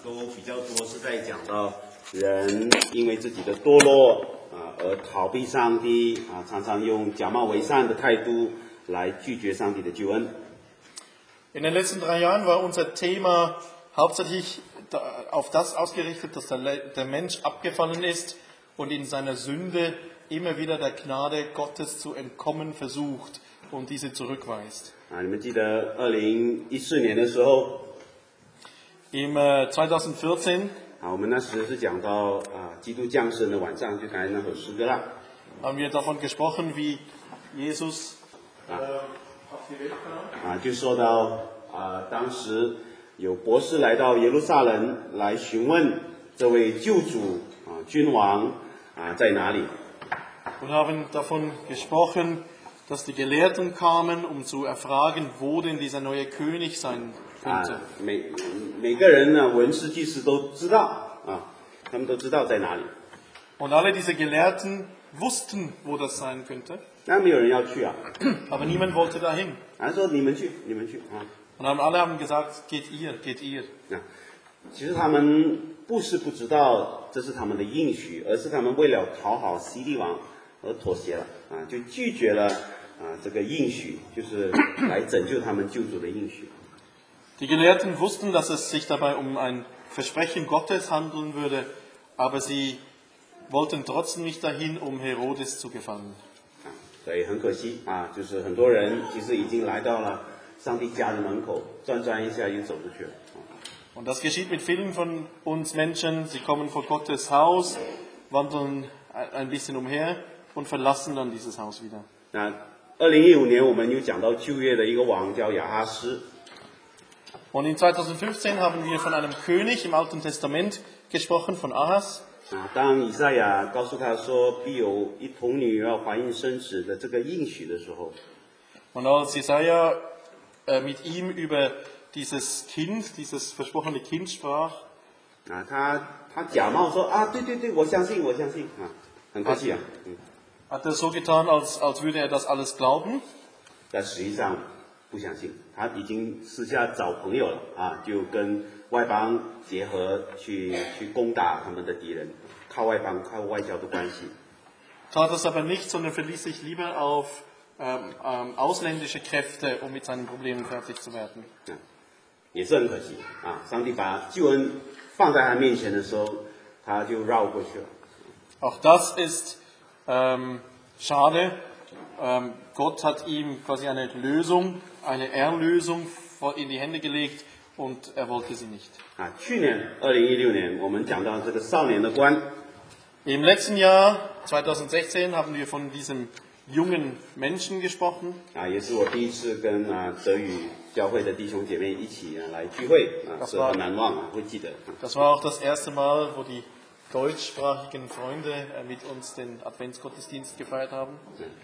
都比较多是在讲到人因为自己的堕落而逃避上帝常常用假冒为善的态度来拒绝上帝的救恩。 In den letzten 3 Jahren war unser Thema hauptsächlich auf das ausgerichtet, dass der Mensch abgefallen ist und in seiner Sünde immer wieder der Gnade Gottes zu entkommen versucht und diese zurückweist. 你们记得2014年的时候 Im 2014 我们那时是讲到基督降生的晚上，就刚才那首诗歌啦。 haben wir davon gesprochen, wie Jesus auf die Welt kam. 就说到当时有博士来到耶路撒冷来询问这位救主君王在哪里。 Und haben davon gesprochen, dass die Gelehrten kamen, um zu erfragen, wo denn dieser neue König sein könnte. 每个人呢，文士祭司都知道他们都知道在哪里。 Und alle diese Gelehrten wussten, wo das sein könnte. 那没有人要去 Aber niemand wollte dahin. 说你们去 Und alle haben gesagt, geht ihr. 其实他们不是不知道这是他们的应许，而是他们为了讨好希律王而妥协了就拒绝了这个应许，就是来拯救他们救主的应许。 Die Gelehrten wussten, dass es sich dabei um ein Versprechen Gottes handeln würde, aber sie wollten trotzdem nicht dahin, um Herodes zu gefallen. 所以很可惜就是很多人其实已经来到了上帝家的门口，转一下又走出去了。 Und das geschieht mit vielen von uns Menschen. Sie kommen vor Gottes Haus, wandeln ein bisschen umher und verlassen dann dieses Haus wieder. 那2015年我们有讲到旧约的一个王叫亚哈斯。 Und in 2015 haben wir von einem König im Alten Testament gesprochen, von Ahas. 当以赛亚告诉他说必有一童女要怀孕生子的这个应许的时候 Und als Jesaja mit ihm über dieses Kind, dieses versprochene Kind sprach, 他假冒说对，我相信很客气 hat er so getan, als würde er das alles glauben. 但实际上不相信，他已经私下找朋友了就跟外邦结合去攻打他们的敌人，靠外邦靠外交的关系。 Tat das aber nicht, sondern verließ sich lieber auf ausländische Kräfte, um mit seinen Problemen fertig zu werden. 也是很可惜上帝把救恩放在他面前的时候，他就绕过去了。 Auch das ist schade. Gott hat ihm quasi eine Erlösung in die Hände gelegt und er wollte sie nicht. 去年2016年我们讲到这个少年的官。 Im letzten Jahr 2016 haben wir von diesem jungen Menschen gesprochen. 也是我第一次跟德语教会的弟兄姐妹一起来聚会是很难忘会记得。 Das war auch das erste Mal, wo die deutschsprachigen Freunde mit uns den Adventsgottesdienst gefeiert haben.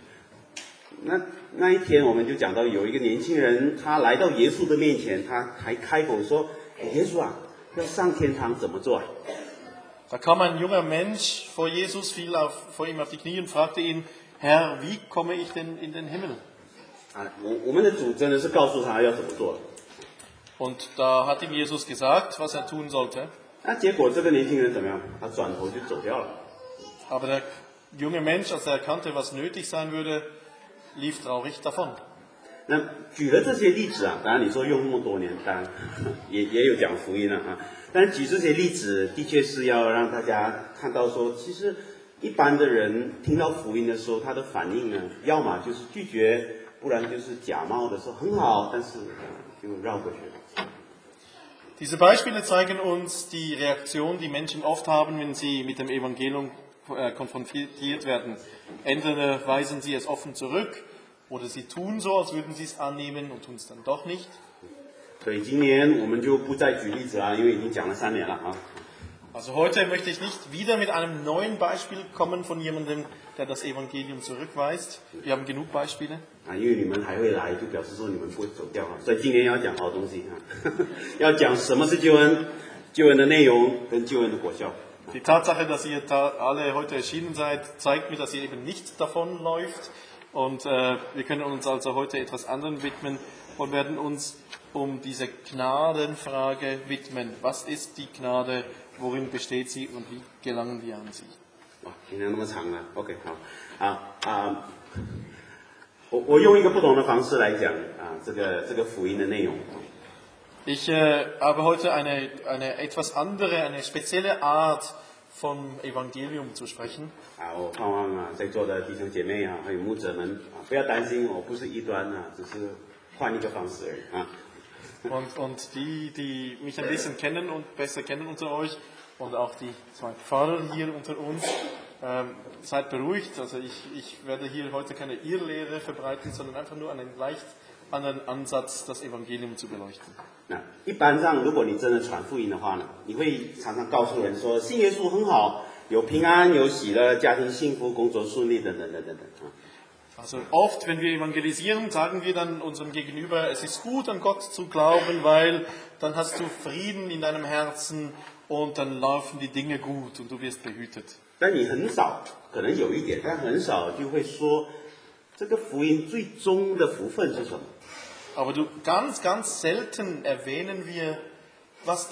那一天我们就讲到有一个年轻人，他来到耶稣的面前，他还开口说：“耶稣要上天堂怎么做 Da kam ein junger Mensch vor Jesus, fiel vor ihm auf die Knie und fragte ihn: Herr, wie komme ich denn in den Himmel? 我们的主真的是告诉他要怎么做。 Und da hat ihm Jesus gesagt, was er tun sollte. 结果这个年轻人怎么样？他转头就走掉了。 Aber der junge Mensch, als er erkannte, was nötig sein würde, lief traurig davon. 那举了这些例子当然你说用那么多年，当然也有讲福音了但举这些例子的确是要让大家看到说，其实一般的人听到福音的时候，他的反应呢，要么就是拒绝，不然就是假冒的说很好，但是就绕过去了。 Diese Beispiele zeigen uns die Reaktion, die Menschen oft haben, wenn sie mit dem Evangelium konfrontiert werden. Entweder weisen sie es offen zurück oder sie tun so, als würden sie es annehmen und tun es dann doch nicht. 所以今年我们就不再举例子因为已经讲了3年了 Also heute möchte ich nicht wieder mit einem neuen Beispiel kommen von jemandem, der das Evangelium zurückweist. Wir haben genug Beispiele. 因为你们还会来，就表示说你们不会走掉所以今年要讲好东西要讲什么是救恩，救恩的内容跟救恩的果效。 Die Tatsache, dass ihr alle heute erschienen seid, zeigt mir, dass ihr eben nicht davonläuft. Und wir können uns also heute etwas anderem widmen, und werden uns diese Gnadenfrage widmen. Was ist die Gnade, worin besteht sie und wie gelangen wir an sie? 今天那么长了 ，OK， 好我用一个不同的方式来讲这个福音的内容。 Ich habe heute eine etwas andere, eine spezielle Art vom Evangelium zu sprechen. 我盼望在座的弟兄姐妹还有牧者们不要担心，我不是异端只是换一个方式而已 Und die mich ein bisschen kennen und besser kennen unter euch und auch die zwei Pfarrer hier unter uns, seid beruhigt. Also ich werde hier heute keine Irrlehre verbreiten, sondern einfach nur einen leicht anderen Ansatz, das Evangelium zu beleuchten. 一般上，如果你真的传福音的话呢，你会常常告诉人说，信耶稣很好，有平安，有喜乐，家庭幸福，工作顺利，等等等等等。 Also oft, wenn wir evangelisieren, sagen wir dann unserem Gegenüber, es ist gut, an Gott zu glauben, weil dann hast du Frieden in deinem Herzen und dann laufen die Dinge gut und du wirst behütet. 但你很少，可能有一点，但很少就会说，这个福音最终的福分是什么？ Aber ganz, ganz selten erwähnen wir, was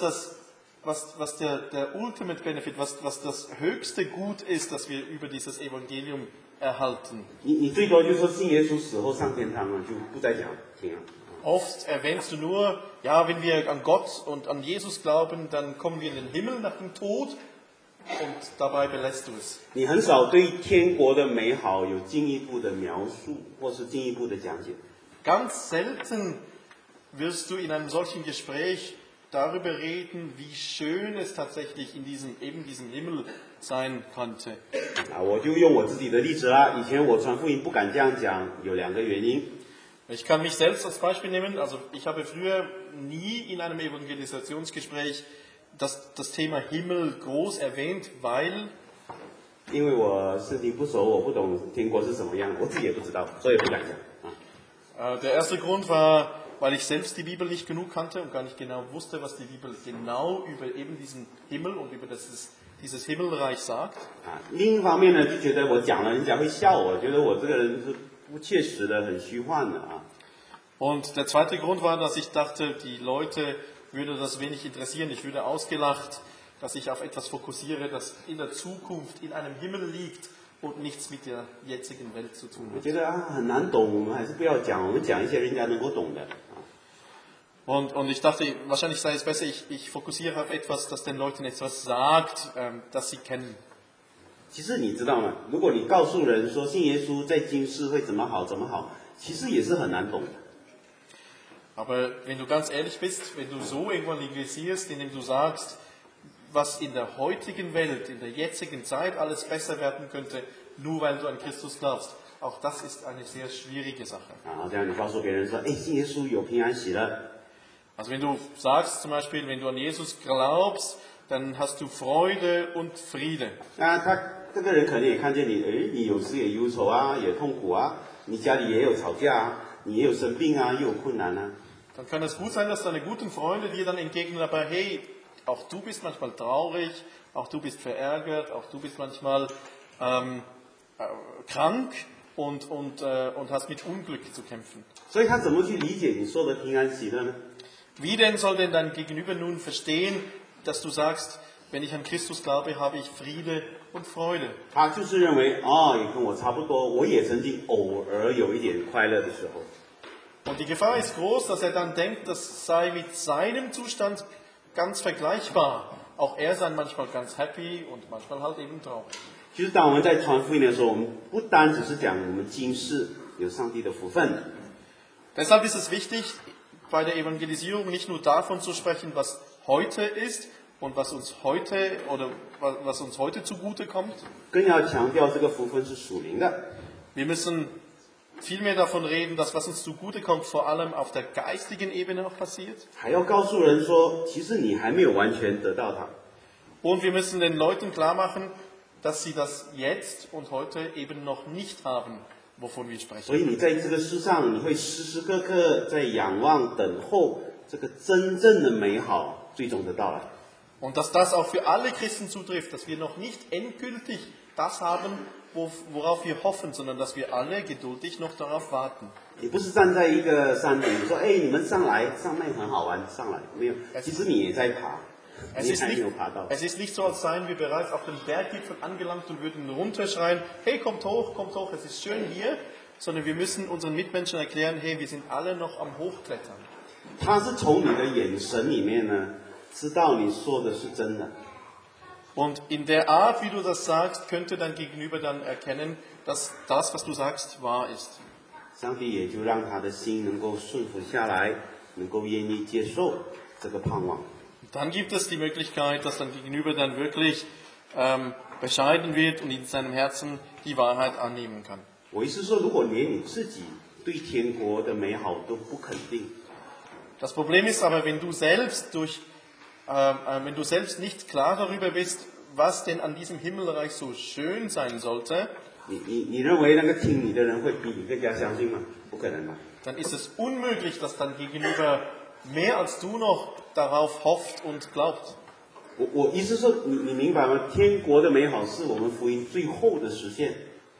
der Ultimate Benefit, was das höchste Gut ist, das wir über dieses Evangelium erhalten. 你最多就说信耶稣死后上天堂了，就不再讲停了。 Oft erwähnst du nur, ja, wenn wir an Gott und an Jesus glauben, dann kommen wir in den Himmel nach dem Tod und dabei belässt du es. 你很少对天国的美好有进一步的描述，或是进一步的讲解。 Ganz selten wirst du in einem solchen Gespräch darüber reden, wie schön es tatsächlich in diesem Himmel sein könnte. 我就用我自己的例子啦。以前我传福音不敢这样讲，有2个原因。 Ich kann mich selbst als Beispiel nehmen. Also ich habe früher nie in einem Evangelisationsgespräch das Thema Himmel groß erwähnt, weil 因为我圣经不熟，我不懂天国是什么样，我自己也不知道，所以不敢讲。 Der erste Grund war, weil ich selbst die Bibel nicht genug kannte und gar nicht genau wusste, was die Bibel genau über eben diesen Himmel und über dieses Himmelreich sagt. 另一方面呢，就觉得我讲了，人家会笑我，觉得我这个人是不切实的，很虚幻的 Und der zweite Grund war, dass ich dachte, die Leute würde das wenig interessieren. Ich würde ausgelacht, dass ich auf etwas fokussiere, das in der Zukunft in einem Himmel liegt und nichts mit der jetzigen Welt zu tun 我 hat. 觉得很难懂，我们还是不要讲，我们讲一些人家能够懂的。 Und ich dachte, wahrscheinlich sei es besser, ich fokussiere auf etwas, das den Leuten etwas sagt, das sie kennen. 其实你知道吗？如果你告诉人说信耶稣在今世会怎么好怎么好，其实也是很难懂的。 Aber wenn du ganz ehrlich bist, wenn du so evangelisierst, indem du sagst, was in der heutigen Welt, in der jetzigen Zeit alles besser werden könnte, nur weil du an Christus glaubst, auch das ist eine sehr schwierige Sache. 这样你告诉别人说，信耶稣有平安喜乐。 Also wenn du sagst zum Beispiel, wenn du an Jesus glaubst, dann hast du Freude und Friede. 这个人可能也看见你，你有时也忧愁也痛苦你家里也有吵架你也有生病又有困难 Dann kann es gut sein, dass deine guten Freunde dir dann entgegnen, aber hey, auch du bist manchmal traurig, auch du bist verärgert, auch du bist manchmal krank und hast mit Unglück zu kämpfen. 所以他怎么去理解你说的平安喜乐呢？ Wie denn soll denn dein Gegenüber nun verstehen, dass du sagst, wenn ich an Christus glaube, habe ich Friede und Freude? 他就是认为也跟我差不多，我也曾经偶尔有一点快乐的时候。 Und die Gefahr ist groß, dass er dann denkt, das sei mit seinem Zustand ganz vergleichbar. Auch er sei manchmal ganz happy und manchmal halt eben traurig. 其实当我们在传福音的时候，我们不单只是讲我们今世有上帝的福分。 Deshalb ist es wichtig, bei der Evangelisierung nicht nur davon zu sprechen, was heute ist und was uns heute zugute kommt. 更要强调这个福分是属灵的。 Wir müssen viel mehr davon reden, dass was uns zugute kommt, vor allem auf der geistigen Ebene auch passiert. 还要告诉人说，其实你还没有完全得到它。 Und wir müssen den Leuten klar machen, dass sie das jetzt und heute eben noch nicht haben, wovon wir 所 sprechen. 以你在这个世上，你会时时刻刻在仰望、等候这个真正的美好最终的到来。 Und dass das auch für alle Christen zutrifft, dass wir noch nicht endgültig das haben, worauf wir hoffen, sondern dass wir alle geduldig noch darauf warten. 你不是站在一个山顶说，哎，你们上来，上面很好玩，上来没有？其实你也在爬， Es 你 ist, 还没 nicht, 有爬到。 es ist nicht so, als seien wir bereits auf dem Berggipfel angelangt und würden runterschreien, hey, kommt hoch, es ist schön hier, sondern wir müssen unseren Mitmenschen erklären, hey, wir sind alle noch am Hochklettern. 他是从你的眼神里面呢，知道你说的是真的。 Und in der Art, wie du das sagst, könnte dein Gegenüber dann erkennen, dass das, was du sagst, wahr ist. 上帝也就让他的心能够顺服下来，能够愿意接受这个盼望。 Dann gibt es die Möglichkeit, dass dein Gegenüber dann wirklich bescheiden wird und in seinem Herzen die Wahrheit annehmen kann. 我意思说，如果连你自己对天国的美好都不肯定， Das Problem ist aber, wenn du selbst nicht klar darüber bist, was denn an diesem Himmelreich so schön sein sollte, 你认为那个听你的人会比你更加相信吗？不可能的。 dann ist es unmöglich, dass dein Gegenüber mehr als du noch darauf hofft und glaubt. 我意思说，你明白吗？天国的美好是我们福音最后的实现。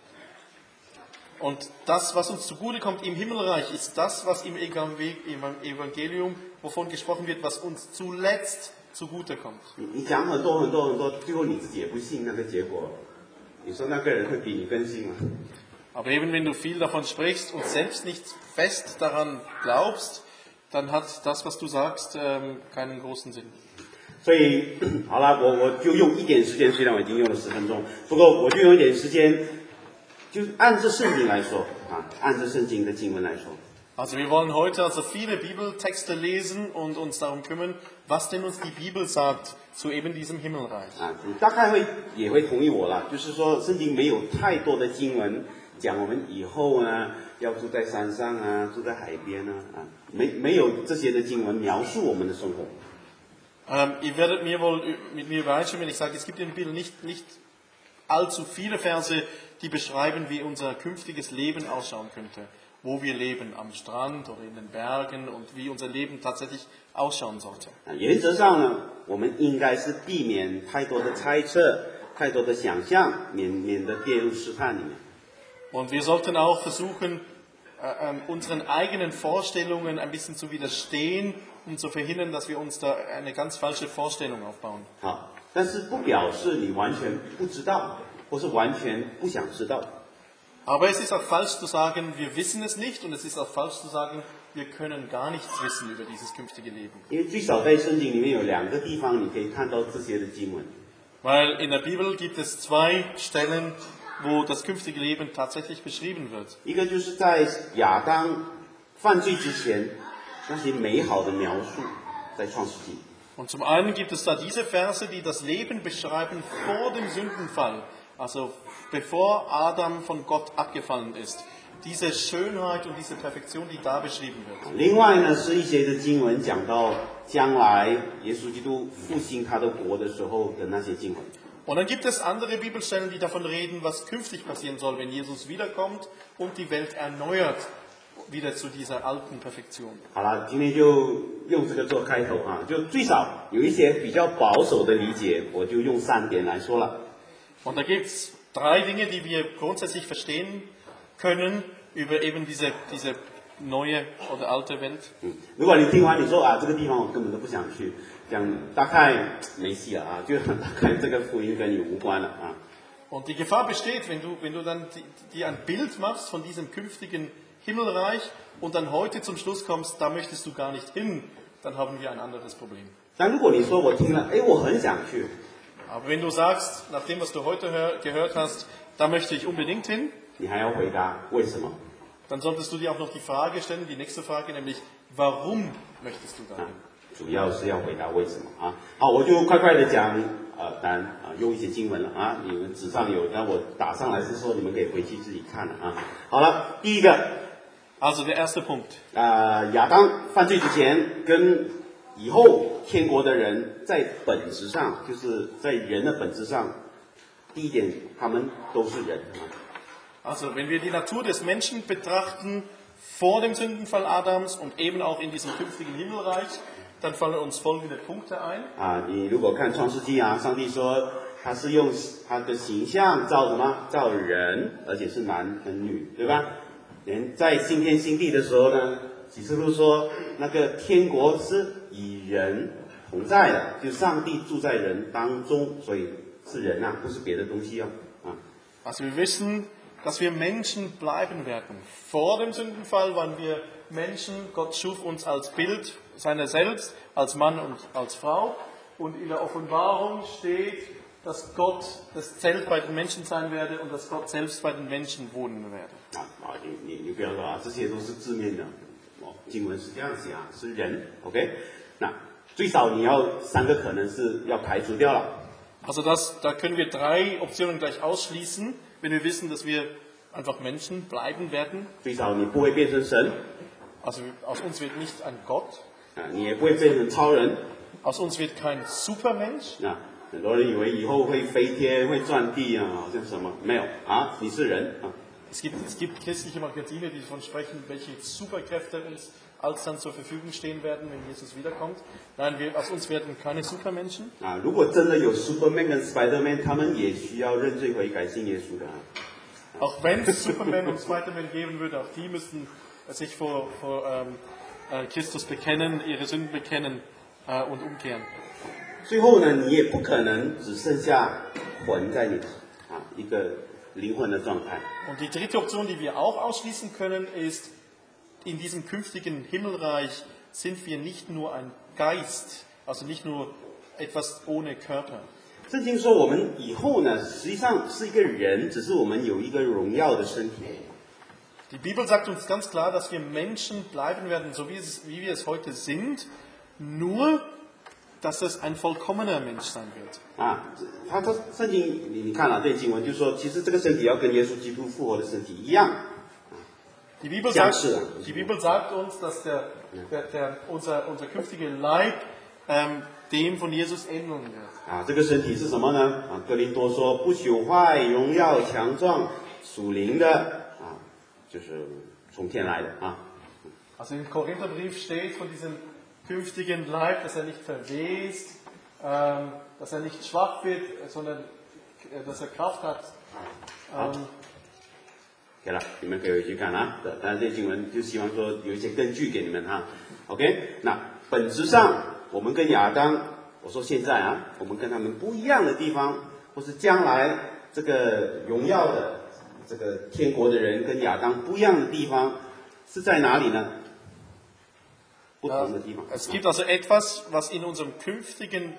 Und das, was uns zugutekommt im Himmelreich, ist das, was im Evangelium, wovon gesprochen wird, was uns zuletzt zugutekommt. 你讲很多很多很多，最后你自己也不信那个结果，你说那个人会比你更信吗？ Aber eben wenn du viel davon sprichst und selbst nicht fest daran glaubst, dann hat das, was du sagst, keinen großen Sinn. 所以好了，我就用一点时间，虽然我已经用了10分钟，不过我就用一点时间，就是按着圣经来说啊，按着圣经的经文来说。 Also wir wollen heute also viele Bibeltexte lesen und uns darum kümmern, was denn uns die Bibel sagt zu eben diesem Himmelreich. 啊，你大概也会同意我了，就是说圣经没有太多的经文讲我们以后呢要住在山上啊，住在海边啊，没有这些的经文描述我们的生活。 Ihr werdet mir wohl mit mir übereinstimmen, wenn ich sage, es gibt in der Bibel nicht allzu viele Verse, die beschreiben, wie unser künftiges Leben ausschauen könnte. Wo wir leben, am Strand oder in den Bergen und wie unser Leben tatsächlich ausschauen sollte. 原则上呢，我们应该是避免太多的猜测、太多的想象，免得跌入试探里面。 Und wir sollten auch versuchen, unseren eigenen Vorstellungen ein bisschen zu widerstehen, um zu verhindern, dass wir uns da eine ganz falsche Vorstellung aufbauen. 好，但是不表示你完全不知道，或是完全不想知道。 Aber es ist auch falsch zu sagen, wir wissen es nicht, und es ist auch falsch zu sagen, wir können gar nichts wissen über dieses künftige Leben. 因为最少在圣经里面有2个地方你可以看到这些的经文。 Weil in der Bibel gibt es 2 Stellen, wo das künftige Leben tatsächlich beschrieben wird. 一个就是在亚当犯罪之前那些美好的描述，在创世纪。 Und zum einen gibt es da diese Verse, die das Leben beschreiben vor dem Sündenfall, also bevor Adam von Gott abgefallen ist. Diese Schönheit und diese Perfektion, die da beschrieben wird. 另外呢，是一些的经文讲到将来耶稣基督复兴他的国的时候的那些经文。 Und dann gibt es andere Bibelstellen, die davon reden, was künftig passieren soll, wenn Jesus wiederkommt und die Welt erneuert, wieder zu dieser alten Perfektion. 好了，今天就用这个做开头啊，就最少有一些比较保守的理解，我就用3点来说了。 Und da gibt es 3 Dinge, die wir grundsätzlich verstehen können über eben diese neue oder alte Welt. 如果你听完你说啊，这个地方我根本都不想去，讲大概没戏了啊，就大概这个福音跟你无关了啊。 Und die Gefahr besteht, wenn du dann dir ein Bild machst von diesem künftigen Himmelreich und dann heute zum Schluss kommst, da möchtest du gar nicht hin, dann haben wir ein anderes Problem. 但如果你说我听了，哎，我很想去， Aber wenn du sagst, nach dem, was du heute gehört hast, da möchte ich unbedingt hin, 你还要回答为什么？ dann solltest du dir auch noch die Frage stellen, die nächste Frage, nämlich, warum möchtest du 啊 dahin? 主要是要回答为什么啊？好，我就快快的讲，当然用一些经文了啊，你们纸上有，但我打上来是说你们可以回去自己看了啊。好了，第一个， Also der erste Punkt. 亚当犯罪之前跟以后天国的人在本质上，就是在人的本质上，第一点，他们都是人啊。 Also wenn wir die Natur des Menschen betrachten, vor dem Sündenfall Adams und eben auch in diesem künftigen Himmelreich, dann fallen uns folgende Punkte ein. 啊，你如果看创世纪啊，上帝说他是用他的形象造什么？造人，而且是男跟女，对吧？连在新天新地的时候呢，启示录说那个天国是与人同在的，就上帝住在人当中，所以是人啊，不是别的东西啊。 Also wir wissen, dass wir Menschen bleiben werden. Vor dem Sündenfall waren wir Menschen, Gott schuf uns als Bild seiner selbst, als Mann und als Frau. Und in der Offenbarung steht, dass Gott das Zelt bei den Menschen sein werde und dass Gott selbst bei den Menschen wohnen werde. 你不要说啊，这些都是字面的，经文是这样写啊，是人 ，OK？ 那最少你要3个可能是要排除掉了。 Also da können wir 3 Optionen gleich ausschließen, wenn wir wissen, dass wir einfach Menschen bleiben werden. 最少你不会变成神 Also aus uns wird nicht ein Gott, 啊，你也不会变成超人 aus uns wird kein Supermensch. 啊。很多人以为以后会飞天、会钻地啊，好像什么没有啊，你是人啊。 Es gibt christliche Magazine, die davon sprechen, welche Superkräfte uns alsdann zur Verfügung stehen werden, wenn Jesus wiederkommt. Nein, aus uns werden keine Supermenschen. 啊，如果真的有 Superman 跟 Spiderman， 他们也需要认罪悔改信耶稣的啊。 Auch wenn es Superman und Spiderman geben würde, auch die müssten sich vor Christus bekennen, ihre Sünden bekennen und umkehren. 最后呢，你也不可能只剩下魂在你啊，一个灵魂的状态。 Und die dritte Option, die wir auch ausschließen können, ist, in diesem künftigen Himmelreich sind wir nicht nur ein Geist, also nicht nur etwas ohne Körper. 圣经说我们以后呢，实际上是一个人，只是我们有一个荣耀的身体。 Die Bibel sagt uns ganz klar, dass wir Menschen bleiben werden, so wie wir es heute sind, nur, dass es ein vollkommener Mensch sein wird. 啊，他圣经你看了这经文，就说其实这个身体要跟耶稣基督复活的身体一样。 Die Bibel 相 sagt, 似啊。 die Bibel sagt uns, dass unser künftiger Leib dem von Jesus ähneln wird. 啊，这个身体是什么呢？啊，哥林多说不朽坏、荣耀、强壮、属灵的啊，就是从天来的啊。 Also im Korintherbrief steht von diesem künftigen Leib, dass er nicht verwest, dass er nicht schwach wird, sondern dass er Kraft hat. 给了，你们可以回去看啊。当然，这经文就希望说有一些根据给你们哈。OK， 那本质上我们跟亚当，我说现在啊，我们跟他们不一样的地方，或是将来这个荣耀的这个天国的人跟亚当不一样的地方是在哪里呢？不同的地方。 Es gibt also etwas, was in unserem künftigen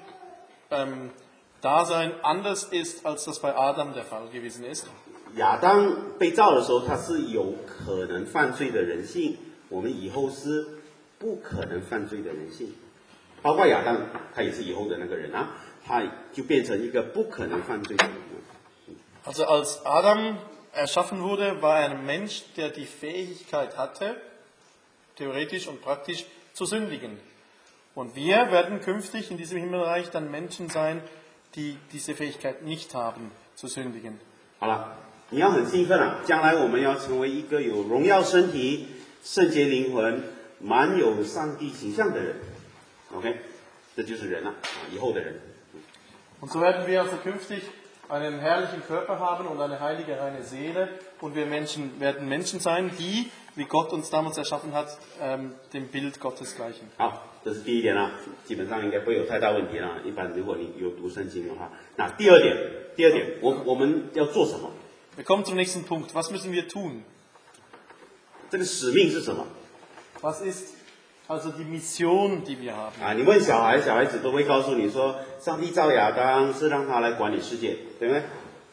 Dasein anders ist, als das bei Adam der Fall gewesen ist. 亚当被造的时候，他是有可能犯罪的人性，我们以后是不可能犯罪的人性，包括亚当，他也是以后的那个人啊，他就变成一个不可能犯罪的人。 Also als Adam erschaffen wurde, war er ein Mensch, der die Fähigkeit hatte, theoretisch und praktisch zu sündigen. Und wir werden künftig in diesem Himmelreich dann Menschen sein, die diese Fähigkeit nicht haben, zu sündigen. 好了，你要很兴奋啊！将来我们要成为一个有荣耀身体、圣洁灵魂、满有上帝形象的人。OK， 这就是人啊，以后的人。 Und so werden wir also künftig einen herrlichen Körper haben und eine heilige, reine Seele. Und wir werden Menschen sein, die, wie Gott uns damals erschaffen hat, dem Bild Gottes gleichen. 好，这是第一点啦，基本上应该不会有太大问题啦。一般如果你有读圣经的话，那第二点，我们要做什么？ Wir kommen zum nächsten Punkt. Was müssen wir tun? 这个使命是什么？ Was ist also die Mission, die wir haben? 啊，你问小孩，小孩子都会告诉你说，上帝造亚当是让他来管理世界，对不对？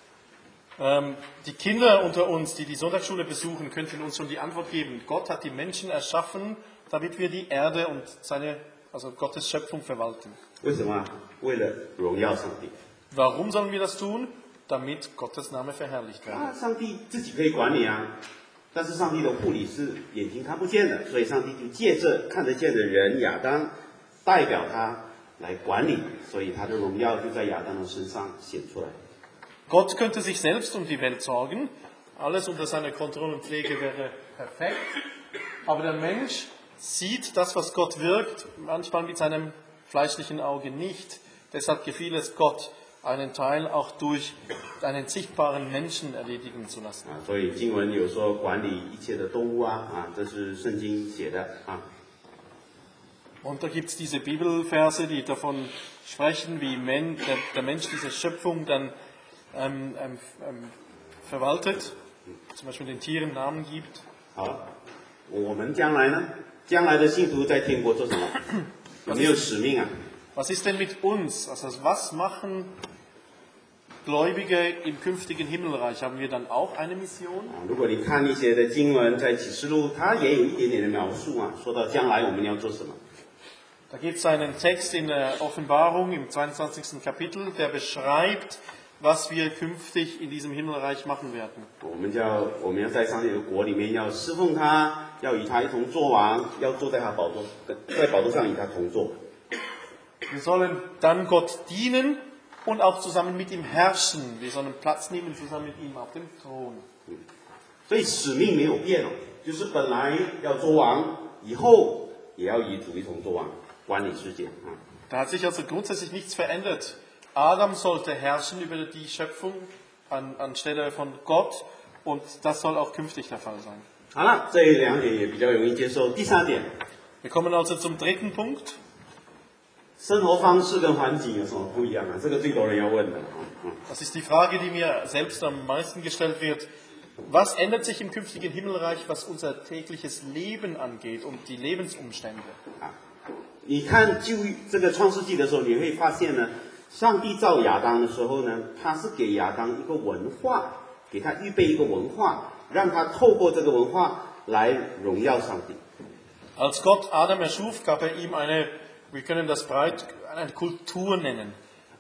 Die Kinder unter uns, die die Sonntagsschule besuchen, könnten uns schon die Antwort geben. Gott hat die Menschen erschaffen, damit wir die Erde und also Gottes Schöpfung verwalten. 为什么啊？为了荣耀上帝。 Warum sollen wir das tun? Damit Gottes Name verherrlicht wird. 啊，上帝自己可以管理啊，但是上帝的护理是眼睛看不见的，所以上帝就借着看得见的人亚当，代表他来管理，所以他的荣耀就在亚当的身上显出来。 Gott könnte sich selbst um die Welt sorgen. Alles unter seiner Kontrolle und Pflege wäre perfekt. Aber der Mensch sieht das, was Gott wirkt, manchmal mit seinem fleischlichen Auge nicht. Deshalb gefiel es Gott, einen Teil auch durch einen sichtbaren Menschen erledigen zu lassen. 所以经文有说管理一切的动物这是圣经写的 Und da gibt es diese Bibelverse, die davon sprechen, wie der Mensch diese Schöpfung dann verwaltet, zum Beispiel den Tieren Namen gibt. 好，我们将来呢？将来的信徒在天国做什么？有没有使命啊？ Was ist denn mit uns? Also was machen Gläubige im künftigen Himmelreich? Haben wir dann auch eine Mission? 如果你看一些的经文，在启示录，它也有一点点的描述说到将来我们要做什么。 Da gibt es einen Text in der Offenbarung im 22. Kapitel, der beschreibt, was wir künftig in diesem Himmelreich machen werden. 我们要在上帝的国里面要侍奉他，要与他一同作王，要坐在他宝座，在宝座上与他同坐。 Wir sollen dann Gott dienen und auch zusammen mit ihm herrschen. Wir sollen Platz nehmen zusammen mit ihm auf dem Thron. 所以使命没有变就是本来要做王，以后也要与主一同作王，管理世界 Da hat sich also grundsätzlich nichts verändert. Adam sollte herrschen über die Schöpfung anstelle von Gott und das soll auch künftig der Fall sein. 好了，这两点也比较容易接受。第三点， Wir kommen also zum dritten Punkt. 生活方式跟环境有什么不一样这个最多人要问的 Das ist die Frage, die mir selbst am meisten gestellt wird. Was ändert sich im künftigen Himmelreich, was unser tägliches Leben angeht und die Lebensumstände? 你看这个创世纪的时候，你会发现呢，上帝造亚当的时候呢，他是给亚当一个文化，给他预备一个文化，让他透过这个文化来荣耀上帝。 Als Gott Adam erschuf, gab er ihm wir können das breit eine Kultur nennen.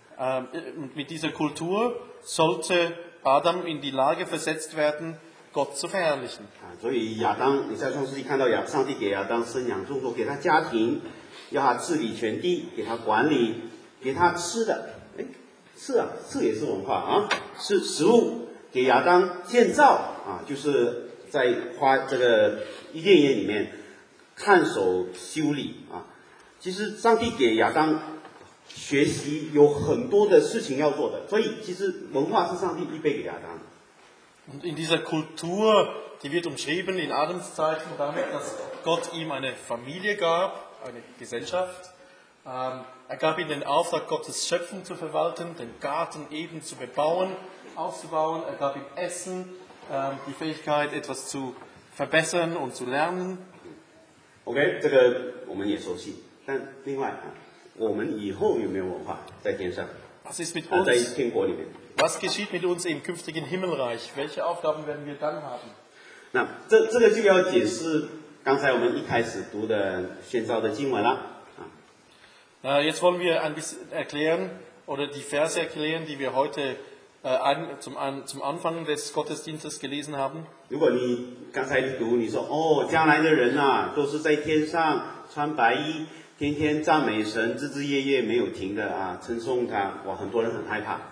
Und mit dieser Kultur sollte Adam in die Lage versetzt werden, Gott zu verherrlichen. 所以亚当，你在创世纪看到上帝给亚当生养众多，给他家庭，要他治理全地，给他管理，给他吃的，吃也是文化是食物，给亚当建造就是在这个伊甸园里面看守修理其实上帝给亚当学习有很多的事情要做的，所以其实文化是上帝预备给亚当的。 Und in dieser Kultur, die wird umschrieben in Adams Zeiten damit, dass Gott ihm eine Familie gab, eine Gesellschaft. Er gab ihm den Auftrag, Gottes Schöpfung zu verwalten, den Garten Eden zu bebauen, aufzubauen. Er gab ihm Essen, die Fähigkeit, etwas zu verbessern und zu lernen. OK， 这个我们也熟悉。但另外我们以后有没有文化在天上？ Was ist mit 在 uns? 天国里面。 Was geschieht mit uns im künftigen Himmelreich? Welche Aufgaben werden wir dann haben? 那这个就要解释刚才我们一开始读的宣召的经文了 Jetzt wollen wir ein bisschen erklären oder die Verse erklären, die wir heute zum Anfang des Gottesdienstes gelesen haben. 如果你刚才一读，你说将来的人都是在天上穿白衣，天天赞美神，日日夜夜没有停的称颂他，哇，很多人很害怕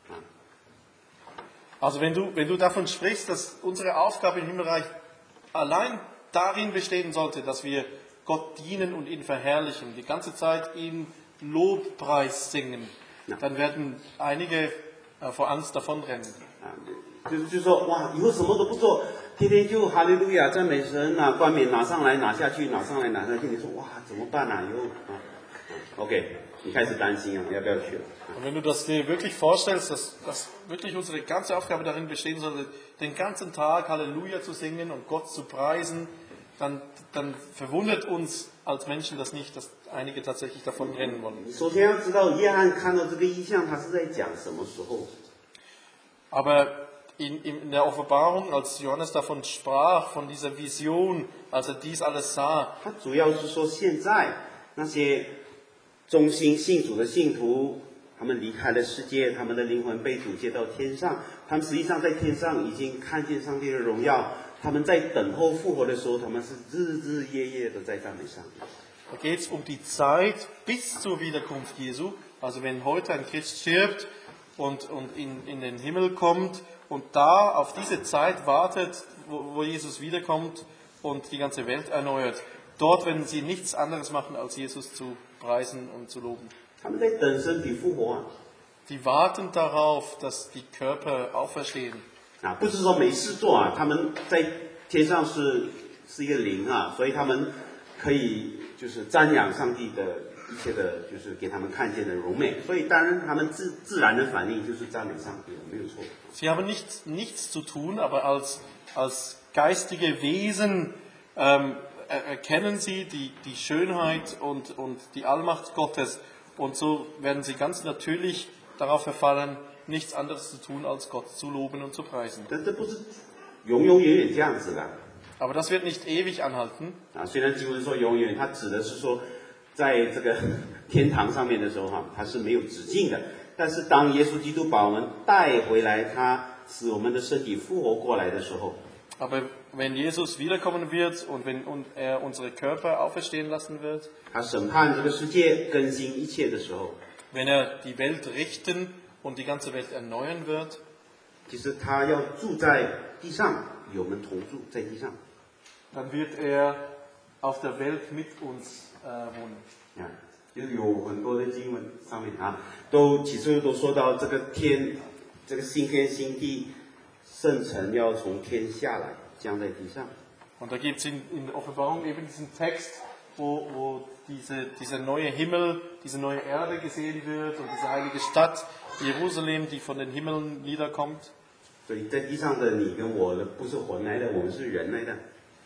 Also wenn du davon sprichst, dass unsere Aufgabe im Himmelreich allein darin bestehen sollte, dass wir Gott dienen und ihn verherrlichen, die ganze Zeit ihn Lobpreis singen, dann werden einige vor Angst davonrennen. 就是说哇，以后什么都不做，天天就哈利路亚赞美神冠冕拿上来拿下去，拿上来拿下去，你说哇怎么办以后OK， 你开始担心要不要去了 Und wenn du das dir wirklich vorstellst, dass wirklich unsere ganze Aufgabe darin bestehen sollte, den ganzen Tag Halleluja zu singen und Gott zu preisen, dann verwundert uns als Menschen das nicht, dass einige tatsächlich davon rennen wollen. 你首先要知道约翰看到这个异象，他是在讲什么时候 Aber in der Offenbarung, als Johannes davon sprach, von dieser Vision, als er dies alles sah, 他主要是说现在那些忠心信主的信徒，他们离开了世界，他们的灵魂被主接到天上，他们实际上在天上已经看见上帝的荣耀，他们在等候复活的时候，他们是日日夜夜的在赞美上帝。 da geht es um die Zeit bis zur Wiederkunft Jesu. Also wenn heute ein Christ stirbt und in den Himmel kommt und da auf diese Zeit wartet, wo Jesus wiederkommt und die ganze Welt erneuert, dort werden sie nichts anderes machen, als Jesus zu preisen und zu loben. 他们在等身体复活 die warten darauf, dass die Körper auferstehen. 啊，不是说没事做啊，他们在天上是一个灵啊，所以他们可以就是瞻仰上帝的一切的，就是给他们看见的荣美，所以当然他们自然的反应就是赞美上帝，没有错。 Sie haben nichts zu tun, aber als geistige Wesen erkennen sie die Schönheit und die Allmacht Gottes und so werden sie ganz natürlich darauf verfallen, nichts anderes zu tun, als Gott zu loben und zu preisen. 但这不是永永远远这样子的 Aber das wird nicht ewig anhalten. 啊。虽然经文说永远，它指的是说在这个天堂上面的时候哈，它是没有止境的。但是当耶稣基督把我们带回来，他使我们的身体复活过来的时候， Aber wenn Jesus wiederkommen wird und wenn er unsere Körper auferstehen lassen wird, 他审判这个世界、更新一切的时候， wenn er die Welt richten und die ganze Welt erneuern wird, 其实他要住在地上，与我们同住在地上。 dann wird er auf der Welt mit uns wohnen. 啊，就是有很多的经文上面啊，都起初都说到这个天，这个新天新地，圣城要从天下来，降在地上。 Und da gibt es in der Offenbarung eben diesen Text, wo dieser neue Himmel, diese neue Erde gesehen wird und diese heilige Stadt Jerusalem, die von den Himmeln niederkommt. 所以在地上的你跟我呢，不是魂来的，我们是人来的。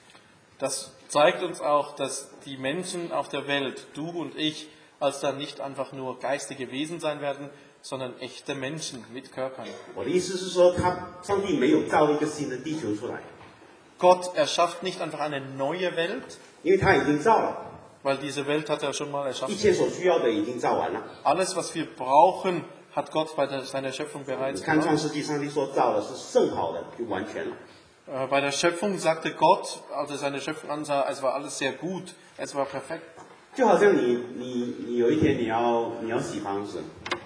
Das zeigt uns auch, dass die Menschen auf der Welt, du und ich, als dann nicht einfach nur geistige Wesen sein werden, sondern echte Menschen mit Körpern. 我的意思是说，上帝没有造一个新的地球出来， Gott erschafft nicht einfach eine neue Welt, 因为他已经造了， weil diese Welt hat er schon mal 一 erschaffen. 切所需要的已经造完了。 Alles, was wir brauchen, hat Gott bei seiner Schöpfung 你 bereits 看创 gemacht. 世纪，上帝说造的是甚好的，就完全了。 Bei der Schöpfung sagte Gott, als er seine Schöpfung ansah, es war alles sehr gut, es war perfekt. 就好像你有一天你要洗房子，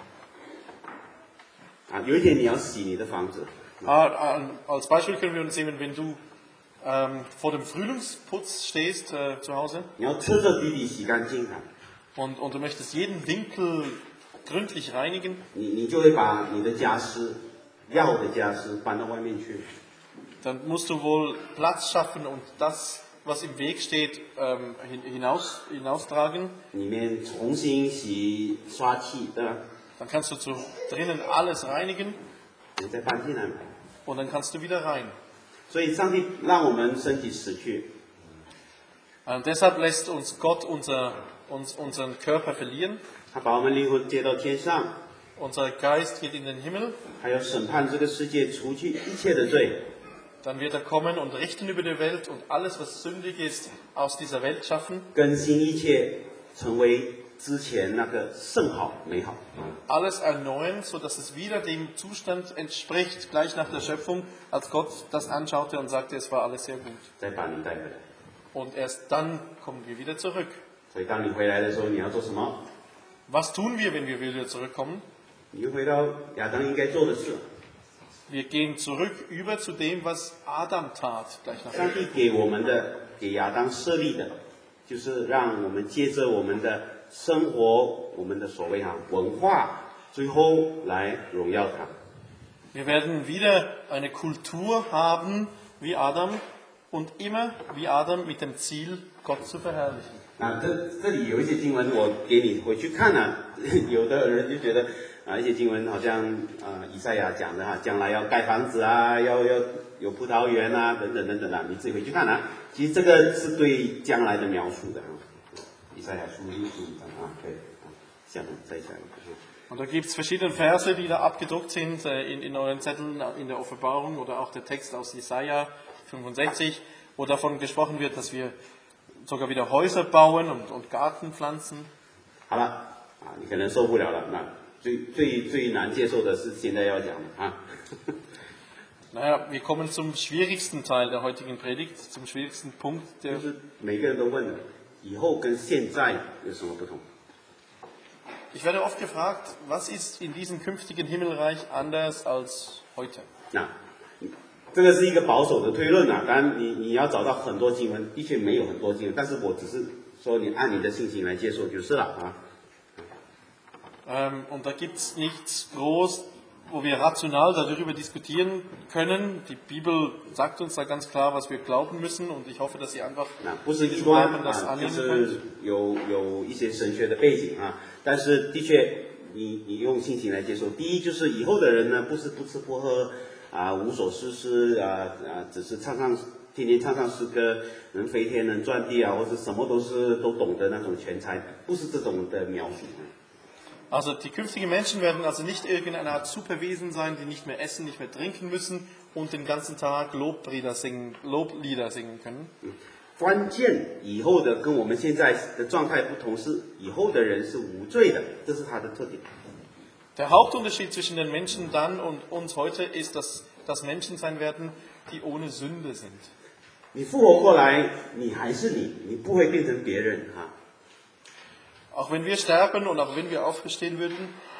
啊，有一天你要洗你的房子， Als Beispiel können wir uns nehmen, wenn du vor dem Frühlingsputz stehst zu Hause 你要彻彻底底洗干净它， und du möchtest jeden Winkel gründlich reinigen, 你就会把你的家私，要的家私搬到外面去， dann musst du wohl Platz schaffen und das, was im Weg steht, hinaustragen. 里面重新洗刷漆，对吧？ Dann kannst du drinnen alles reinigen 你再搬进来嘛。 und dann kannst du wieder rein. 所以上帝让我们身体死去， Deshalb lässt uns Gott unseren Körper verlieren. 他把我们灵魂接到天上， Unser Geist geht in den Himmel. 还要审判这个世界，除去一切的罪。 Dann wird er kommen und richten über die Welt und alles, was sündig ist, aus dieser Welt schaffen. 更新一切，成为之前那个甚好美好。 Alles erneuern, sodass es wieder dem Zustand entspricht, gleich nach der Schöpfung, als Gott das anschaute und sagte, es war alles sehr gut. 再把你带回来。 Und erst dann kommen wir wieder zurück. 所以当你回来的时候，你要做什么？ Was tun wir, wenn wir wieder zurückkommen? 你就回到亚当应该做的事。 Wir gehen zurück über zu dem, was Adam tat, gleich nach der 上帝给我们的，给亚当设立的，就是让我们借着我们的生活，我们的所谓文化，最后来荣耀他。 Wir werden wieder eine Kultur haben wie Adam und immer wie Adam mit dem Ziel, Gott zu verherrlichen. 啊，这里有一些经文，我给你回去看啊。有的人就觉得啊，一些经文好像以赛亚讲的将来要盖房子啊，要有葡萄园啊，等等等等啊，你自己回去看啊。其实这个是对将来的描述的啊。以赛亚书65章啊，对啊，再下一个。 Und da gibt es verschiedene Verse, die da abgedruckt sind in euren Zetteln, in der Offenbarung oder auch der Text aus Jesaja 65, wo davon gesprochen wird, dass wir sogar wieder Häuser bauen und Garten pflanzen. 好了啊，你可能受不了了。那最难接受的是现在要讲的啊。 Naja, wir kommen zum schwierigsten Teil der heutigen Predigt, zum schwierigsten Punkt. 就是每个人都问了，以后跟现在有什么不同？ Ich werde oft gefragt, was ist in diesem künftigen Himmelreich anders als heute? 那这个是一个保守的推论啊，当然你要找到很多经文，的确没有很多经文，但是我只是说你按你的性情来接受就是了啊。 Und da gibt es nichts groß, wo wir rational darüber diskutieren können. Die Bibel sagt uns da ganz klar, was wir glauben müssen, und ich hoffe, dass ihr einfach 那不是异 diesen 端 Glauben das 啊，就 annehmen 是 könnt. 有一些神学的背景啊，但是的确，你用信心来接受。第一就是以后的人呢，不是不吃不喝啊，无所事事啊，只是天天唱唱诗歌，能飞天能转地啊，或者什么都懂的那种全才，不是这种的描述。 Also die künftigen Menschen werden also nicht irgendeine Art Superwesen sein, die nicht mehr essen, nicht mehr trinken müssen und den ganzen Tag Loblieder singen können. 关键以后的跟我们现在的状态不同，是以后的人是无罪的，这是他的特点。 Der Hauptunterschied zwischen den Menschen dann und uns heute ist, dass das Menschen sein werden, die ohne Sünde sind. 你复活过来，你还是你，你不会变成别人哈。 Auch wenn wir sterben und auch wenn wir auferstehen würden,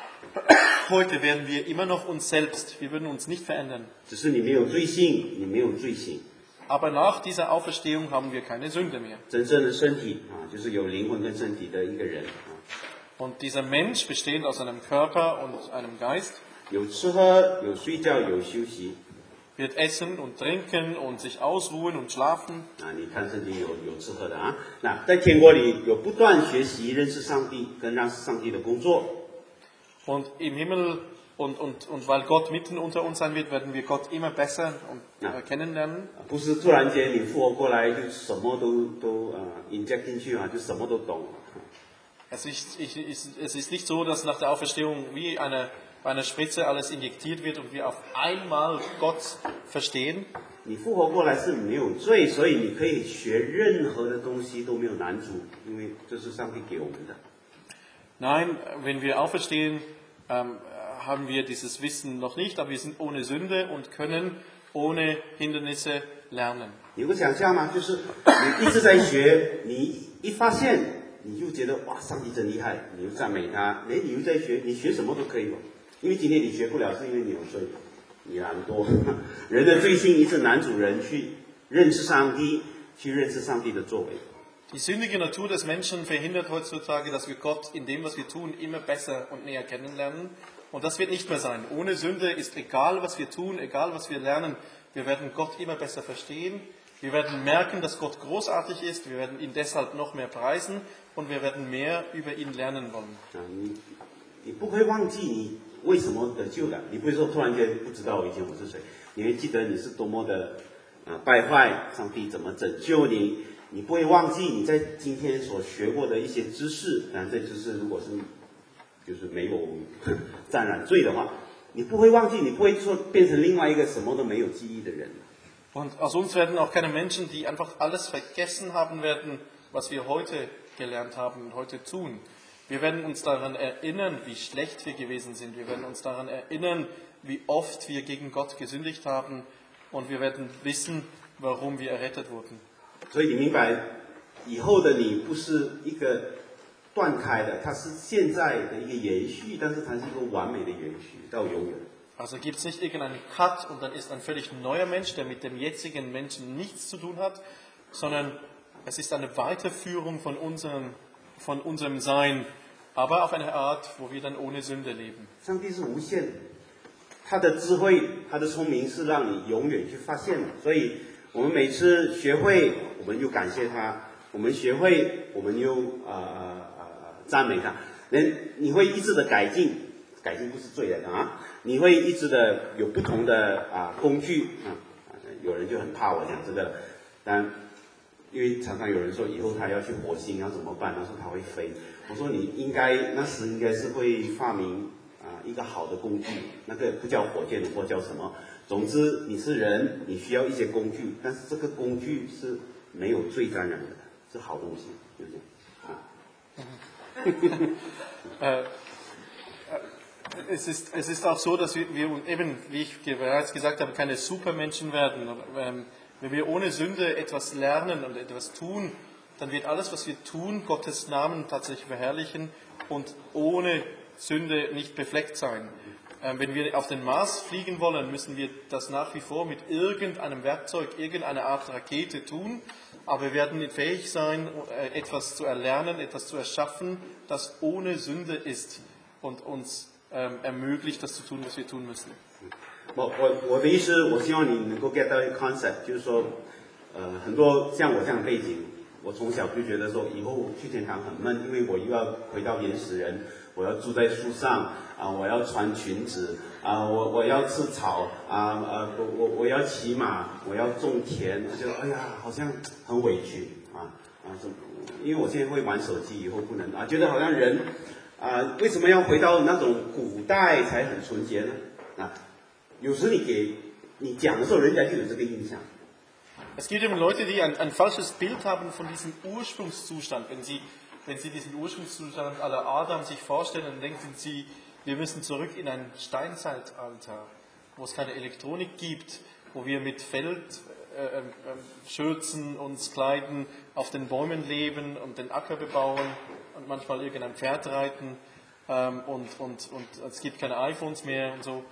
heute wären wir immer noch uns selbst. Wir würden uns nicht verändern. 只是你没有罪性，你没有罪行。 Aber nach dieser Auferstehung haben wir keine Sünde mehr. 真正的身体啊，就是有灵魂跟身体的一个人啊， Und dieser Mensch besteht aus einem Körper und einem Geist, 有吃喝，有睡觉，有休息 wird essen und trinken und sich ausruhen und schlafen. 啊。你看圣经有吃喝的啊。那在天国里有不断学习认识上帝跟让上帝的工作。 Und im Himmel und weil Gott mitten unter uns sein wird, werden wir Gott immer besser kennenlernen. 不是突然间你复活过来就什么都inject 进去啊，就什么都懂。 Es ist nicht so, dass nach der Auferstehung wie bei einer Spritze alles injiziert wird und wir auf einmal Gott verstehen. 你复活过来是没有罪，所以你可以学任何的东西都没有难处，因为这是上帝给我们的。 Nein, wenn wir auferstehen, haben wir dieses Wissen noch nicht, aber wir sind ohne Sünde und können ohne Hindernisse lernen. 有个想象吗？就是你一直在学，你一发现你就觉得哇，上帝真厉害，你就赞美他。哎，你又在学，你学什么都可以了。因为今天你学不了，是因为你有罪，你懒惰。人的罪性一直难阻人去认识上帝，去认识上帝的作为。 Die sündige Natur des Menschen verhindert heutzutage, dass wir Gott in dem, was wir tun, immer besser und näher kennenlernen. Und das wird nicht mehr sein. Ohne Sünde ist egal, was wir tun, egal, was wir lernen, wir werden Gott immer besser verstehen. Wir werden merken, dass Gott großartig ist. Wir werden ihn deshalb noch mehr preisen und wir werden mehr über ihn lernen wollen. 你不会忘记你为什么得救的，你不会说突然间不知道以前我是谁，你会记得你是多么的败坏，上帝怎么拯救你。 你不会忘记你在今天所学过的一些知识，这知识如果是就是没有沾染罪的话，你不会忘记，你不会说变成另外一个什么都没有记忆的人。 Und aus uns werden auch keine Menschen, die einfach alles vergessen haben werden, was wir heute gelernt haben und heute tun. Wir werden uns daran erinnern, wie schlecht wir gewesen sind. Wir werden uns daran erinnern, wie oft wir gegen Gott gesündigt haben. Und wir werden wissen, warum wir errettet wurden. 所以你明白，以后的你不是一个断开的，它是现在的一个延续，但是它是一个完美的延续到永远。 Also gibt es nicht irgendeinen Cut und dann ist ein völlig neuer Mensch, der mit dem jetzigen Menschen nichts zu tun hat, sondern es ist eine Weiterführung von unserem Sein, aber auf eine Art, wo wir dann ohne Sünde leben. 上帝是无限的，他的智慧、他的聪明是让你永远去发现的，所以。 我们每次学会，我们就感谢他；我们学会，我们又赞美他。你会一直的改进，改进不是罪来的啊！你会一直的有不同的工具啊。有人就很怕我讲这个，但因为常常有人说以后他要去火星要怎么办？他说他会飞。我说你那时应该是会发明一个好的工具，那个不叫火箭，或叫什么？ 总之，你是人，你需要一些工具，但是这个工具是没有罪沾染的，是好东西，就这样。 Es ist auch so, dass wir eben, wie ich bereits gesagt habe, keine Supermenschen werden. Wenn wir ohne Sünde etwas lernen und etwas tun, dann wird alles, was wir tun, Gottes Namen tatsächlich verherrlichen und ohne Sünde nicht befleckt sein. Wenn wir auf den Mars fliegen wollen, müssen wir das nach wie vor mit irgendeinem Werkzeug, irgendeiner Art Rakete tun. Aber wir werden fähig sein, etwas zu erlernen, etwas zu erschaffen, das ohne Sünde ist. und uns ermöglicht, das zu tun, was wir tun müssen. 我的意思，我希望你能够 get 到一个 concept， 就是说，很多像我这样的背景，我从小就觉得说，以后去天堂很闷，因为我又要回到原始人，我要住在树上我要穿裙子我要吃草我要骑马，我要种田，我觉得哎呀，好像很委屈因为我现在会玩手机，以后不能觉得好像人为什么要回到那种古代才很纯洁呢？有时你讲的时候，人家就有这个印象。 Es geht um Leute, die ein falsches Bild haben von diesem Ursprungszustand. Wenn sie diesen Ursprungszustand à la Adam sich vorstellen, dann denken sie, wir müssen zurück in ein Steinzeitalter, wo es keine Elektronik gibt, wo wir mit Feldschürzen uns kleiden, auf den Bäumen leben und den Acker bebauen und manchmal irgendein Pferd reiten und es gibt keine iPhones mehr und so.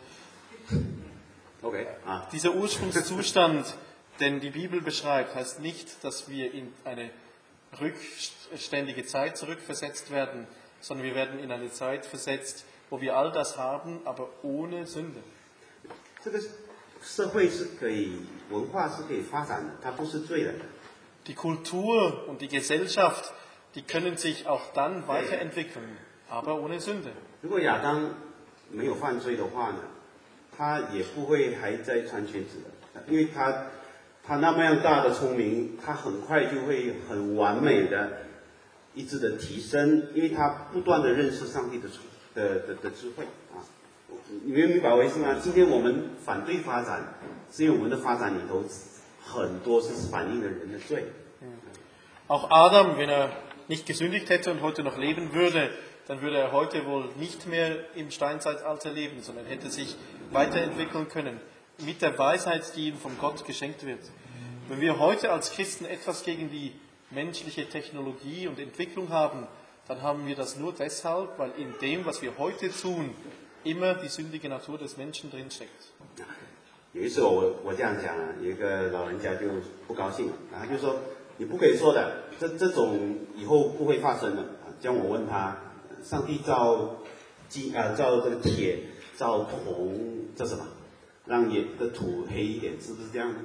Okay. Dieser Ursprungszustand, den die Bibel beschreibt, heißt nicht, dass wir in eine rückständige Zeit zurückversetzt werden, sondern wir werden in eine Zeit versetzt, wo wir all das haben, aber ohne Sünde. 这个社会是可以，文化是可以发展的，它不是罪的。 Die Kultur und die Gesellschaft, die können sich auch dann weiterentwickeln, aber ohne Sünde. 如果亚当没有犯罪的话呢，他也不会还在穿裙子的，因为他那么样大的聪明，他很快就会很完美的一直的提升，因为他不断的认识上帝的智慧你明白我意思吗？今天我们反对发展，是因为我们的发展里头很多是反映了人的罪。 Auch Adam, wenn er nicht gesündigt hätte und heute noch leben würde, dann würde er heute wohl nicht mehr im Steinzeitalter leben, sondern hätte sich weiterentwickeln können mit der Weisheit, die ihm von Gott geschenkt wird. Wenn wir heute als Christen etwas gegen die menschliche Technologie und Entwicklung haben, dann haben wir das nur deshalb, weil in dem, was wir heute tun, immer die sündige Natur des Menschen drinsteckt. 有一次我这样讲有一个老人家就不高兴他就说你不可以说的，这种以后不会发生的这样我问他，上帝造这个铁，造铜，这什么？让的土黑一点，是不是这样呢？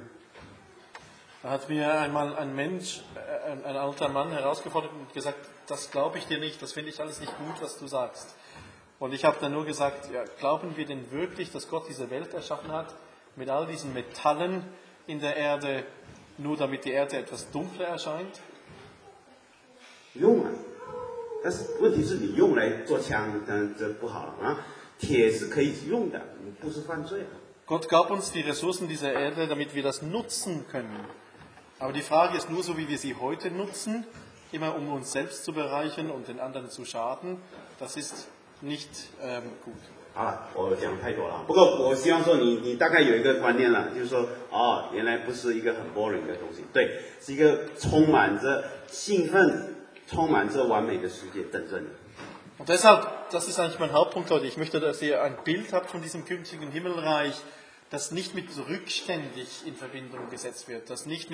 Da hat mir einmal ein alter Mann herausgefordert und gesagt, das glaube ich dir nicht, das finde ich alles nicht gut, was du sagst. Und ich habe dann nur gesagt, ja, glauben wir denn wirklich, dass Gott diese Welt erschaffen hat, mit all diesen Metallen in der Erde, nur damit die Erde etwas dunkler erscheint? 用但是问题是你用来做枪，这不好铁是可以用的，不是犯罪 Gott gab uns die Ressourcen dieser Erde, damit wir das nutzen können. Aber die Frage ist nur so, wie wir sie heute nutzen, immer um uns selbst zu bereichern und den anderen zu schaden, das ist nicht gut. 好了，我讲太多了。不过我希望说你大概有一个观念了，就是说原来不是一个很 boring 的东西，对，是一个充满着兴奋、充满着完美的世界等着你。 Und deshalb, das ist eigentlich mein Hauptpunkt heute. Ich möchte, dass ihr ein Bild habt von diesem künftigen Himmelreich, das nicht mit rückständig in Verbindung gesetzt wird, das nicht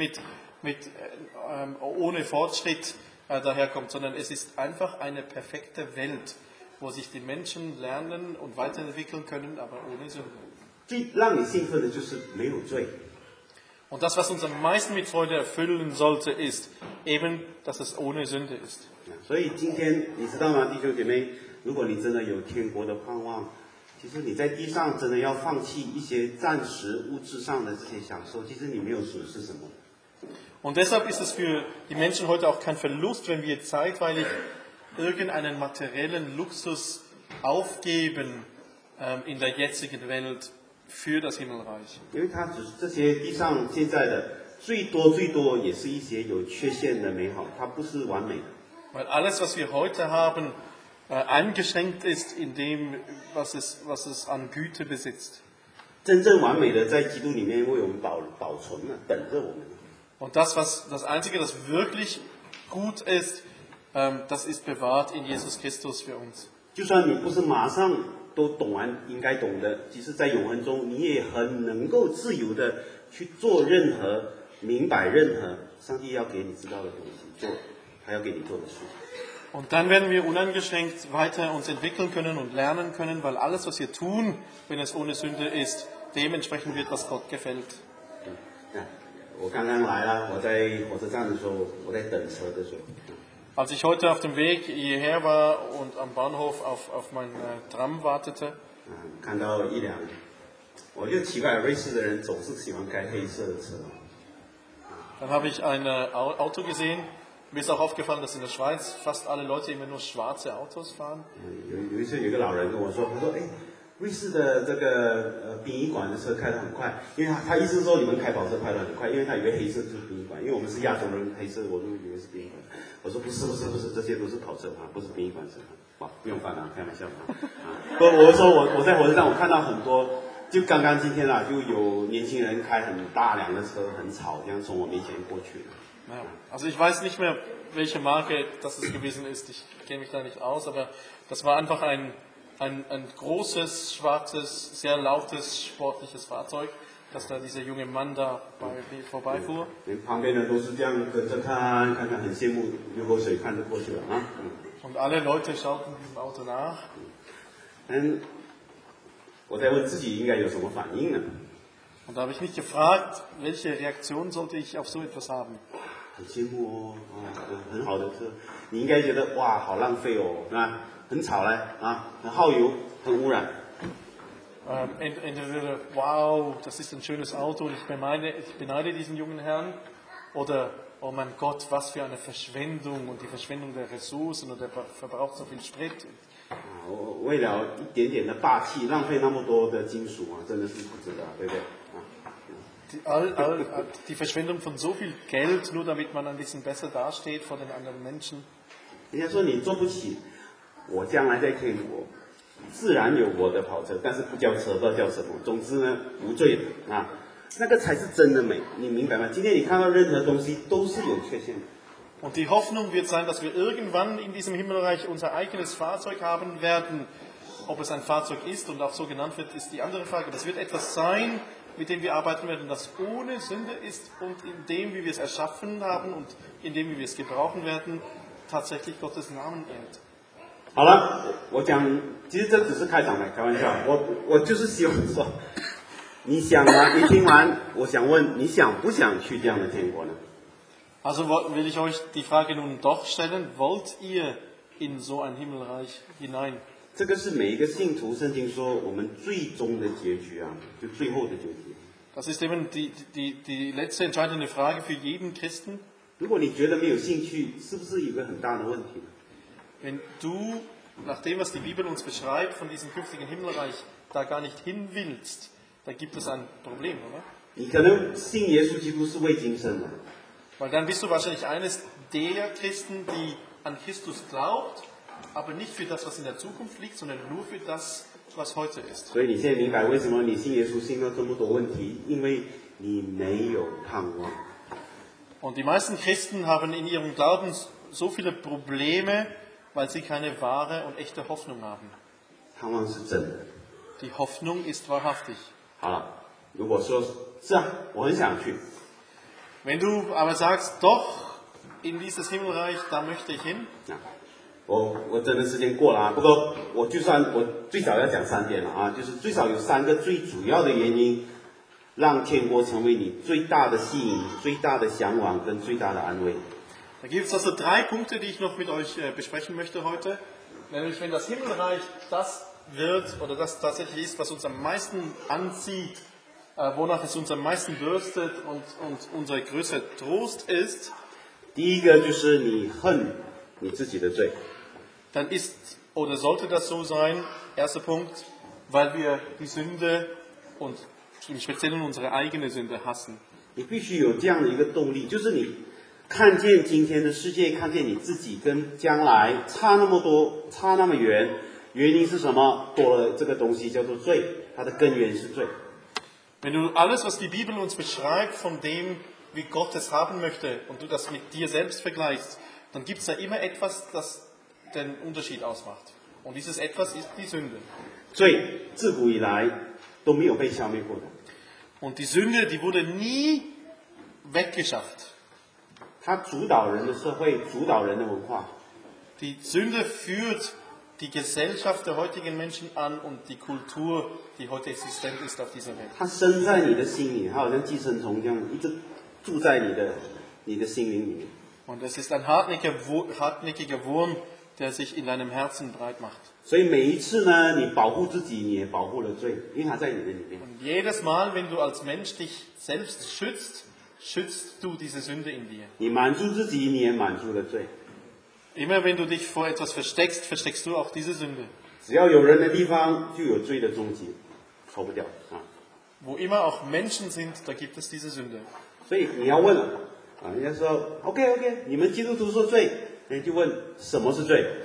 ohne Fortschritt daherkommt, sondern es ist einfach eine perfekte Welt, wo sich die Menschen lernen und weiterentwickeln können, aber ohne Sünde. 最让你兴奋的就是没有罪。 Und das, was uns am meisten mit Freude erfüllen sollte, ist eben, dass es ohne Sünde ist. 所以今天你知道吗，弟兄姐妹，如果你真的有天国的盼望，其实你在地上真的要放弃一些暂时物质上的这些享受，其实你没有损失什么。 Und deshalb ist es für die Menschen heute auch kein Verlust, wenn wir zeitweilig irgendeinen materiellen Luxus aufgeben in der jetzigen Welt für das Himmelreich. 因为它只是这些地上现在的最多也是一些有缺陷的美好，它不是完美的。 Weil alles, was wir heute haben, eingeschränkt ist in dem, was es an Güte besitzt. 真正完美的在基督里面为我们保存了，等着我们。 Und das Einzige, das wirklich gut ist, das ist bewahrt in Jesus Christus für uns. 就算你不是马上都懂完应该懂的，其实在永恒中，你也很能够自由的去做任何、明白任何上帝要给你知道的东西，做他要给你做的事。 Und dann werden wir uneingeschränkt weiter uns entwickeln können und lernen können, weil alles, was wir tun, wenn es ohne Sünde ist, dementsprechend wird, was Gott gefällt. 我刚刚来了，我在火车站的时候，我在等车的时候， Als ich heute auf dem Weg hierher war und am Bahnhof auf mein Tram wartete, 看到一辆，我就奇怪，瑞士的人总是喜欢开黑色的车。 dann habe ich ein Auto gesehen. Mir ist auch aufgefallen, dass in der Schweiz fast alle Leute immer nur schwarze Autos fahren. 有一次有一个老人跟我说，他说：“哎，瑞士的这个殡仪馆的车开得很快，因为他意思是说你们开跑车开得很快，因为他以为黑色就是殡仪馆，因为我们是亚洲人，黑色我都以为是殡仪馆。”我说：“不是，这些都是跑车啊，不是殡仪馆车。”哇，不用烦恼，开玩笑啊。我说我在火车站我看到很多。 就刚刚今天啊，就有年轻人开很大辆的车，很吵，这样从我面前过去。 Ja, also ich weiß nicht mehr, welche Marke das gewesen ist. Ich kenne mich da nicht aus, aber das war einfach ein großes, schwarzes, sehr lautes, sportliches Fahrzeug, dass da dieser junge Mann da vorbeifuhr. 旁边的都是这样跟着看，很羡慕，流口水看着过去了啊。 Und alle Leute schauten diesem Auto nach. 我在问自己应该有什么反应呢？ Und da habe ich mich gefragt, welche Reaktion sollte ich auf so etwas haben? 很羡慕哦，很好的车，你应该觉得哇，好浪费哦，是吧？很吵嘞啊，很耗油，很污染。 Entweder, wow, das ist ein schönes Auto und ich beneide diesen jungen Herrn. Oder, oh mein Gott, was für eine Verschwendung und die Verschwendung der Ressourcen und er verbraucht so viel Sprit. 为了一点点的霸气，浪费那么多的金属啊，真的是不值得，对不对？ Die Verschwendung von so viel Geld, nur damit man ein bisschen besser dasteht vor den anderen Menschen. 人家说你做不起，我将来在天国，自然有我的跑车，但是不叫车，不知道叫什么。总之呢，无罪的啊，那个才是真的美，你明白吗？今天你看到任何东西都是有缺陷的。 Und die Hoffnung wird sein, dass wir irgendwann in diesem Himmelreich unser eigenes Fahrzeug haben werden. Ob es ein Fahrzeug ist und auch so genannt wird, ist die andere Frage. Das wird etwas sein, mit dem wir arbeiten werden, das ohne Sünde ist und in dem, wie wir es erschaffen haben und in dem, wie wir es gebrauchen werden, tatsächlich Gottes Namen ehrt. 好了，我讲，其实这只是开场白，开玩笑。我就是希望说，你想啊，你听完，我想问，你想不想去这样的天国呢？ Also will ich euch die Frage nun doch stellen, wollt ihr in so ein Himmelreich hinein? 这个是每一个信徒，圣经说我们最终的结局啊，就最后的结局。 Das ist eben die letzte entscheidende Frage für jeden Christen. 如果你觉得没有兴趣，是不是有个很大的问题呢？ Wenn du, nach dem, was die Bibel uns beschreibt, von diesem künftigen Himmelreich da gar nicht hin willst, dann gibt es ein Problem, oder? 你可能信耶稣基督是为今生的， Weil dann bist du wahrscheinlich eines der Christen, die an Christus glaubt, aber nicht für das, was in der Zukunft liegt, sondern nur für das, was heute ist. 所以你现在明白为什么你信耶稣信到这么多问题，因为你没有盼望。 Und die meisten Christen haben in ihrem Glauben so viele Probleme, weil sie keine wahre und echte Hoffnung haben. 盼望是真的。 Die Hoffnung ist wahrhaftig. 好了，如果说是啊，我很想去， Wenn du aber sagst, doch, in dieses Himmelreich, da möchte ich hin, 啊，我真的时间过了啊。不过我最少要讲3点了啊，就是最少有3个最主要的原因，让天国成为你最大的吸引、最大的向往跟最大的安慰。 da gibt es also 3 Punkte, die ich noch mit euch besprechen möchte heute. Nämlich, wenn das Himmelreich das wird oder das tatsächlich ist, was uns am meisten anzieht, wonach es uns am meisten dürstet und unser größter Trost ist, 第一个就是你恨你自己的罪， dann ist oder sollte das so sein, erster Punkt, weil wir die Sünde und im Speziellen unsere eigene Sünde hassen. 你必须有这样的一个动力，就是你看见今天的世界，看见你自己跟将来差那么多，差那么远，原因是什么？多了这个东西叫做罪，它的根源是罪。 Wenn du alles, was die Bibel uns beschreibt, von dem, wie Gott es haben möchte, und du das mit dir selbst vergleichst, dann gibt es da immer etwas, das den Unterschied ausmacht. Und dieses etwas ist die Sünde. 罪自古以来都没有被消灭过的， Und die Sünde, die wurde nie weggeschafft. 它主导人的社会，主导人的文化。 Die Sünde führt die Gesellschaft der heutigen Menschen an und die Kultur, die heute existent ist auf dieser Welt. 它生在你的心里，它好像寄生虫一样，一直住在你的心灵里面。 Und es ist ein hartnäckiger Wurm, der sich in deinem Herzen breit macht. 所以每一次呢，你保护自己，你也保护了罪，因为它在你的里面。 Und jedes Mal, wenn du als Mensch dich selbst schützt, schützt du diese Sünde in dir. 你瞒住自己，你也瞒住了罪。 Immer wenn du dich vor etwas versteckst, versteckst du auch diese Sünde. 只要有人的地方，就有罪的踪迹，逃不掉啊。 Wo immer auch Menschen sind, da gibt es diese Sünde. 所以你要问了啊，人家说 OK， 你们基督徒说罪，人家就问什么是罪？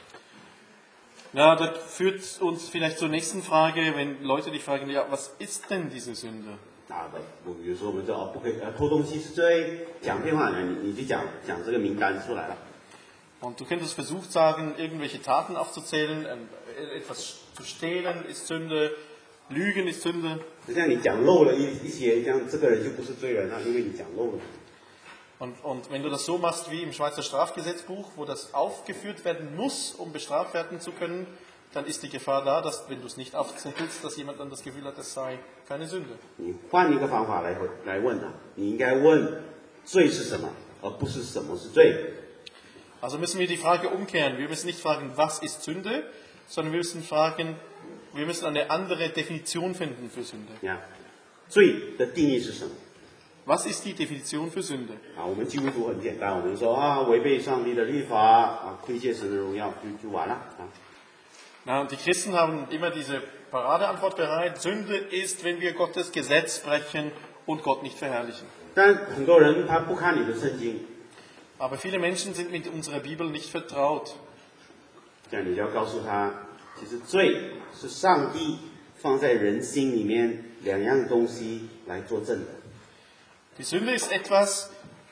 Ja, das führt uns vielleicht zur nächsten Frage, wenn Leute dich fragen, ja, was ist denn diese Sünde? 啊不，比如说我们说哦不可以偷东西是罪，讲电话你就讲这个名单出来了。 Und du könntest versucht sagen, irgendwelche Taten aufzuzählen, etwas zu stehlen ist Sünde, Lügen ist Sünde. 就像你讲漏了一些，这样这个人就不是罪人了，因为你讲漏了。 Und wenn du das so machst wie im Schweizer Strafgesetzbuch, wo das aufgeführt werden muss, um bestraft werden zu können, dann ist die Gefahr da, dass wenn du es nicht aufzählst, dass jemand dann das Gefühl hat, es sei keine Sünde. 你换一个方法来问他，你应该问罪是什么，而不是什么是罪。 Also müssen wir die Frage umkehren. Wir müssen nicht fragen, was ist Sünde, sondern wir müssen eine andere Definition finden für Sünde. 你看，罪的定义是什么？ Was ist die Definition für Sünde? 啊，我们基督徒很简单，我们说啊，违背上帝的律法啊，亏欠神的荣耀，就完了啊。 Na, und die Christen haben immer diese Paradeantwort bereit. Sünde ist, wenn wir Gottes Gesetz brechen und Gott nicht verherrlichen. 但很多人他不看你的圣经， Aber viele Menschen sind mit unserer Bibel nicht vertraut. 这样你就要告诉他，其实罪是上帝放在人心里面两样东西来作证的。 Die Sünde ist etwas,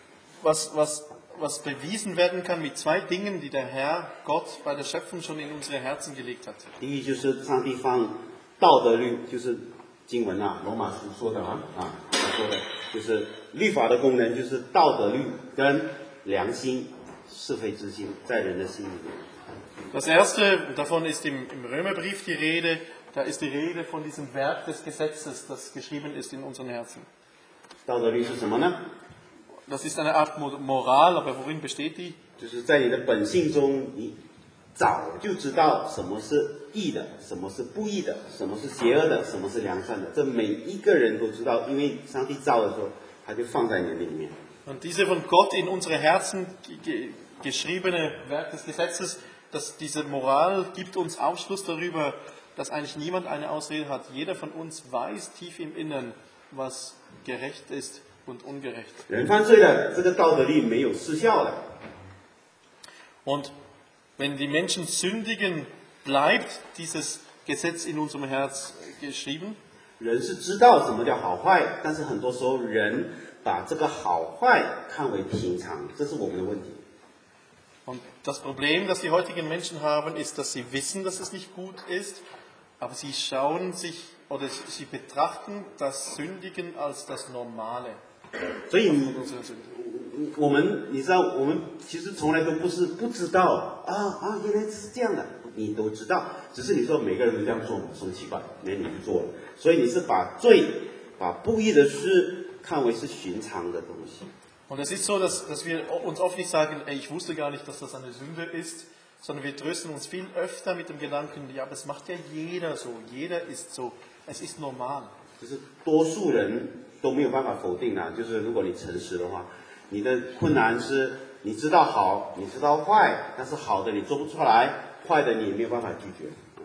was bewiesen werden kann mit zwei Dingen, die der Herr Gott bei der Schöpfung schon in unsere Herzen gelegt hat. 第一就是上帝放道德律，就是经文啊，罗马书说的他说的就是律法的功能就是道德律跟良心、是非之心在人的心里面。 Das erste, davon ist im Römerbrief die Rede, da ist die Rede von diesem Werk des Gesetzes, das geschrieben ist in unseren Herzen. 道德律是什么呢？ Das ist eine Art Moral, aber worin besteht die? 就是在你的本性中，你早就知道什么是义的，什么是不义的，什么是邪恶的，什么是良善的。这每一个人都知道，因为上帝造的时候，他就放在你的里面。 Und diese von Gott in unsere Herzen geschriebene Werk des Gesetzes, diese Moral gibt uns Aufschluss darüber, dass eigentlich niemand eine Ausrede hat. Jeder von uns weiß tief im Innern, was gerecht ist und ungerecht. 人犯罪了，这个道德律没有失效了。 Und wenn die Menschen sündigen, bleibt dieses Gesetz in unserem Herz geschrieben. 人是知道什么叫好坏，但是很多时候人把这个好坏看为平常，这是我们的问题。 Und das Problem, das die heutigen Menschen haben, ist, dass sie wissen, dass es nicht gut ist, aber sie schauen sich oder sie betrachten das Sündigen als das Normale. 所以 von unserer Sünde. 我们你知道，我们其实从来都不知道原来是这样的，你都知道，只是你说每个人都这样做嘛，什么奇怪，连你不做了，所以你是把罪、把不义的事看为是寻常的东西。 Und es ist so, dass wir uns oft nicht sagen, ey, ich wusste gar nicht, dass das eine Sünde ist, sondern wir trösten uns viel öfter mit dem Gedanken, ja, aber es macht ja jeder so, jeder ist so, es ist normal. 就是多数人都没有办法否定啊，就是如果你诚实的话，你的困难是你知道好，你知道坏，但是好的你做不出来，坏的你也没有办法拒绝。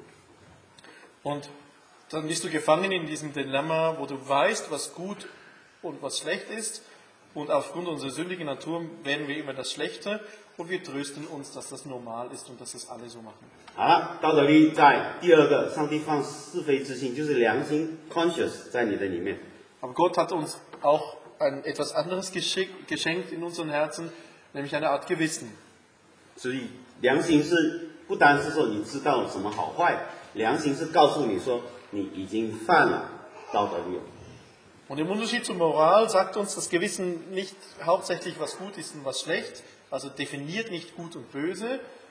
Und dann bist du gefangen in diesem Dilemma, wo du weißt, was gut und was schlecht ist. Und aufgrund unserer sündigen Natur wählen wir immer das Schlechte und wir trösten uns, dass das normal ist und dass das alle so machen. 好了，道德律在第二个，上帝放是非之心，就是良心 conscious 在你的里面。 Aber Gott hat uns auch etwas anderes geschenkt in unseren Herzen, nämlich eine Art Gewissen. 所以良心是不单是说你知道什么好坏，良心是告诉你说你已经犯了道德律。 Und im Unterschied zur Moral sagt uns das Gewissen nicht hauptsächlich, was gut ist und was schlecht, also definiert nicht gut und böse,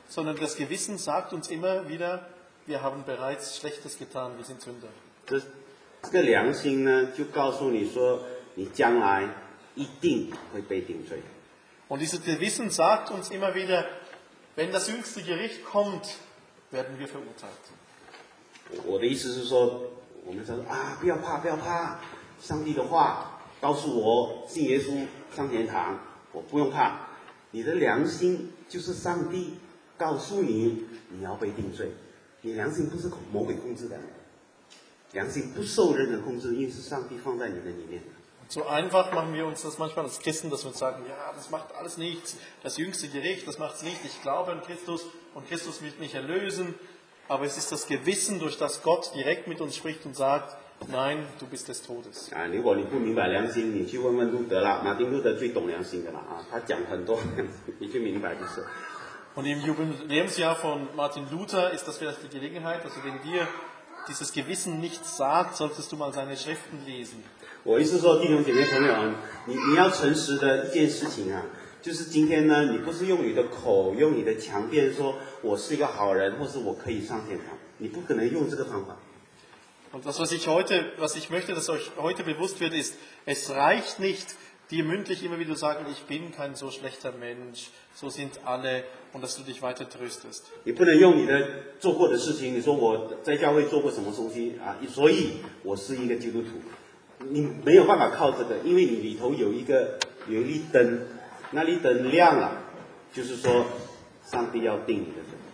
sondern das Gewissen sagt uns immer wieder, wir haben bereits Schlechtes getan, wir sind Sünder. 这个良心呢，就告诉你说，你将来一定会被定罪。 Und dieses Gewissen sagt uns immer wieder, wenn das jüngste Gericht kommt, werden wir verurteilt. 我的意思是说，我们说啊，不要怕，不要怕，上帝的话告诉我，信耶稣上天堂，我不用怕。你的良心就是上帝告诉你，你要被定罪。你良心不是魔鬼控制的，良心不受人的控制，因为是上帝放在你的里面。 So einfach machen wir uns das manchmal als Christen, dass wir uns sagen, ja, das macht alles nichts, das jüngste Gericht, das macht es nicht, ich glaube an Christus und Christus wird mich erlösen. Aber es ist das Gewissen, durch das Gott direkt mit uns spricht und sagt, nein, du bist des Todes. 啊，如果你不明白良心，你去问问路德啦，马丁路德最懂良心的啦啊，他讲很多良心，你去明白就是。 Und im Jubiläumsjahr von Martin Luther ist das vielleicht die Gelegenheit, also wenn dir dieses Gewissen nichts sagt, solltest du mal seine Schriften lesen. 我意思说，弟兄姐妹朋友啊，你要诚实的一件事情啊，就是今天呢，你不是用你的口，用你的强辩说我是一个好人，或是我可以上天堂，你不可能用这个方法。 Und das, was ich möchte, dass euch heute bewusst wird, ist, es reicht nicht, dir mündlich immer wieder zu sagen, ich bin kein so schlechter Mensch, so sind alle, und dass du dich weiter tröstest. 你不能用你的做过的事情，你说我在教会做过什么东西啊，所以我是一个基督徒。你没有办法靠这个，因为你里头有一粒灯，那粒灯亮了，就是说上帝要定你的罪。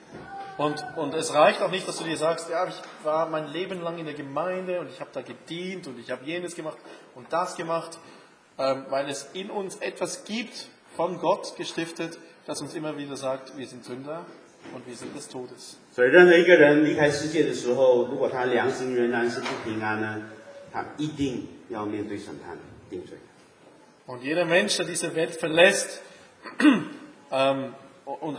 Und es reicht auch nicht, dass du dir sagst, ja, ich war mein Leben lang in der Gemeinde und ich habe da gedient und ich habe jenes gemacht und das gemacht, weil es in uns etwas gibt, von Gott gestiftet, das uns immer wieder sagt, wir sind Sünder und wir sind des Todes. 所以任何一个人离开世界的时候，如果他良心仍然是不平安呢，他一定要面对审判定罪。 Und jeder Mensch, der diese Welt verlässt und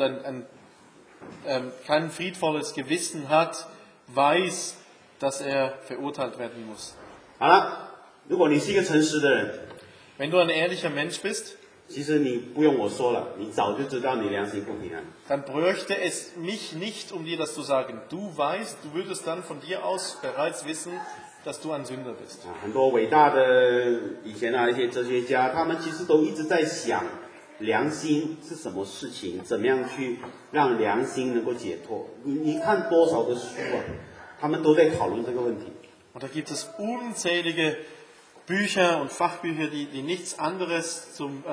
kein friedvolles Gewissen hat, weiß, dass er verurteilt werden muss. 好了，如果你是一个诚实的人， Wenn du ein ehrlicher Mensch bist, 其实你不用我说了，你早就知道你良心不平安。 dann bräuchte es mich nicht, um dir das zu sagen. Du weißt, du würdest dann von dir aus bereits wissen, dass du ein Sünder bist. 啊，很多伟大的以前一些哲学家，他们其实都一直在想，良心是什么事情，怎么样去让良心能够解脱。你看多少的书啊，他们都在讨论这个问题。 Und da gibt es unzählige Bücher und Fachbücher, die nichts anderes zum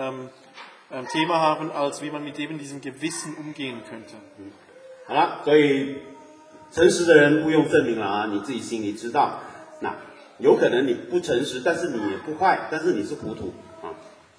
Thema haben, als wie man mit eben diesem Gewissen umgehen könnte. 好了，所以诚实的人不用证明了啊，你自己心里知道。那有可能你不诚实，但是你也不坏，但是你是糊涂啊。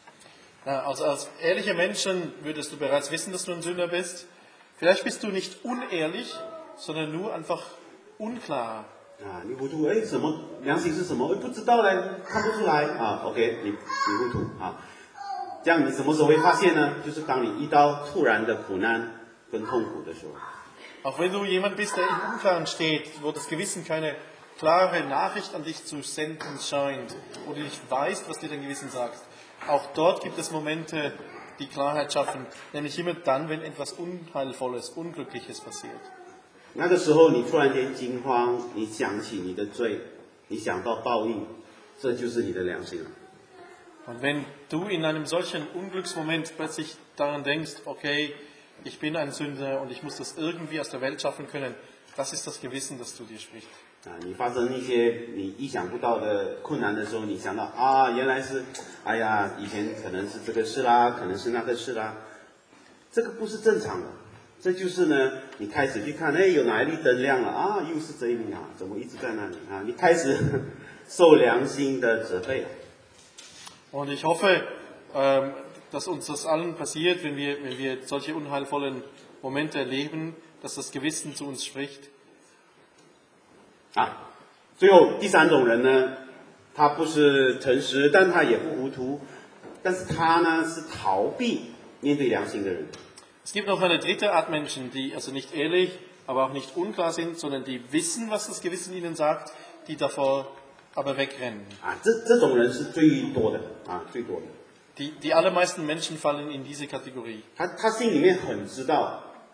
Also als ehrliche Menschen würdest du bereits wissen, dass du ein Sünder bist. Vielleicht bist du nicht unehrlich, sondern nur einfach unklar. 啊，你糊涂，哎，什么良心是什么？不知道嘞，看不出来啊。OK，你糊涂啊。这样你什么时候会发现呢？就是当你遇到突然的苦难跟痛苦的时候。 Auch wenn du jemand bist, der im Unklaren steht, wo das Gewissen keine klare Nachricht an dich zu senden scheint, wo du nicht weißt, was dir dein Gewissen sagt. Auch dort gibt es Momente, die Klarheit schaffen, nämlich immer dann, wenn etwas Unheilvolles, Unglückliches passiert. 那个时候你突然间惊慌，你想起你的罪，你想到报应，这就是你的良心了。 Und wenn du in einem solchen Unglücksmoment plötzlich daran denkst, okay, ich bin ein Sünder und ich muss das irgendwie aus der Welt schaffen können, das ist das Gewissen, das zu dir spricht. 啊，你发生一些你意想不到的困难的时候，你想到啊，原来是，哎呀，以前可能是这个事啦，可能是那个事啦，这个不是正常的。这就是呢，你开始去看，哎，有哪一粒灯亮了啊？又是这一粒啊，怎么一直在那里啊？你开始受良心的责备。 Und ich hoffe, dass uns das allen passiert, wenn wir solche unheilvollen Momente erleben, dass das Gewissen zu uns spricht. 啊，最后第三种人呢，他不是诚实，但他也不糊涂，但是他呢是逃避面对良心的人。 Es gibt noch eine dritte Art Menschen, die also nicht ehrlich, aber auch nicht unklar sind, sondern die wissen, was das Gewissen ihnen sagt, die davor aber wegrennen. 啊，这种人是最多的啊，最多的。 Die allermeisten Menschen fallen in diese Kategorie. 他心里面很知道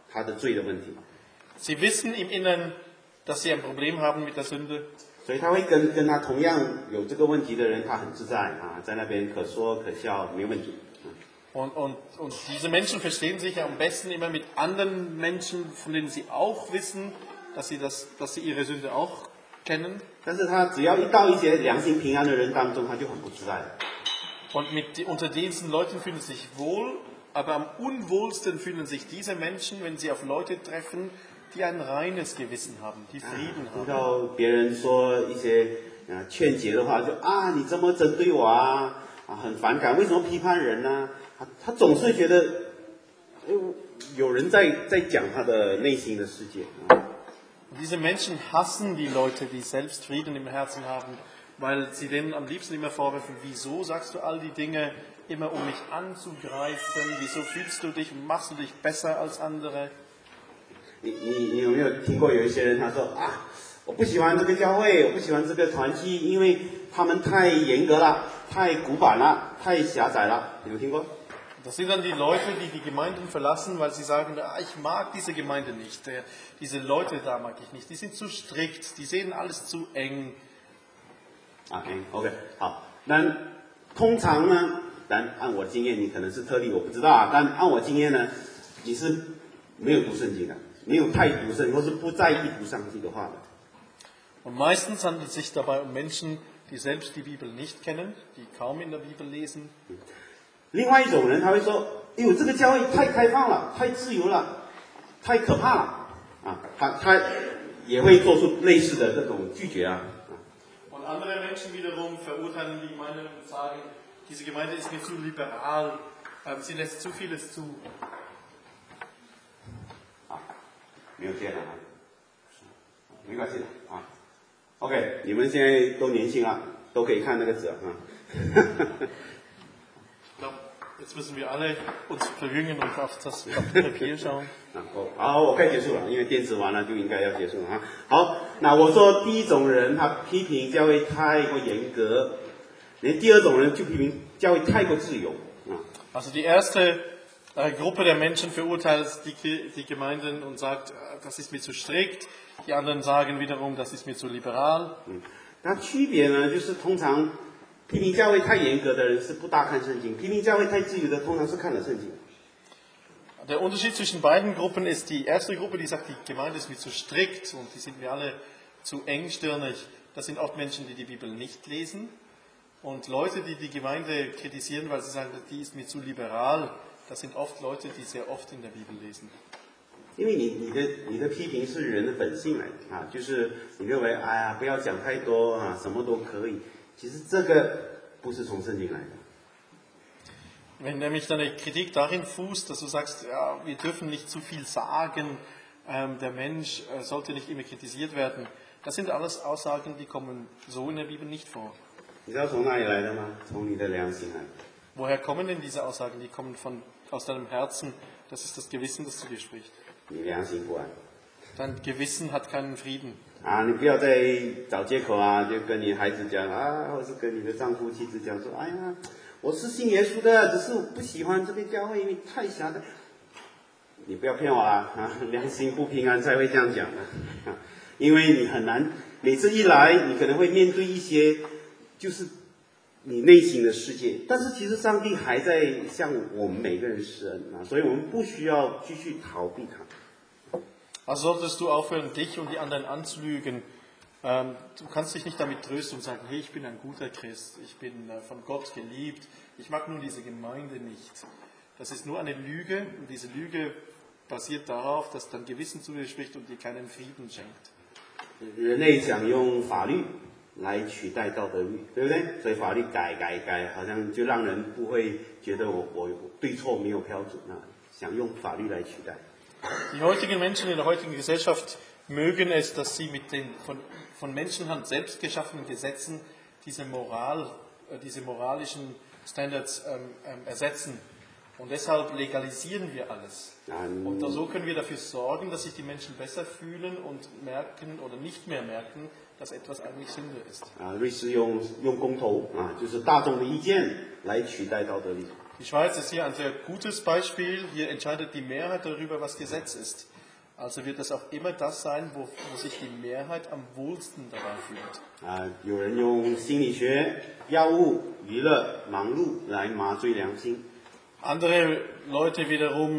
他的罪的问题， Sie wissen im Inneren, dass sie ein Problem haben mit der Sünde. 所以他会跟他同样有这个问题的人，他很自在啊，在那边可说可笑，没问题。 Und diese Menschen verstehen sich ja am besten immer mit anderen Menschen, von denen sie auch wissen, dass sie ihre Sünde auch kennen. 但是他只要一到一些良心平安的人当中，他就很不自在了。 Und unter diesen Leuten fühlen sie sich wohl, aber am unwohlsten fühlen sich diese Menschen, wenn sie auf Leute treffen, die ein reines Gewissen haben, die Frieden 听 haben. 到别人说一些劝解的话，就你这么针对我啊，很反感，为什么批判人呢？他总是觉得，有人在讲他的内心的世界。 Und diese Menschen hassen die Leute, die selbst Frieden im Herzen haben, weil sie denen am liebsten immer vorwerfen, wieso sagst du all die Dinge immer, um mich anzugreifen, wieso fühlst du dich und machst du dich besser als andere? 你有没有听过有一些人他说我不喜欢这个教会，我不喜欢这个团契，因为他们太严格了，太古板了，太狭窄了，有听过？ Das sind dann die Leute, die die Gemeinden verlassen, weil sie sagen, ich mag diese Gemeinde nicht, diese Leute da mag ich nicht, die sind zu strikt, die sehen alles zu eng. OK， 好，那通常呢，但按我经验，你可能是特例，我不知道啊，但按我经验呢，你是没有读圣经的，没有太读圣经，或是不在意读上帝的话的。 Und meistens handelt es sich dabei um Menschen, die selbst die Bibel nicht kennen, die kaum in der Bibel lesen. 另外一种人他会说，这个教会太开放了，太自由了，太可怕了他也会做出类似的这种拒绝啊。 Und andere Menschen wiederum verurteilen die Gemeinde und sagen, diese Gemeinde ist mir zu liberal, sie lässt zu vieles zu. 没有接了没关系的OK， 你们现在都年轻了，都可以看那个字 Ich glaube, jetzt müssen wir alle uns verjüngen und auf das Papier schauen. 好，我快结束了，因为电池完了就应该要结束了好，那我说第一种人他批评教会太过严格，第二种人就批评教会太过自由 Also die erste Gruppe der Menschen verurteilt die Gemeinden und sagt, das ist mir zu strikt. Die anderen sagen wiederum, das ist mir zu liberal. 那区别呢，就是通常批评教会太严格的人是不大看圣经，批评教会太自由的通常是看了圣经。 Der Unterschied zwischen beiden Gruppen ist, die erste Gruppe, die sagt, die Gemeinde ist mir zu strikt und die sind mir alle zu engstirnig. Das sind oft Menschen, die die Bibel nicht lesen. Und Leute, die die Gemeinde kritisieren, weil sie sagen, die ist mir zu liberal, das sind oft Leute, die sehr oft in der Bibel lesen. 因为你的批评是人的本性来的就是你认为不要讲太多什么都可以，其实这个不是从圣经来的。 Wenn nämlich deine Kritik darin fußt, dass du sagst, ja, wir dürfen nicht zu viel sagen, der Mensch sollte nicht immer kritisiert werden, das sind alles Aussagen, die kommen so in der Bibel nicht vor. 你知道从哪里来的吗？从你的良心来的。 Woher kommen denn diese Aussagen? Die kommen aus deinem Herzen, das ist das Gewissen, das zu dir spricht. 你良心不安 Dein Gewissen hat keinen Frieden. 你不要再找借口就跟你孩子讲或是跟你的丈夫妻子讲说，我是信耶稣的，只是我不喜欢这个教会，因为太狭窄。你不要骗我良心不平安才会这样讲的因为你很难，每次一来，你可能会面对一些就是你内心的世界，但是其实上帝还在向我们每个人施恩所以我们不需要继续逃避他。 Also solltest du aufhören, dich und die anderen anzulügen. Du kannst dich nicht damit trösten und sagen, hey, ich bin ein guter Christ, ich bin von Gott geliebt, ich mag nur diese Gemeinde nicht. Das ist nur eine Lüge und diese Lüge basiert darauf, dass dein Gewissen zu dir spricht und dir keinen Frieden schenkt. 人类想用法律来取代道德律，对不对？所以法律改，好像就让人不会觉得我对错没有标准想用法律来取代。 Die heutigen Menschen in der heutigen Gesellschaft mögen es, dass sie mit den von Menschenhand selbst geschaffenen Gesetzen diese moralischen Standards ersetzen. Und deshalb legalisieren wir alles. Und so können wir dafür sorgen, dass sich die Menschen besser fühlen und merken oder nicht mehr merken, dass etwas eigentlich Sünde ist. 律师用公投就是大众的意见来取代道德律。 Die Schweiz ist hier ein sehr gutes Beispiel. Hier entscheidet die Mehrheit darüber, was Gesetz ist. Also wird es auch immer das sein, wo sich die Mehrheit am wohlsten dabei fühlt. 有人用心理学、药物、娱乐、忙碌来麻醉良心。 Andere Leute wiederum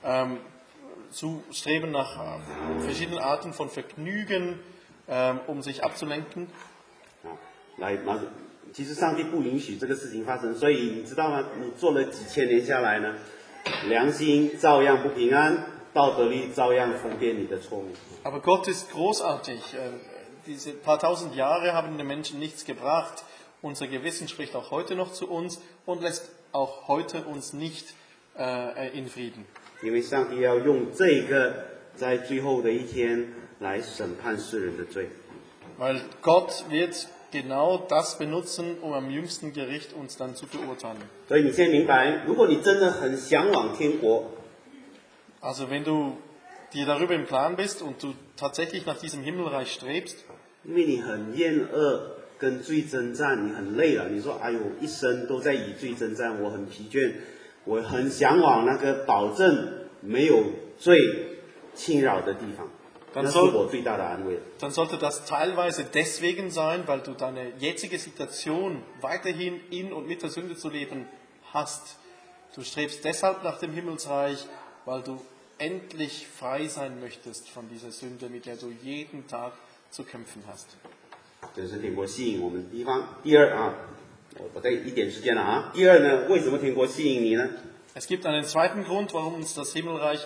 streben nach verschiedenen Arten von Vergnügen, um sich abzulenken. 来麻醉，其实上帝不允许这个事情发生，所以你知道吗？你做了几千年下来呢，良心照样不平安，道德律照样分辨你的错误。 Aber Gott ist großartig. Diese paar tausend Jahre haben den Menschen nichts gebracht. Unser Gewissen spricht auch heute noch zu uns und lässt auch heute uns nicht in Frieden. 因为上帝要用这个在最后的一天来审判世人的罪。 Weil Gott wird genau das benutzen, um am jüngsten Gericht uns dann zu beurteilen. 所以你先明白，如果你真的很向往天国， Also wenn du dir darüber im Klaren bist und du tatsächlich nach diesem Himmelreich strebst, 因为你很厌恶跟罪征战，你很累了，你说哎呦，一生都在与罪征战，我很疲倦，我很向往那个保证没有罪侵扰的地方，那是我最大的安慰。 dann sollte das teilweise deswegen sein, weil du deine jetzige Situation weiterhin in und mit der Sünde zu leben hast. Du strebst deshalb nach dem Himmelsreich, weil du endlich frei sein möchtest von dieser Sünde, mit der du jeden Tag zu kämpfen hast. 这是天国吸引我们的地方。第二啊，我再一点时间了啊。第二呢，为什么天国吸引你呢？ Es gibt einen zweiten Grund, warum uns das Himmelreich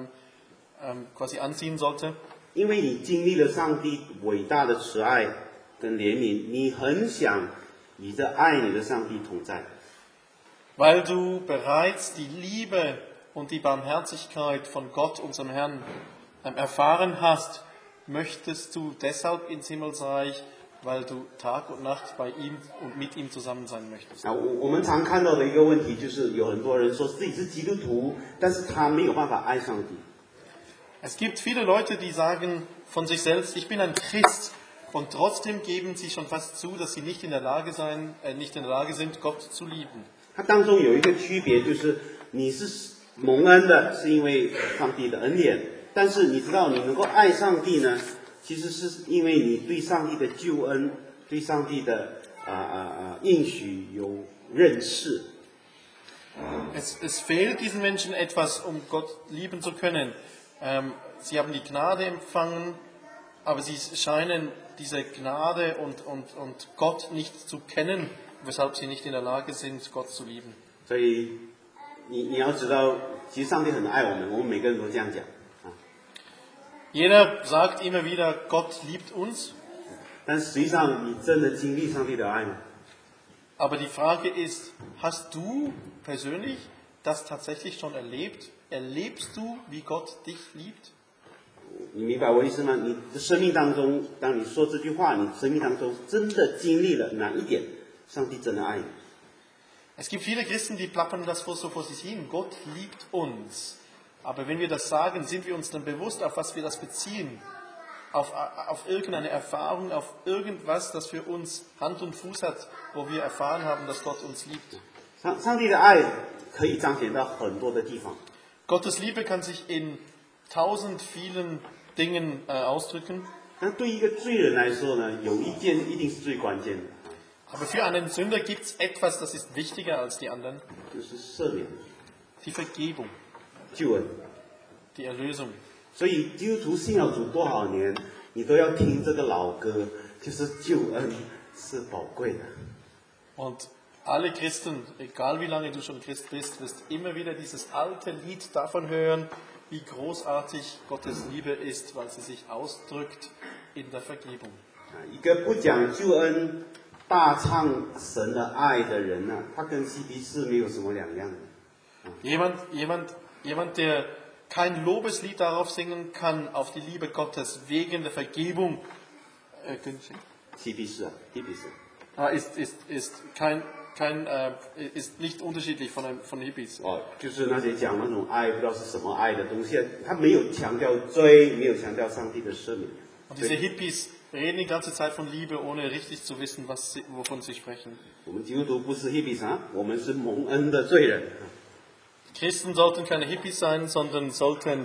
quasi anziehen sollte. 因为你经历了上帝伟大的慈爱跟怜悯，你很想与这爱你的上帝同在。 Weil du bereits die Liebe und die Barmherzigkeit von Gott, unserem Herrn, erfahren hast, möchtest du deshalb ins Himmelsreich, weil du Tag und Nacht bei ihm und mit ihm zusammen sein möchtest. 啊，我们常看到的一个问题就是有很多人说自己是基督徒，但是他没有办法爱上帝。 Es gibt viele Leute, die sagen von sich selbst, ich bin ein Christ, und trotzdem geben sie schon fast zu, dass sie nicht in der Lage sind, Gott zu lieben. 它当中有一个区别，就是你是蒙恩的，是因为上帝的恩典，但是你知道你能够爱上帝呢，其实是因为你对上帝的救恩、对上帝的应许有认识。 Es fehlt diesen Menschen etwas, um Gott lieben zu können. Sie haben die Gnade empfangen, aber sie scheinen diese Gnade und Gott nicht zu kennen, weshalb sie nicht in der Lage sind, Gott zu lieben. 所以你要知道，其实上帝很爱我们，我们每个人都这样讲啊。 Jeder sagt immer wieder, Gott liebt uns, 但实际上，你真的经历上帝的爱吗？ aber die Frage ist, hast du persönlich das tatsächlich schon erlebt? Erlebst du, wie Gott dich liebt? 你明白我意思吗？你的生命当中，当你说这句话，你生命当中真的经历了哪一点？上帝真的爱你。 Es gibt viele Christen, die plappern das so vor sich hin. Gott liebt uns. Aber wenn wir das sagen, sind wir uns dann bewusst, auf was wir das beziehen? Auf irgendeine Erfahrung, auf irgendwas, das für uns Hand und Fuß hat, wo wir erfahren haben, dass Gott uns liebt. 上帝的爱可以彰显到很多的地方。 Gottes Liebe kann sich in tausend vielen Dingen ausdrücken. 但对一个罪人来说呢，有一件一定是最关键的， Aber für einen Sünder gibt es etwas, das ist wichtiger als die anderen. 就是赦免、 Die Vergebung, 救恩。 die Erlösung. 所以基督徒信了主多少年，你都要听这个老歌，就是救恩是宝贵的。 Und alle Christen, egal wie lange du schon Christ bist, wirst immer wieder dieses alte Lied davon hören, wie großartig Gottes Liebe ist, weil sie sich ausdrückt in der Vergebung. 一个不讲救恩、大唱神的爱的人呢，他跟嬉皮士没有什么两样的。 Jemand, der kein Lobeslied darauf singen kann, auf die Liebe Gottes wegen der Vergebung, 嬉皮士啊，嬉皮士。 ist nicht unterschiedlich von Hippies. 哦，就是那些讲那种爱，不知道是什么爱的东西，他没有强调罪，没有强调上帝的赦免。 Und diese Hippies reden die ganze Zeit von Liebe, ohne richtig zu wissen, wovon sie sprechen. 我们基督徒不是 hippies 啊，我们是蒙恩的罪人。 Christen sollten keine Hippies sein, sondern sollten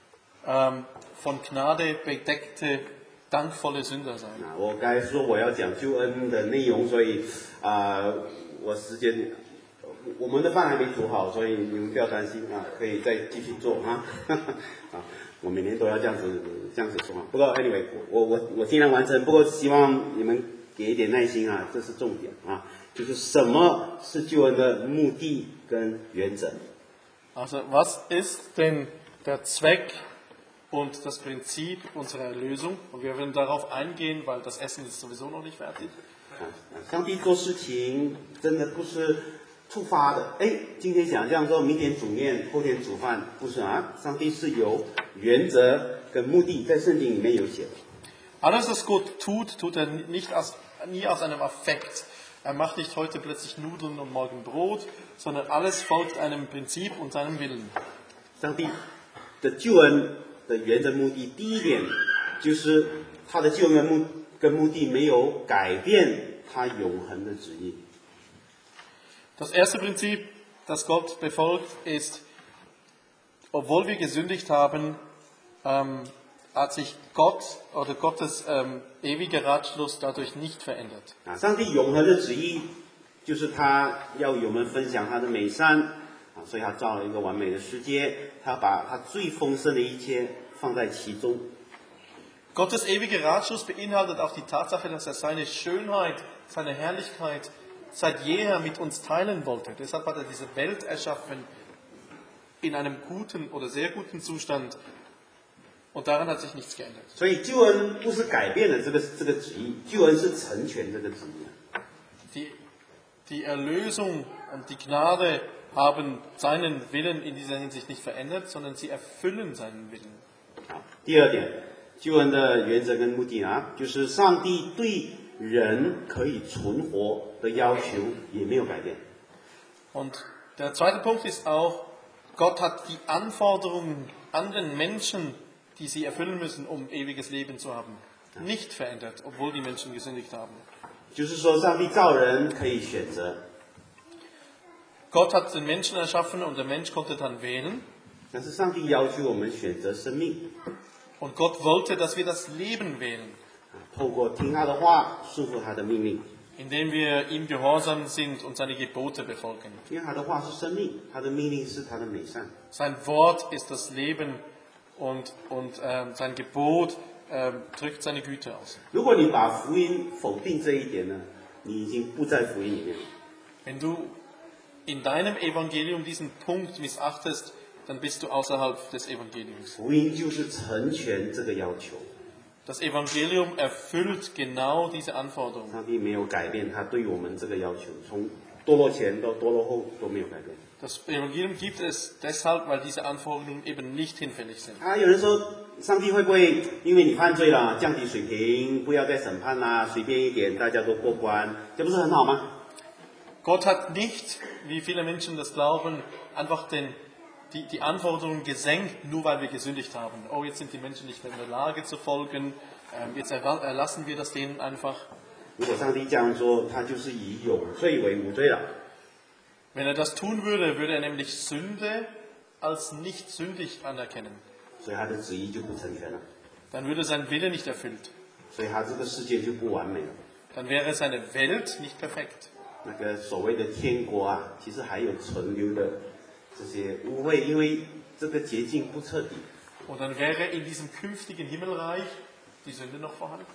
von Gnade bedeckte, dankvolle Sünder sein. 啊，我刚才说我要讲救恩的内容，所以我时间我们的饭还没煮好，所以你们不要担心啊，可以再继续做啊。啊，我每年都要这样子说啊。不过 anyway， 我尽量完成，不过希望你们给一点耐心啊，这是重点啊，就是什么是救恩的目的跟原则。 Also was ist denn der Zweck und das Prinzip unserer Erlösung? Und wir werden darauf eingehen, weil das Essen ist sowieso noch nicht fertig. 上帝做事情真的不是突发的，哎，今天想这样做，明天煮面，后天煮饭，不是啊？上帝是有原则跟目的，在圣经里面有写的。 Alles, was Gott tut, tut er nie aus einem Affekt. Er macht nicht heute plötzlich Nudeln und morgen Brot, sondern alles folgt einem Prinzip und seinem Willen. 上帝的救恩的原则目的，第一点就是他的救恩跟目的没有改变他永恒的旨意。 Das erste Prinzip, das Gott befolgt, ist, obwohl wir gesündigt haben, hat sich Gott oder Gottes ewiger Ratschluss dadurch nicht verändert. 啊，上帝永恒的旨意就是他要与我们分享他的美善啊，所以他造了一个完美的世界，他把他最丰盛的一切放在其中。 Gottes ewiger Ratschluss beinhaltet auch die Tatsache, dass er seine Schönheit, seine Herrlichkeit seit jeher mit uns teilen wollte. Deshalb hat er diese Welt erschaffen in einem guten oder sehr guten Zustand und daran hat sich nichts geändert. 所以救恩不是改变了这个旨意，救恩是成全这个旨意。 Die Erlösung und die Gnade haben seinen Willen in dieser Hinsicht nicht verändert, sondern sie erfüllen seinen Willen. 啊，第二点，救恩的原则跟目的啊，就是上帝对人可以存活的要求也没有改变。 Und der zweite Punkt ist auch, Gott hat die Anforderungen an den Menschen, die sie erfüllen müssen, um ewiges Leben zu haben, nicht verändert, obwohl die Menschen gesündigt haben. 就是说，上帝造人可以选择， Gott hat den Menschen erschaffen und der Mensch konnte dann wählen. 但是上帝要求我们选择生命， Und Gott wollte, dass wir das Leben wählen, 透过听他的话，顺服他的命令。 indem wir ihm gehorsam sind und seine Gebote befolgen. 因为他的话是生命，他的命令是他的美善。 Sein Wort ist das Leben und sein Gebot drückt seine Güte aus. 如果你把福音否定这一点呢，你已经不在福音里面。 Wenn du in deinem Evangelium diesen Punkt missachtest, dann bist du außerhalb des Evangeliums. 福音就是成全这个要求， Das Evangelium erfüllt genau diese Anforderung. 上帝没有改变他对我们这个要求，从堕落前到堕落后都没有改变。 Das Evangelium gibt es deshalb, weil diese Anforderungen eben nicht hinfällig sind. 啊，有人说，上帝会不会因为你犯罪了，降低水平，不要再审判啦，随便一点，大家都过关，这不是很好吗？ Gott hat nicht, wie viele Menschen das glauben, einfach die Anforderungen gesenkt, nur weil wir gesündigt haben. Oh, jetzt sind die Menschen nicht mehr in der Lage zu folgen, jetzt erlassen wir das denen einfach. 如果上帝这样说，他就是以有罪为无罪了。 Wenn er das tun würde, würde er nämlich Sünde als nicht sündig anerkennen. 所以他的旨意就不成全了， Dann würde sein Wille nicht erfüllt. 所以他这个世界就不完美了。 Dann wäre seine Welt nicht perfekt. 那个所谓的天国啊，其实还有存留的这些污秽，因为这个洁净不彻底。 Und dann wäre in diesem künftigen Himmelreich die Sünde noch vorhanden.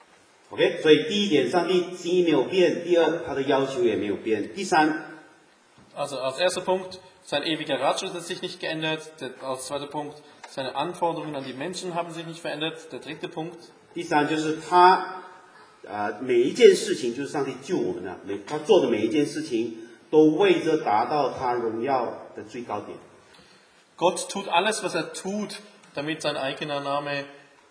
OK， 所以第一点，上帝心意没有变；第二，他的要求也没有变；第三， Also als erster Punkt, sein ewiger Ratschluss hat sich nicht geändert. Als zweiter Punkt, seine Anforderungen an die Menschen haben sich nicht verändert. Der dritte Punkt, 第三就是他每一件事情，就是上帝救我们的，他做的每一件事情，都为着达到他荣耀的最高点。 Gott tut alles, was er tut, damit sein eigener Name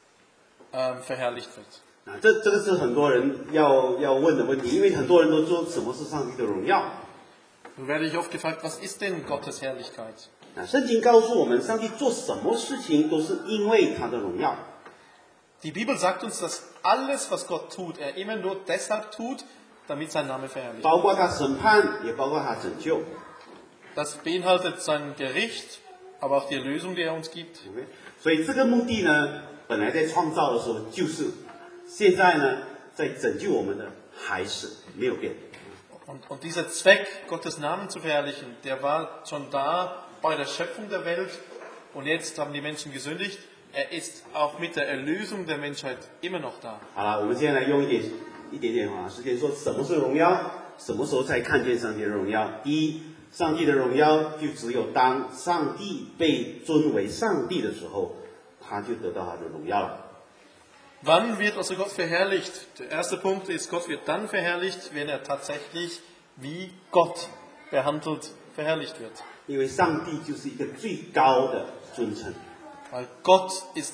verherrlicht wird. 啊，这个是很多人要问的问题，因为很多人都说什么是上帝的荣耀。 Nun werde ich oft gefragt, was ist denn Gottes Herrlichkeit? 啊，圣经告诉我们，上帝做什么事情都是因为他的荣耀。 Die Bibel sagt uns, dass alles, was Gott tut, er immer nur deshalb tut, damit sein Name verherrlicht wird. 包括他审判，也包括他拯救。 Das beinhaltet sein Gericht, aber auch die Erlösung, die er uns gibt. 所以这个目的呢，本来在创造的时候就是，现在呢，在拯救我们的还是没有变。 Und dieser Zweck, Gottes Namen zu verherrlichen, der war schon da bei der Schöpfung der Welt. Und jetzt haben die Menschen gesündigt. Er ist auch mit der Erlösung der Menschheit immer noch da. 好了，我们现在来用一点点时间说什么是荣耀，什么时候才看见上帝的荣耀。第一，上帝的荣耀就只有当上帝被尊为上帝的时候，他就得到他的荣耀了。 Wann wird also Gott verherrlicht? Der erste Punkt ist, Gott wird dann verherrlicht, wenn er tatsächlich wie Gott behandelt, verherrlicht wird. 因为上帝就是一个最高的尊称。 Weil Gott ist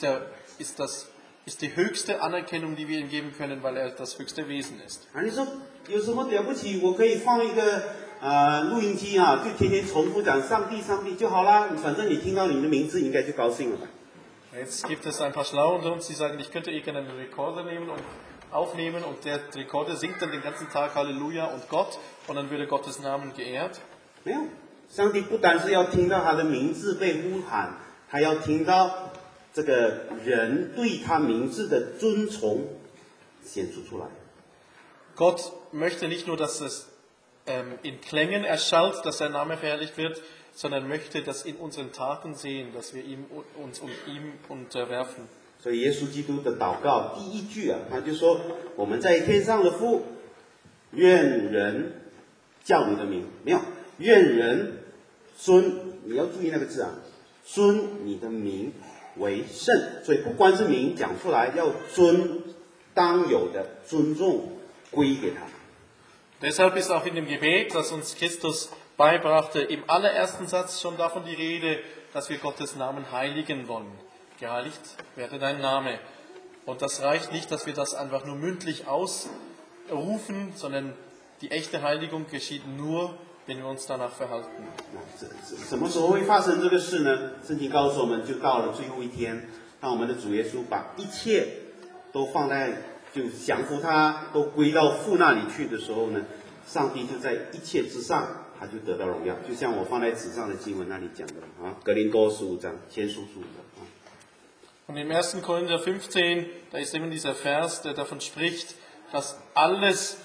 die höchste Anerkennung, die wir ihm geben können, weil er das höchste Wesen ist. 你说有什么了不起？我可以放一个录音机啊，就天天重复讲上帝上帝就好啦。反正你听到你的名字，应该就高兴了吧？ Jetzt gibt es ein paar Schlaue unter uns, die sagen, ich könnte irgendeinen Rekorder nehmen und aufnehmen und der Rekorder singt dann den ganzen Tag Halleluja und Gott und dann würde Gottes Namen geehrt. 没有，上帝不单是要听到他的名字被呼喊，他要听到这个人对他名字的尊崇显出出来。 Gott möchte nicht nur, dass es in Klängen erschallt, dass sein Name verherrlicht wird, sondern möchte das in unseren Taten sehen, dass wir uns ihm unterwerfen. 所以耶稣基督的祷告第一句啊，他就说：“我们在天上的父，愿人叫你的名，没有，愿人尊，你要注意那个字啊，尊你的名为圣。所以不光是名讲出来，要尊当有的尊重归给他。” Deshalb ist auch in dem Gebet, das uns Christus beibrachte, im allerersten Satz schon davon die Rede, dass wir Gottes Namen heiligen wollen. Geheiligt werde dein Name. Und das reicht nicht, dass wir das einfach nur mündlich ausrufen, sondern die echte Heiligung geschieht nur, wenn wir uns danach verhalten. 什么时候会发生这个事呢？圣经告诉我们，就到了最后一天，当我们的主耶稣把一切都放在，就降服他，都归到父那里去的时候呢，上帝就在一切之上，他就得到荣耀。就像我放在纸上的经文那里讲的啊，格林多15章，前书15章啊。 Und im 1. Korinther 15, da ist eben dieser Vers, der davon spricht, dass alles,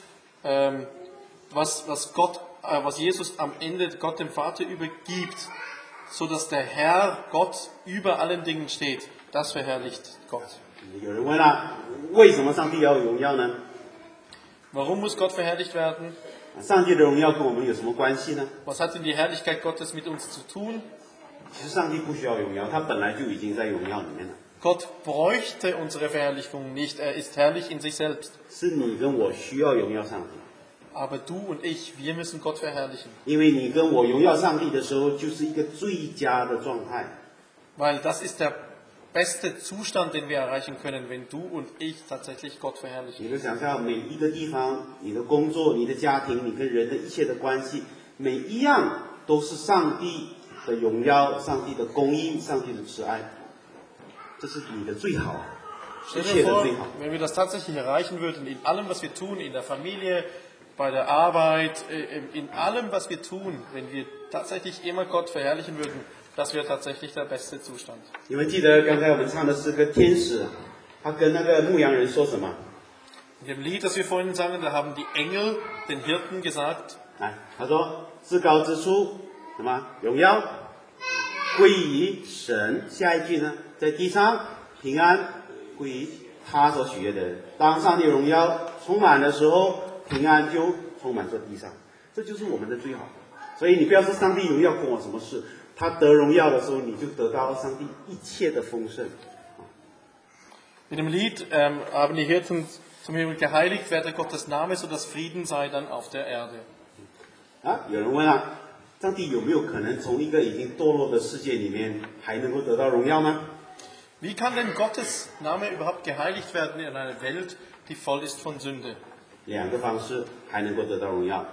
was Jesus am Ende Gott dem Vater übergibt, so dass der Herr Gott über allen Dingen steht, das verherrlicht Gott. 有人问了，为什么上帝要有荣耀呢？ Warum muss Gott verherrlicht werden? 上帝的荣耀跟我们有什么关系呢？ Was hat denn die Herrlichkeit Gottes mit uns zu tun? 其实上帝不需要荣耀，他本来就已经在荣耀里面了。 Gott bräuchte unsere Verherrlichung nicht, er ist herrlich in sich selbst. 是你跟我需要荣耀上帝。 Aber du und ich, wir müssen Gott verherrlichen. 因为你跟我荣耀上帝的时候，就是一个最佳的状态。 Weil das ist der beste Zustand, den wir erreichen können, wenn du und ich tatsächlich Gott verherrlichen. 你就想象每一个地方，你的工作、你的家庭、你跟人的一切的关系，每一样都是上帝的荣耀、上帝的供应、上帝的慈爱，这是你的最好，一 Stell 切 dir 的 vor, 最好。 wenn wir das tatsächlich erreichen würden, in allem, was wir tun, in der Familie, bei der Arbeit, in allem, was wir tun, wenn wir tatsächlich immer Gott verherrlichen würden, das wäre tatsächlich der beste Zustand. 你们记得刚才我们唱的诗歌《天使》，他跟那个牧羊人说什么？ In dem Lied, das wir vorhin sangen, da haben die Engel den Hirten gesagt, 来，他说至高之处什么荣耀归于神。下一句呢，在地上平安归于他所喜悦的人。当上帝荣耀充满的时候，平安就充满在地上。这就是我们的最好。所以你不要说上帝荣耀关我什么事，他得荣耀的时候，你就得到上帝一切的丰盛。 in dem Lied haben die Hirten zum Himmel geheiligt, werde Gottes Name, so dass Frieden sei dann auf der Erde. 啊，有人问了，上帝有没有可能从一个已经堕落的世界里面还能够得到荣耀呢？ Wie kann denn Gottes Name überhaupt geheiligt werden in einer Welt, die voll ist von Sünde? 两个方式还能够得到荣耀，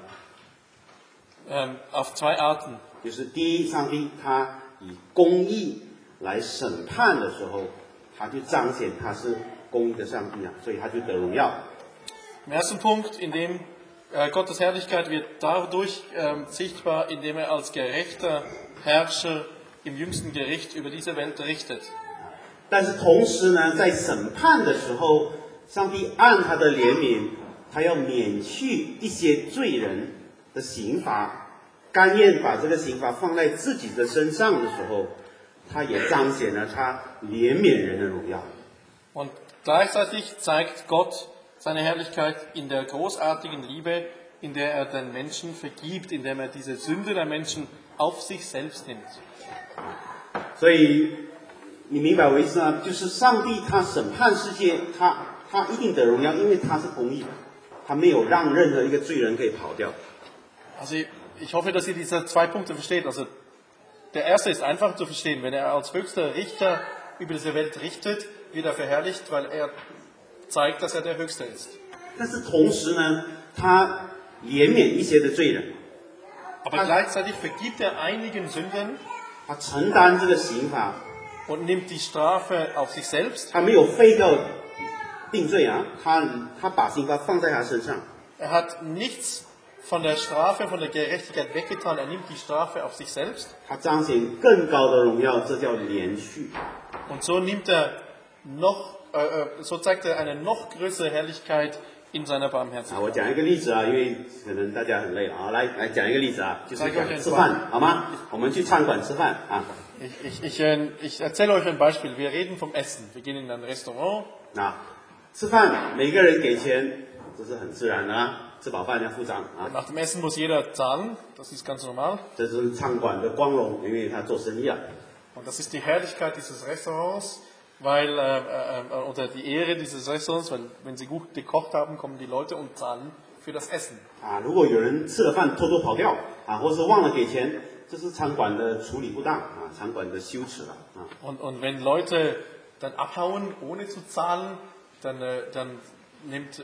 Auf zwei Arten. 就是第一，上帝他以公义来审判的时候，他就彰显他是公义的上帝啊，所以他就得荣耀。 Im ersten Punkt, in dem Gottes Herrlichkeit wird dadurch sichtbar, indem er als gerechter Herrscher im jüngsten Gericht über diese Welt richtet. 但是同时呢，在审判的时候，上帝按他的怜悯，他要免去一些罪人的刑罚，甘愿把这个刑罚放在自己的身上的时候，他也彰显了他怜悯人的荣耀。 Und gleichzeitig zeigt Gott seine Herrlichkeit in der großartigen Liebe, in der er den Menschen vergibt, indem er diese Sünde der Menschen auf sich selbst nimmt. 所以你明白我意思吗？就是上帝他审判世界，他一定得荣耀，因为他是公义的，他没有让任何一个罪人可以跑掉。 Also ich hoffe, dass ihr diese zwei Punkte versteht. Also der erste ist einfach zu verstehen. Wenn er als höchster Richter über diese Welt richtet, wird er verherrlicht, weil er zeigt, dass er der Höchste ist. 但是同时呢，他怜悯一些的罪人， Aber gleichzeitig vergibt er einigen Sünden 他承担这个刑罚， und nimmt die Strafe auf sich selbst. 他没有废掉定罪啊，他把刑罚放在他身上。 Er hat nichts von der Strafe, von der Gerechtigkeit weggetan. Er nimmt die Strafe auf sich selbst. 他彰显更高的荣耀，这叫连续。 Und so so zeigt er eine noch größere Herrlichkeit in seiner 啊，我 Barmherzigkeit. 讲一个例子啊，因为可能大家很累了啊，来讲一个例子啊，就是讲吃饭，好吗？我们去餐馆吃饭啊， Ich erzähle euch ein Beispiel. Wir reden vom Essen. Wir gehen in ein Restaurant. 吃饭每个人给钱，这是很自然的啊，吃饱饭要付账啊， Nach dem Essen muss jeder zahlen. Das ist ganz normal. 这是餐馆的光荣，因为他做生意啊。 Und das ist die Herrlichkeit dieses Restaurants, oder die Ehre dieses Restaurants, weil wenn sie gut gekocht haben, kommen die Leute und zahlen für das Essen. 啊，如果有人吃了饭偷偷跑掉啊，或是忘了给钱，这是餐馆的处理不当啊，餐馆的羞耻了啊。 Und wenn Leute dann abhauen, ohne zu zahlen, dann nimmt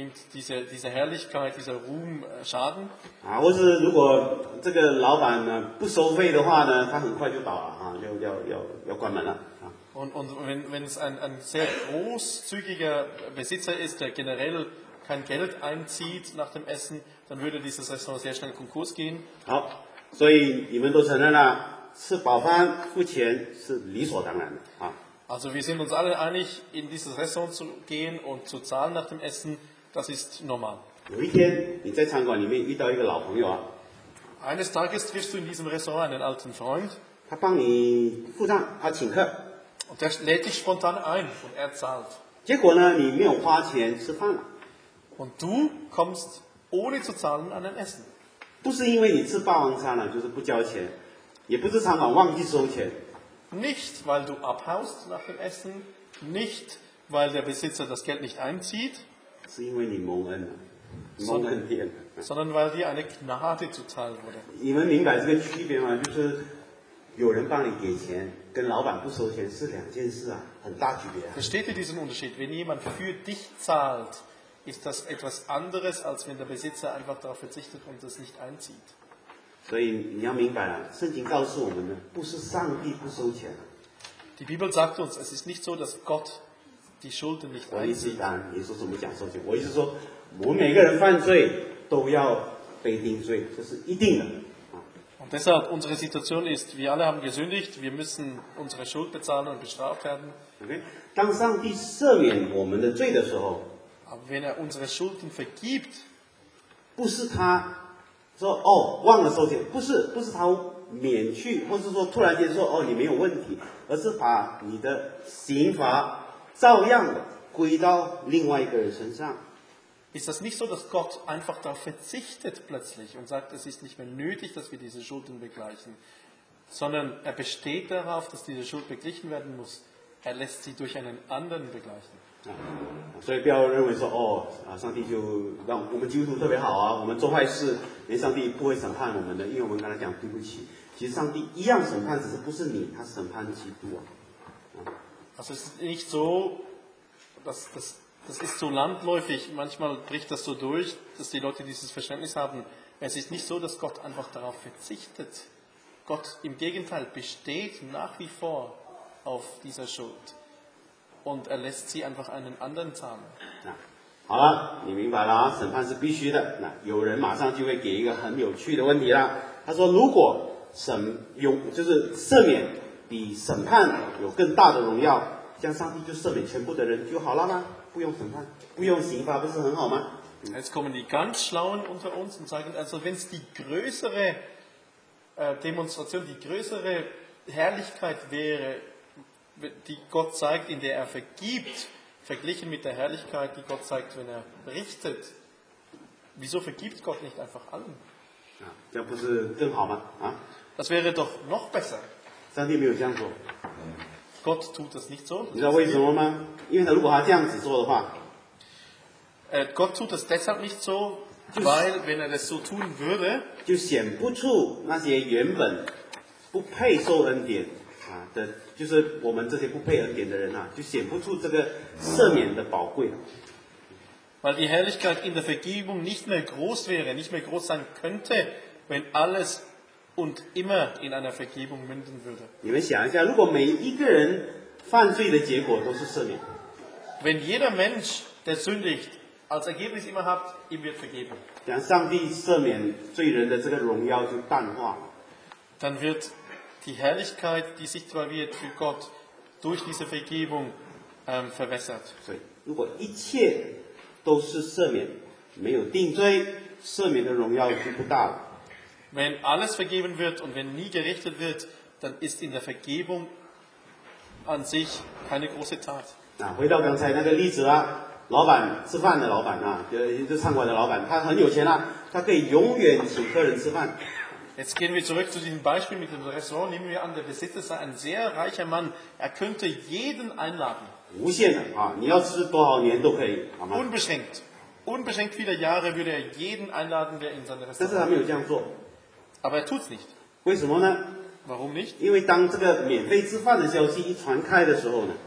diese Herrlichkeit, dieser Ruhm Schaden. 啊，或是如果这个老板呢不收费的话呢，他很快就倒了啊，要关门了啊。 Und wenn es ein sehr großzügiger Besitzer ist, der generell kein Geld einzieht nach dem Essen, dann würde dieses Restaurant sehr schnell Konkurs gehen. 好，所以你们都承认了，吃饱饭付钱是理所当然的啊。 Also wir sind uns alle einig, in dieses Restaurant zu gehen und zu zahlen nach dem Essen, das ist normal. 有一天你在餐馆里面遇到一个老朋友啊， Eines Tages triffst du in diesem Restaurant einen alten Freund 他帮你付账，他请客， und der lädt dich spontan ein und er zahlt. 结果呢你没有花钱吃饭了， Und du kommst ohne zu zahlen an ein Essen. 不是因为你吃霸王餐了，就是不交钱，也不是餐馆忘记收钱， Nicht, weil du abhaust nach dem Essen, nicht, weil der Besitzer das Geld nicht einzieht, 是因为你蒙恩了，蒙恩典了。 sondern weil dir eine Gnade zuteil wurde. 你们明白这个区别吗？就是有人帮你给钱，跟老板不收钱是两件事啊，很大区别啊。 Versteht ihr diesen Unterschied? Wenn jemand für dich zahlt, ist das etwas anderes, als wenn der Besitzer einfach darauf verzichtet und es nicht einzieht. 所以你要明白了，圣经告诉我们呢，不是上帝不收钱， Die Bibel sagt uns, es ist nicht so, dass Gott die Schulden nicht 我意思 einzieht. 当然你说什么讲收钱，我意思说，我们每个人犯罪都要被定罪，这是一定的啊。 Und deshalb, unsere Situation ist, wir alle haben gesündigt, wir müssen unsere Schuld bezahlen und bestraft werden. OK，当上帝赦免我们的罪的时候， Aber wenn er unsere Schulden vergibt, 不是他说哦忘了收钱，不是他免去，或是说突然间说哦你没有问题，而是把你的刑罚照样的归到另外一个人身上。 ist das nicht so, dass Gott einfach darauf verzichtet plötzlich und sagt, es ist nicht mehr nötig, dass wir diese Schulden begleichen, sondern er besteht darauf, dass diese Schuld beglichen werden muss. Er lässt sie durch einen anderen begleichen. 所以不要认为说哦上帝就让我们基督徒特别好啊，我们做坏事，连上帝不会审判我们的，因为我们跟他讲对不起。其实上帝一样审判，只是不是你，他审判基督啊。 Also es ist nicht so, das ist so landläufig, manchmal bricht das so durch, dass die Leute dieses Verständnis haben. Es ist nicht so, dass Gott einfach darauf verzichtet. Gott im Gegenteil besteht nach wie vor auf dieser Schuld. und er lässt sie einfach einen anderen zahlen. 好了，你明白了啊，审判是必须的。那有人马上就会给一个很有趣的问题啦。他说，如果就是赦免比审判有更大的荣耀，这样上帝就赦免全部的人就好了吗？不用审判，不用刑罚，不是很好吗？ Jetzt kommen die ganz Schlauen unter uns und sagen, also wenn es die größere Demonstration, die größere Herrlichkeit wäre, die Gott zeigt, in der er vergibt, verglichen mit der Herrlichkeit, die Gott zeigt, wenn er richtet, wieso vergibt Gott nicht einfach allen? 这样不是更好吗？啊， Das wäre doch noch besser. 上帝没有这样做， Gott tut das nicht so. 你知道为什么吗？因为如果他这样子做的话， Gott tut das deshalb nicht so, weil wenn er das so tun würde, 就显不出那些原本不配受恩典的，就是我们这些不配恩典的人就显不出这个赦免的宝贵。 weil die Herrlichkeit in der Vergebung nicht mehr groß wäre, nicht mehr groß sein könnte, wenn alles und immer in einer Vergebung münden würde. 你们想一下，如果每一个人犯罪的结果都是赦免， Wenn jeder Mensch, der sündigt, als Ergebnis immer hat, ihm wird vergeben, 讲上帝赦免罪人的这个荣耀就淡化了。 dann wird die Herrlichkeit, die sichtbar wird für Gott, durch diese Vergebung verwässert. 所以，如果一切都是赦免，没有定罪，赦免的荣耀就不大了。 Wenn alles vergeben wird und wenn nie gerichtet wird, dann ist in der Vergebung an sich keine große Tat. 回到刚才那个例子啦，老板吃饭的老板就餐馆的老板，他很有钱他可以永远请客人吃饭。 Jetzt gehen wir zurück zu diesem Beispiel mit dem Restaurant. Nehmen wir an, der Besitzer sei ein sehr reicher Mann. Er könnte jeden einladen. 无限的你要吃多少年都可以，好吗？ Unbeschränkt. Unbeschränkt viele Jahre würde er jeden einladen, der in sein 但是他 Restaurant 没有这样做， Aber er tut es nicht. 为什么呢？ Warum nicht? 因为当这个免费吃饭的消息一传开的时候呢，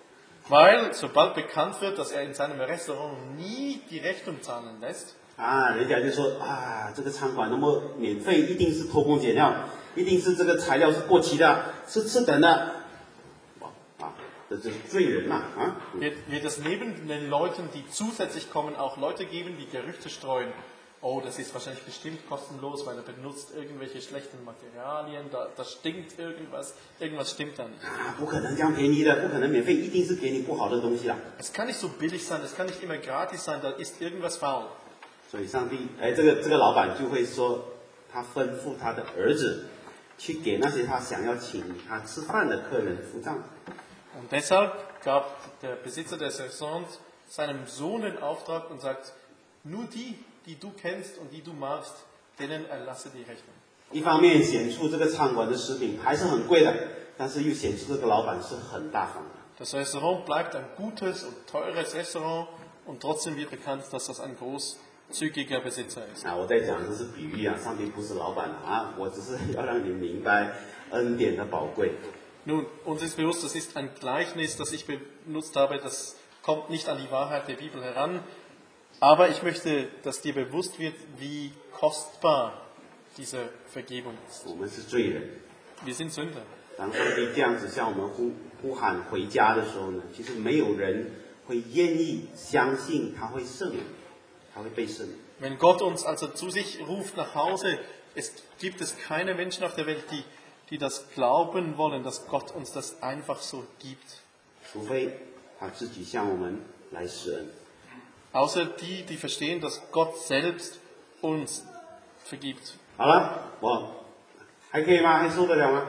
Weil, sobald bekannt wird, dass er in seinem Restaurant nie die Rechnung zahlen lässt, 人家就说这个餐馆那么免费，一定是偷工减料，一定是这个材料是过期的，是次等的，这是罪人 wird es neben den Leuten, die zusätzlich kommen, auch Leute geben, die Gerüchte streuen. Oh, das ist wahrscheinlich bestimmt kostenlos, weil er benutzt irgendwelche schlechten Materialien, da stinkt irgendwas stimmt da nicht. 不可能这样便宜的，不可能免费，一定是给你不好的东西啦。 Es kann nicht so billig sein, es kann nicht immer gratis sein, da ist irgendwas faul. 所以上帝，这个老板就会说，他吩咐他的儿子去给那些他想要请他吃饭的客人付账。 Und deshalb gab der Besitzer des Restaurants seinem Sohn den Auftrag und sagt, nur die du kennst und die du magst, denen erlasse die Rechnung. 一方面显出这个餐馆的食品还是很贵的，但是又显出这个老板是很大方的。 Das Restaurant bleibt ein gutes und teures Restaurant und trotzdem wird bekannt, dass das ein großzügiger Besitzer ist. 我在讲这是比喻上帝不是老板我只是要让你明白恩典的宝贵。 Nun, uns ist bewusst, das ist ein Gleichnis, das ich benutzt habe, das kommt nicht an die Wahrheit der Bibel heran, aber ich möchte, dass dir bewusst wird, wie kostbar diese Vergebung ist. 我们是罪人， Wir sind Sünder. 当上帝这样子向我们呼喊回家的时候呢，其实没有人会愿意相信他会赦免，他会被赦免。 Wenn Gott uns also zu sich ruft nach Hause, gibt es keine Menschen auf der Welt, die das glauben wollen, dass Gott uns das einfach so gibt. 除非他自己向我们来施恩。 Außer die verstehen, dass Gott selbst uns vergibt. 好了，我还可以吗？还受得了吗？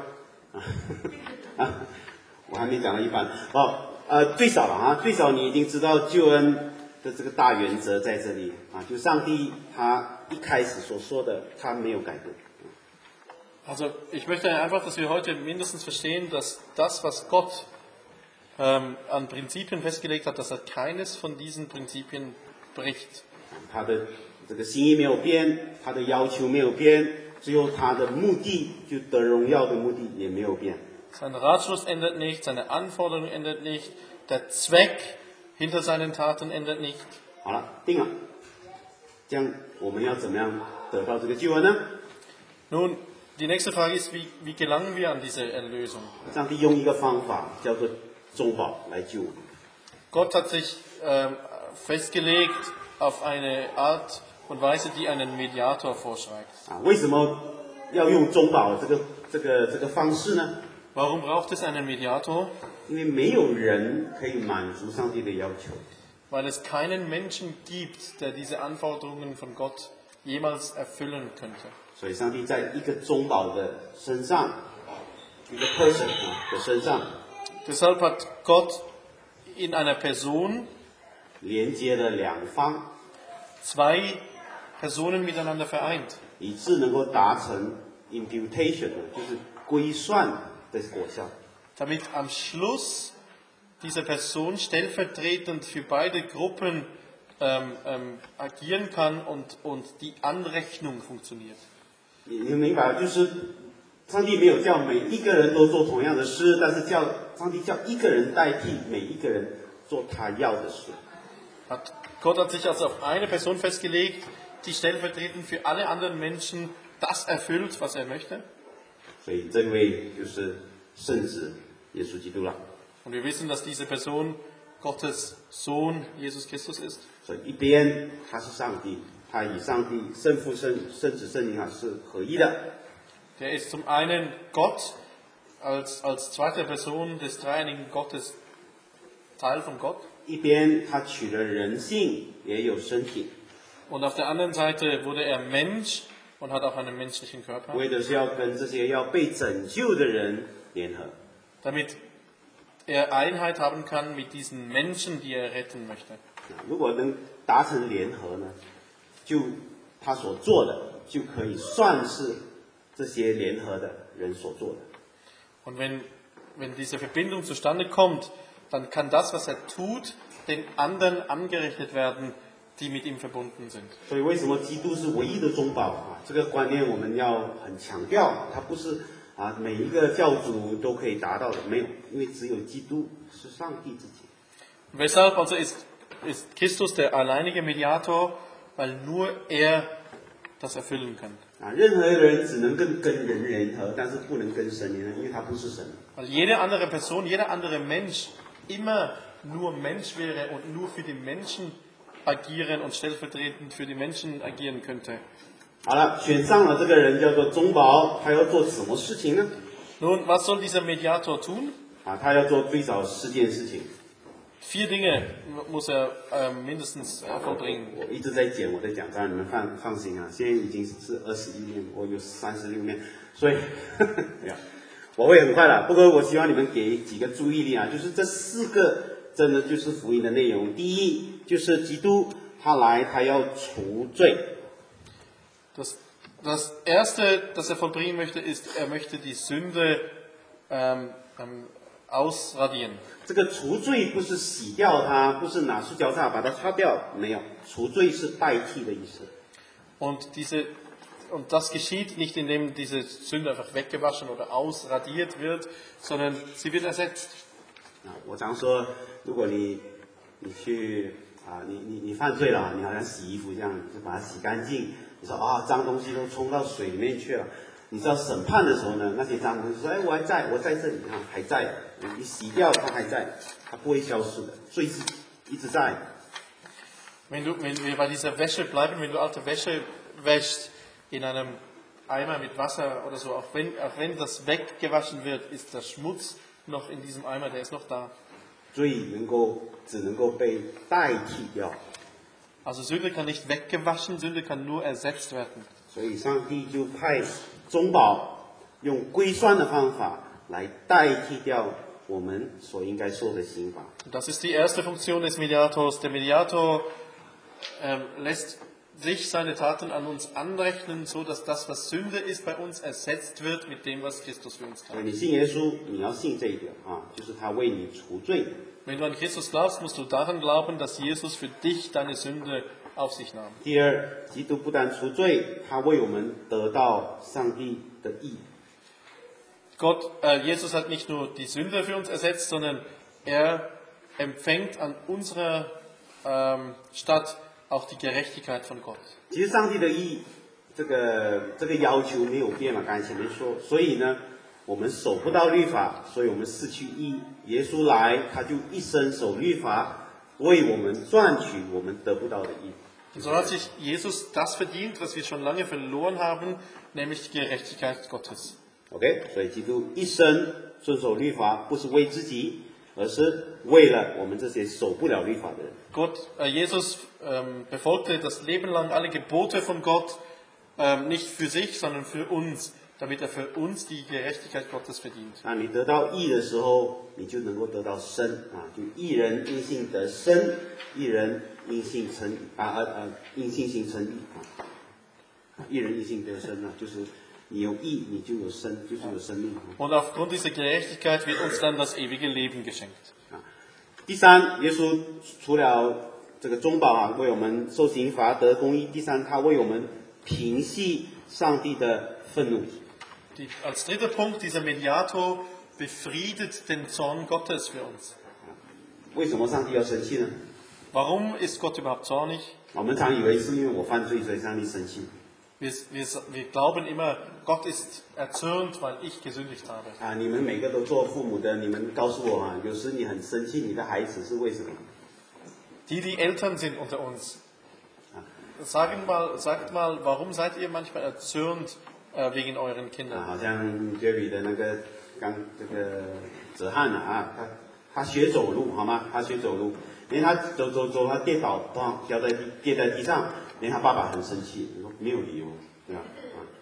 我还没讲到一半。最少了最少你已经知道救恩的这个大原则在这里就上帝他一开始所说的，他没有改变。 Also ich möchte einfach, dass wir heute mindestens verstehen, dass das, was Gott an Prinzipien festgelegt hat, dass er keines von diesen Prinzipien bricht. 他的这个心意没有变，他的要求没有变，最后他的目的就得荣耀的目的也没有变。 Sein Ratschluss ändert nicht, seine Anforderung ändert nicht, der Zweck hinter seinen Taten ändert nicht. 好了，定了。这样我们要怎么样得到这个救恩呢？ Nun, die nächste Frage ist, wie gelangen wir an diese Erlösung? 上帝用一个方法叫做中保来救我们。 Gott hat sich festgelegt auf eine Art und Weise, die einen Mediator vorschreibt. 为什么要用中保这个方式呢？ Warum braucht es einen Mediator? 因为没有人可以满足上帝的要求。 Weil es keinen Menschen gibt, der diese Anforderungen von Gott jemals erfüllen könnte. 所以上帝在一个中保的身上，一个 person 的身上， Deshalb hat Gott in einer Person 连接了两方， zwei Personen miteinander vereint, 以致能够达成 imputation， 就是归算的果效。 damit am Schluss diese Person stellvertretend für beide Gruppen agieren kann und die Anrechnung funktioniert. 你明白，就是上帝没有叫每一个人都做同样的事，但是上帝叫一个人代替每一个人做他要的事。 Gott hat sich also auf eine Person festgelegt, die stellvertretend für alle anderen Menschen das erfüllt, was er möchte. 所以这位就是圣子耶稣基督了。 Und wir wissen, dass diese Person Gottes Sohn Jesus Christus ist. 所以一边他是上帝，他与上帝圣父、圣子、圣灵是合一的。 Der ist zum einen Gott als zweite Person des dreieinigen Gottes, Teil von Gott. 一边他取了人性，也有身体， Und auf der anderen Seite wurde er Mensch und hat auch einen menschlichen Körper, 为的是要跟这些要被拯救的人联合。 damit er Einheit haben kann mit diesen Menschen, die er retten möchte. 如果能达成联合呢，就他所做的就可以算是这些联合的人所做的。 Und wenn diese Verbindung zustande kommt, dann kann das, was er tut, den anderen angerechnet werden, die mit ihm verbunden sind. 所以为什么基督是唯一的中保啊？这个观念我们要很强调，它不是每一个教主都可以达到的，没有，因为只有基督是上帝自己。 Weshalb also ist Christus der alleinige Mediator, weil nur er das erfüllen kann. 任何人只能跟人联合，但是不能跟神联合，因为他不是神。 Weil jede andere Person, jeder andere Mensch immer nur Mensch wäre und nur für die Menschen agieren und stellvertretend für die Menschen agieren könnte. 好了，选上了这个人叫做中保，他要做什么事情呢？ Nun, was soll dieser Mediator tun? 他要做最少4件事情。 4 Dinge muss er mindestens vollbringen. 我一直在剪我的讲章，你们放心啊，现在已经是21面，我有36面，所以我会很快了。不过我希望你们给几个注意力啊，就是这4个真的就是福音的内容。第一就是基督他来，他要除罪。 Das Erste, das er vollbringen möchte, ist, er möchte die Sünde ausradieren. 这个除罪不是洗掉它，不是拿塑胶擦把它擦掉，没有，除罪是代替的意思。 Und das geschieht nicht, indem diese Sünde einfach weggewaschen oder ausradiert wird, sondern sie wird ersetzt. 我常说，如果你去你犯罪了，你好像洗衣服这样，就把它洗干净。你说脏东西都冲到水里面去了。你知道审判的时候呢，那些脏东西说，我还在，我在这里啊，还在。你洗掉它还在，它不会消失的，罪是一直在。 Wenn wir bei dieser Wäsche bleiben, wenn du alte Wäsche wäschst in einem Eimer mit Wasser oder so, auch wenn das weggewaschen wird, ist der Schmutz noch in diesem Eimer, der ist noch da. 罪只能够被代替掉。 Also Sünde kann nicht weggewaschen, Sünde kann nur ersetzt werden. 所以上帝就派中保用归算的方法来代替掉我们所应该受的刑罚。 Das ist die erste Funktion des Mediators. Der Mediator lässt sich seine Taten an uns anrechnen, so dass das, was Sünde ist, bei uns ersetzt wird mit dem, was Christus für uns 所以 tat. 你信耶稣，你要信这一点就是他为你除罪。 Wenn du an Christus glaubst, musst du daran glauben, dass Jesus für dich deine Sünde auf sich nahm. 第二，基督不但除罪，他为我们得到上帝的义。 Jesus hat nicht nur die Sünde für uns ersetzt, sondern er empfängt an unserer Stadt auch die Gerechtigkeit von Gott. 其实上帝的义，这个要求没有变嘛，刚才前面说，所以呢， 我们守不到律法，所以我们失去义。耶稣来，他就一生守律法，为我们赚取我们得不到的义。 Und so hat sich Jesus das verdient, was wir schon lange verloren haben, nämlich die Gerechtigkeit Gottes. OK， 所以基督一生遵守律法，不是为自己，而是为了我们这些守不了律法的人。 Jesus befolgte das Leben lang alle Gebote von Gott, nicht für sich, sondern für uns, damit er für uns die Gerechtigkeit Gottes verdient. 那你得到义的时候，你就能够得到生啊，就义人因信得生，义人因信成因信行成义啊，义人因信得生啊，就是你有义，你就有生，就是有生命。 Und aufgrund dieser Gerechtigkeit wird uns dann das ewige Leben geschenkt. 第三，耶稣除了这个中保啊，为我们受刑罚得公义。第三，他为我们平息上帝的愤怒。 Als dritter Punkt, dieser Mediator befriedet den Zorn Gottes für uns. 为什么上帝要生气呢？ Warum ist Gott überhaupt zornig? 我们常以为是因为我犯罪，所以上帝生气。 Wir glauben immer, Gott ist erzürnt, weil ich gesündigt habe. 啊，你们每个都做父母的，你们告诉我啊，有时你很生气，你的孩子是为什么？ Die Eltern sind unter uns. Sagt mal, warum seid ihr manchmal erzürnt wegen euren Kindern? 好像 Jerry 的那个这个泽汉啊，他学走路好吗？他学走路，连他走，他跌倒，跌在地上，连他爸爸很生气，没有理由，对吧？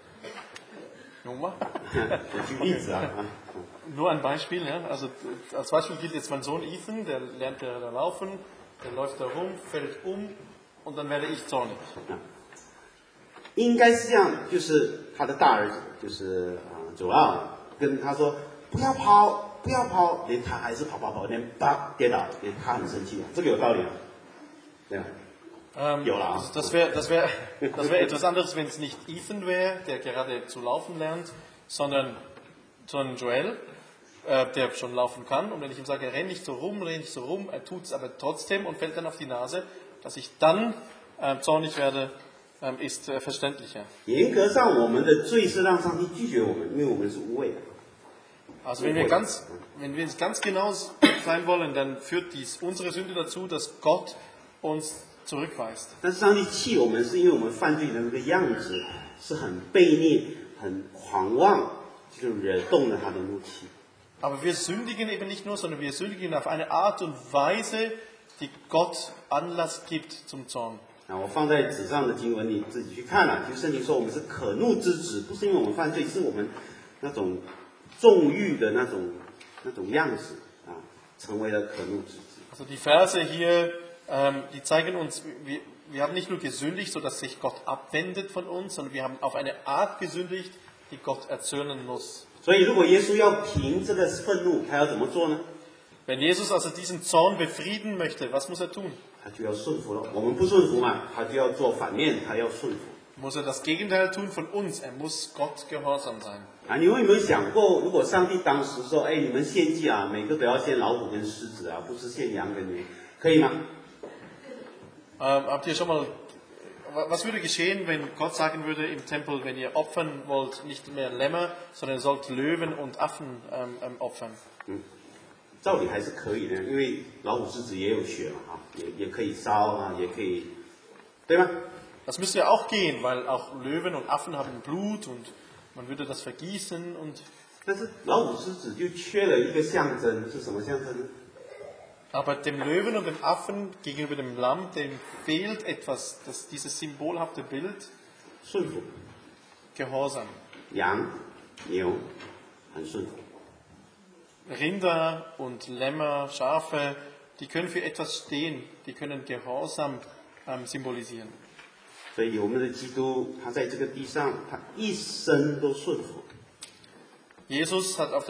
Nun mal. 我举例子啊。 Nur ein Beispiel, ja. Also als Beispiel gilt jetzt mein Sohn Ethan, der lernt da laufen, der läuft da rum, fällt und dann werde ich zornig. 应该是这样，就是他的大儿子，就是左奥，跟他说不要跑，不要跑，连他还是跑，连跌倒，连他很生气，这个有道理啊，对吧？有了啊。 Das wäre etwas anderes, wenn es nicht Ethan wäre, der gerade zu laufen lernt, sondern Joel, der schon laufen kann. Und wenn ich ihm sage, renn nicht so rum, er tut es aber trotzdem und fällt dann auf die Nase, dass ich dann zornig werde, ist verständlicher. 严格上，我们的罪是让上帝拒绝我们，因为我们是无畏的。 Also wenn wir ganz genau sein wollen, dann führt unsere Sünde dazu, dass Gott uns zurückweist. 但是上帝气我们，是因为我们犯罪的那个样子是很悖逆、很狂妄，就惹动了他的怒气。 Aber wir sündigen eben nicht nur, sondern wir sündigen auf eine Art und Weise, die Gott Anlass gibt zum Zorn. 我放在纸上的经文你自己去看了，就圣经说我们是可怒之子，不是因为我们犯罪，是我们那种纵欲的那种样子啊，成为了可怒之子。 Also die Verse hier, die zeigen uns, wir haben nicht nur gesündigt, sodass sich Gott abwendet von uns, sondern wir haben auf eine Art gesündigt, die Gott erzürnen muss. 所以，如果耶稣要平这个愤怒，他要怎么做呢？ Wenn Jesus also diesen Zorn befrieden möchte, was muss er tun? 他就要顺服了。我们不顺服嘛，他就要做反面，他要顺服。 Muss er das Gegenteil tun von uns? Er muss Gott gehorsam sein. 你们有没有想过，如果上帝当时说，哎，你们献祭啊，每个都要献老虎跟狮子啊，不是献羊跟牛，可以吗？ Habt ihr schon mal, was würde geschehen, wenn Gott sagen würde im Tempel, wenn ihr opfern wollt, nicht mehr Lämmer, sondern ihr sollt Löwen und Affen opfern? 照理还是可以的，因为老虎、狮子也有血嘛，也可以烧啊，也可以，对吗？ Das müsste ja auch gehen, weil auch Löwen und Affen haben Blut und man würde das vergießen und. 但是老虎、狮子就缺了一个象征，是什么象征呢？ Aber dem Löwen und dem Affen gegenüber dem Lamm, dem fehlt etwas, dieses symbolhafte Bild. 顺服。 Gehorsam. 羊、牛很顺服。 Rinder und Lämmer, Schafe, die können für etwas stehen, die können Gehorsam symbolisieren. 所以我们的基督，他在这个地上，他一生都顺服。 Jesus war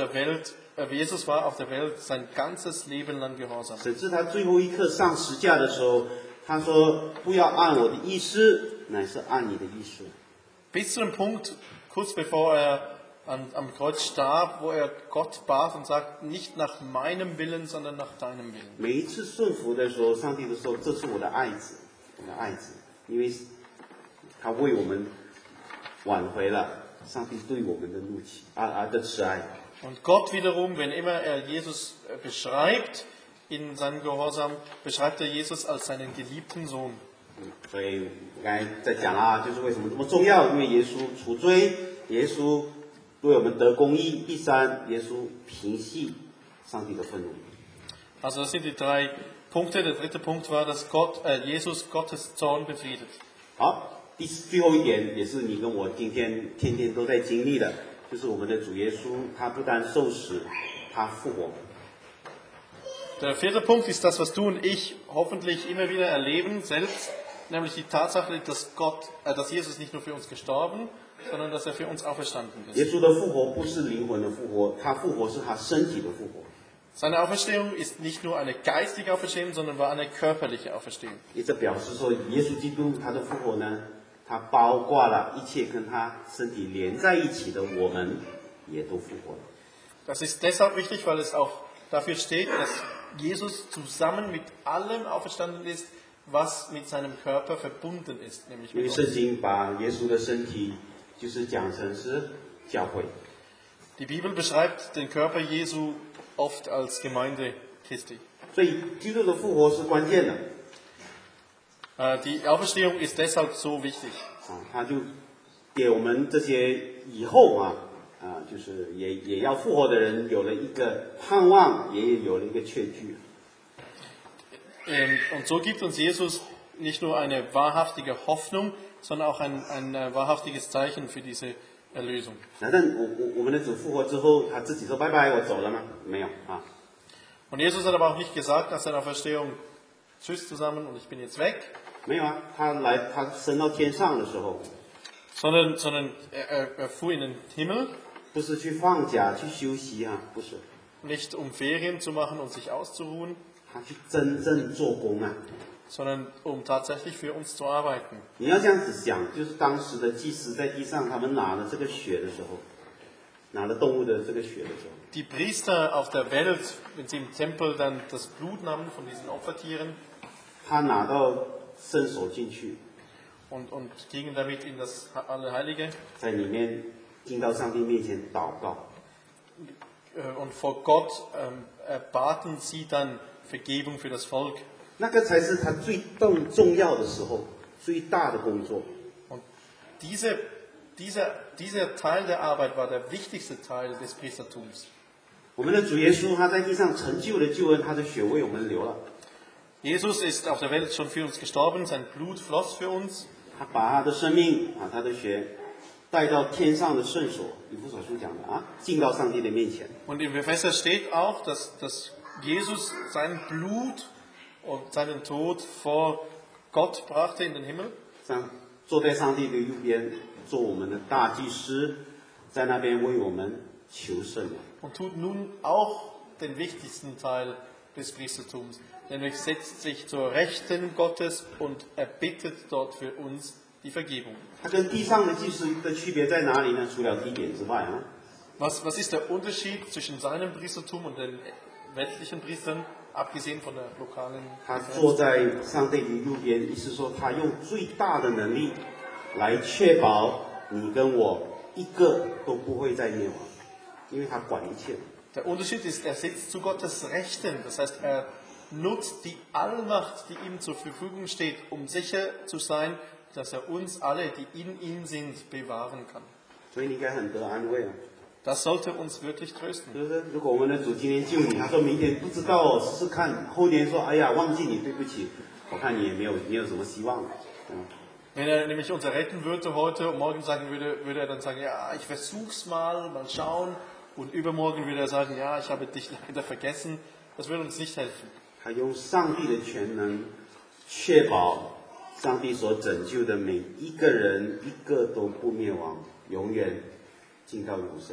auf der Welt sein ganzes Leben lang gehorsam. 甚至他最后一刻上十架的时候，他说：“不要按我的意思，乃是按你的意思。” Bis zu dem Punkt, kurz bevor er am Kreuz starb, wo er Gott bat und sagt, nicht nach meinem Willen, sondern nach deinem Willen. 每一次顺服的时候，上帝都说：“这是我的爱子，我的爱子。”因为他为我们挽回了上帝对我们的怒气的慈爱。 Und Gott wiederum, wenn immer er Jesus beschreibt in seinem Gehorsam, beschreibt er Jesus als seinen geliebten Sohn. 所以我刚才在讲啊，就是为什么这么重要，因为耶稣除罪，耶稣为我们得公义，第三，耶稣平息上帝的愤怒。 Also das sind die 3 Punkte. Der 3. Punkt war, dass Jesus Gottes Zorn befriedet. 好，最后一点也是你跟我今天天天都在经历的，就是我们的主耶稣，他不但受死，他复活。 Der 4. Punkt ist das, was du und ich hoffentlich immer wieder erleben, selbst, nämlich die Tatsache, dass Jesus nicht nur für uns gestorben, sondern dass er für uns auferstanden 耶 ist. 稣的复活不是灵魂的复活，他复活是他身体的复活。 Seine Auferstehung ist nicht nur eine geistige Auferstehung, sondern war eine körperliche Auferstehung. 也这表示说，耶稣基督他的复活呢，他包括了一切跟他身体连在一起的我们，也都复活了。 Das ist deshalb wichtig, weil es auch dafür steht, dass Jesus zusammen mit allem auferstanden ist, was mit seinem Körper verbunden ist, nämlich 因为 mit 圣 uns. 经把耶稣的身体就是讲成是教会， Die Bibel beschreibt den Körper Jesu oft als Gemeinde Christi. 所以基督的复活是关键的 Die Auferstehung ist deshalb so wichtig. 啊，他就给我们这些以后就是也要复活的人有了一个盼望，也有了一个确据。 Und so gibt uns Jesus nicht nur eine wahrhaftige Hoffnung, sondern auch ein wahrhaftiges Zeichen für diese Erlösung. 那但我们的主复活之后，他自己说拜拜，我走了吗？没有啊。 Und Jesus hat aber auch nicht gesagt nach seiner Auferstehung, tschüss zusammen und ich bin jetzt weg, 没有啊，他升到天上的时候， sondern er fuhr in den Himmel, 不是去放假去休息啊，不是， nicht um Ferien zu machen und sich auszuruhen, 他去真正做工啊。 sondern um tatsächlich für uns zu arbeiten. 你要这样子想，就是当时的祭司在地上，他们拿了这个血的时候，拿了动物的这个血的时候， Die Priester auf der Welt, wenn sie im Tempel dann das Blut nahmen von diesen Opfertieren 他拿到伸手进去， und gingen damit in das Allerheilige 在里面进到上帝面前祷告， und vor Gott baten sie dann Vergebung für das Volk. 那个才是他最重要的时候，最大的工作。 Und dieser Teil der Arbeit war der wichtigste Teil des Priestertums. 我们的主耶稣他在地上成就了救恩，他的血为我们流了， Jesus ist auf der Welt schon für uns gestorben, sein Blut floss für uns. 他把他的生命他的血带到天上的圣所，以弗所书讲的啊，进到上帝的面前。 Und im Epheser steht auch, dass Jesus sein Blut und seinen Tod vor Gott brachte in den Himmel. 坐在上帝的右边，做我们的大祭司，在那边为我们求圣。 Und tut nun auch den wichtigsten Teil des Priestertums, nämlich setzt sich zur Rechten Gottes und erbittet dort für uns die Vergebung. 他跟地上的祭司的区别在哪里呢？除了第一点之外啊， Was ist der Unterschied zwischen seinem Priestertum und den weltlichen Priestern, abgesehen von der lokalen? 他坐在上帝的右边，意思说他用最大的能力来确保你跟我一个都不会再灭亡，因为他管一切。 Der Unterschied ist, er sitzt zu Gottes Rechten, das heißt, er nutzt die Allmacht, die ihm zur Verfügung steht, um sicher zu sein, dass er uns alle, die in ihm sind, bewahren kann. 所以你应该很得安慰啊， Das sollte uns wirklich trösten. 是不是？如果我们的主今天救你，他说明天不知道哦，试试看，后天说哎呀忘记你，对不起，我看你也没有什么希望了。 Wenn er nämlich uns erretten würde heute und morgen sagen würde er dann sagen, ja, ich versuch's mal schauen. Und übermorgen würde er sagen, ja, ich habe dich leider vergessen. Das würde uns nicht helfen. 他用上帝的全能确保上帝所拯救的每一个人一个都不灭亡，永远进到永生。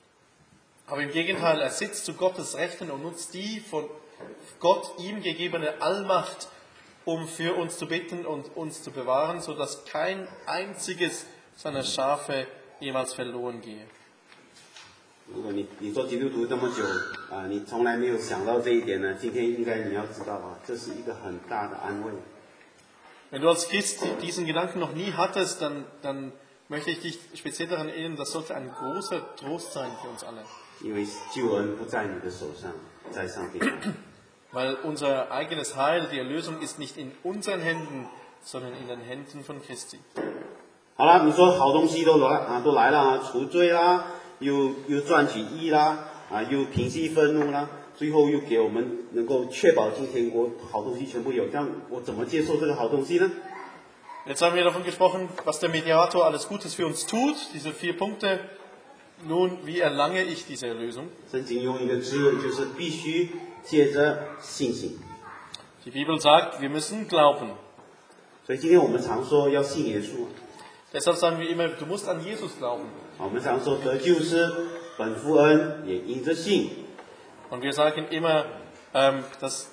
Aber im Gegenteil, er sitzt zu Gottes Rechten und nutzt die von Gott ihm gegebene Allmacht, um für uns zu bitten und uns zu bewahren, sodass kein einziges seiner Schafe jemals verloren gehe. 如果你做基督徒这么久啊，你从来没有想到这一点呢，今天应该你要知道啊，这是一个很大的安慰。 Wenn du als Christ diesen Gedanken noch nie hattest, dann möchte ich dich speziell daran erinnern, das sollte ein großer Trost sein für uns alle. 因为救恩不在你的手上，在上帝那里。 Weil unser eigenes Heil, die Erlösung ist nicht in unseren Händen, sondern in den Händen von Christi. 好了，你说好东西都来了啊，除罪啦，又赚取义啦，又平息愤怒啦，最后又给我们能够确保进天国，好东西全部有，这样我怎么接受这个好东西呢？ Jetzt haben wir davon gesprochen, was der Mediator alles Gutes für uns tut, diese 4 Punkte. Nun, wie erlange ich diese Erlösung? 圣经用一个字，就是必须借着信心。 Die Bibel sagt, wir müssen glauben. 所以今天我们常说要信耶稣， Deshalb sagen wir immer, du musst an Jesus glauben. 我们常说得救是本乎恩，也因着信。 Und wir sagen immer, dass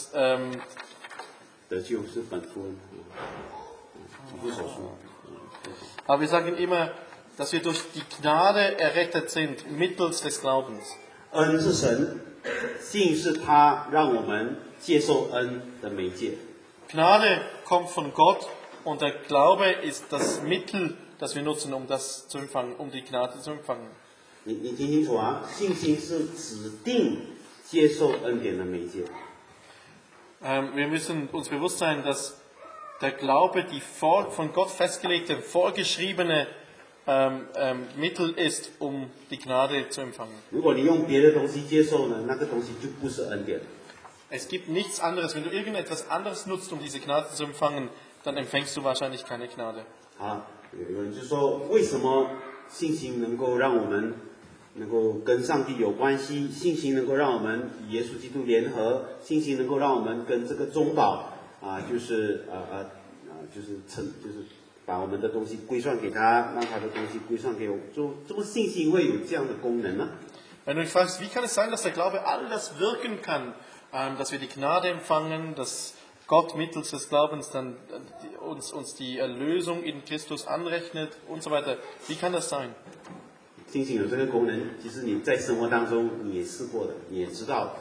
得救是本乎恩，不手术。 aber wir sagen immer, dass wir durch die Gnade errettet sind, mittels des Glaubens. 恩是神，信是他让我们接受恩的媒介。 Gnade kommt von Gott und der Glaube ist das Mittel, das wir nutzen, um das zu empfangen, um die Gnade zu empfangen. 你听清楚啊，信心是指定接受恩典的媒介。 Wir müssen uns bewusst sein, dass der Glaube die von Gott festgelegte, vorgeschriebene Mittel ist, um die Gnade zu empfangen. 如果你用别的东西接受呢，那个东西就不是恩典。 Es gibt nichts anderes. Wenn du irgendetwas anderes nutzt, um diese Gnade zu empfangen, dann empfängst du wahrscheinlich keine Gnade. 啊，有人就说，为什么信心能够让我们能够跟上帝有关系？信心能够让我们与耶稣基督联合？信心能够让我们跟这个中保就是把我们的东西归算给他，让他的东西归算给我。这么信心会有这样的功能呢？ Wenn du dich fragst, wie kann es sein, dass der Glaube all das wirken kann, dass wir die Gnade empfangen, dass Gott mittels des Glaubens dann uns die Erlösung in Christus anrechnet und so weiter. Wie kann das sein? 信心有这个功能，其实你在生活当中你也试过的，你也知道的。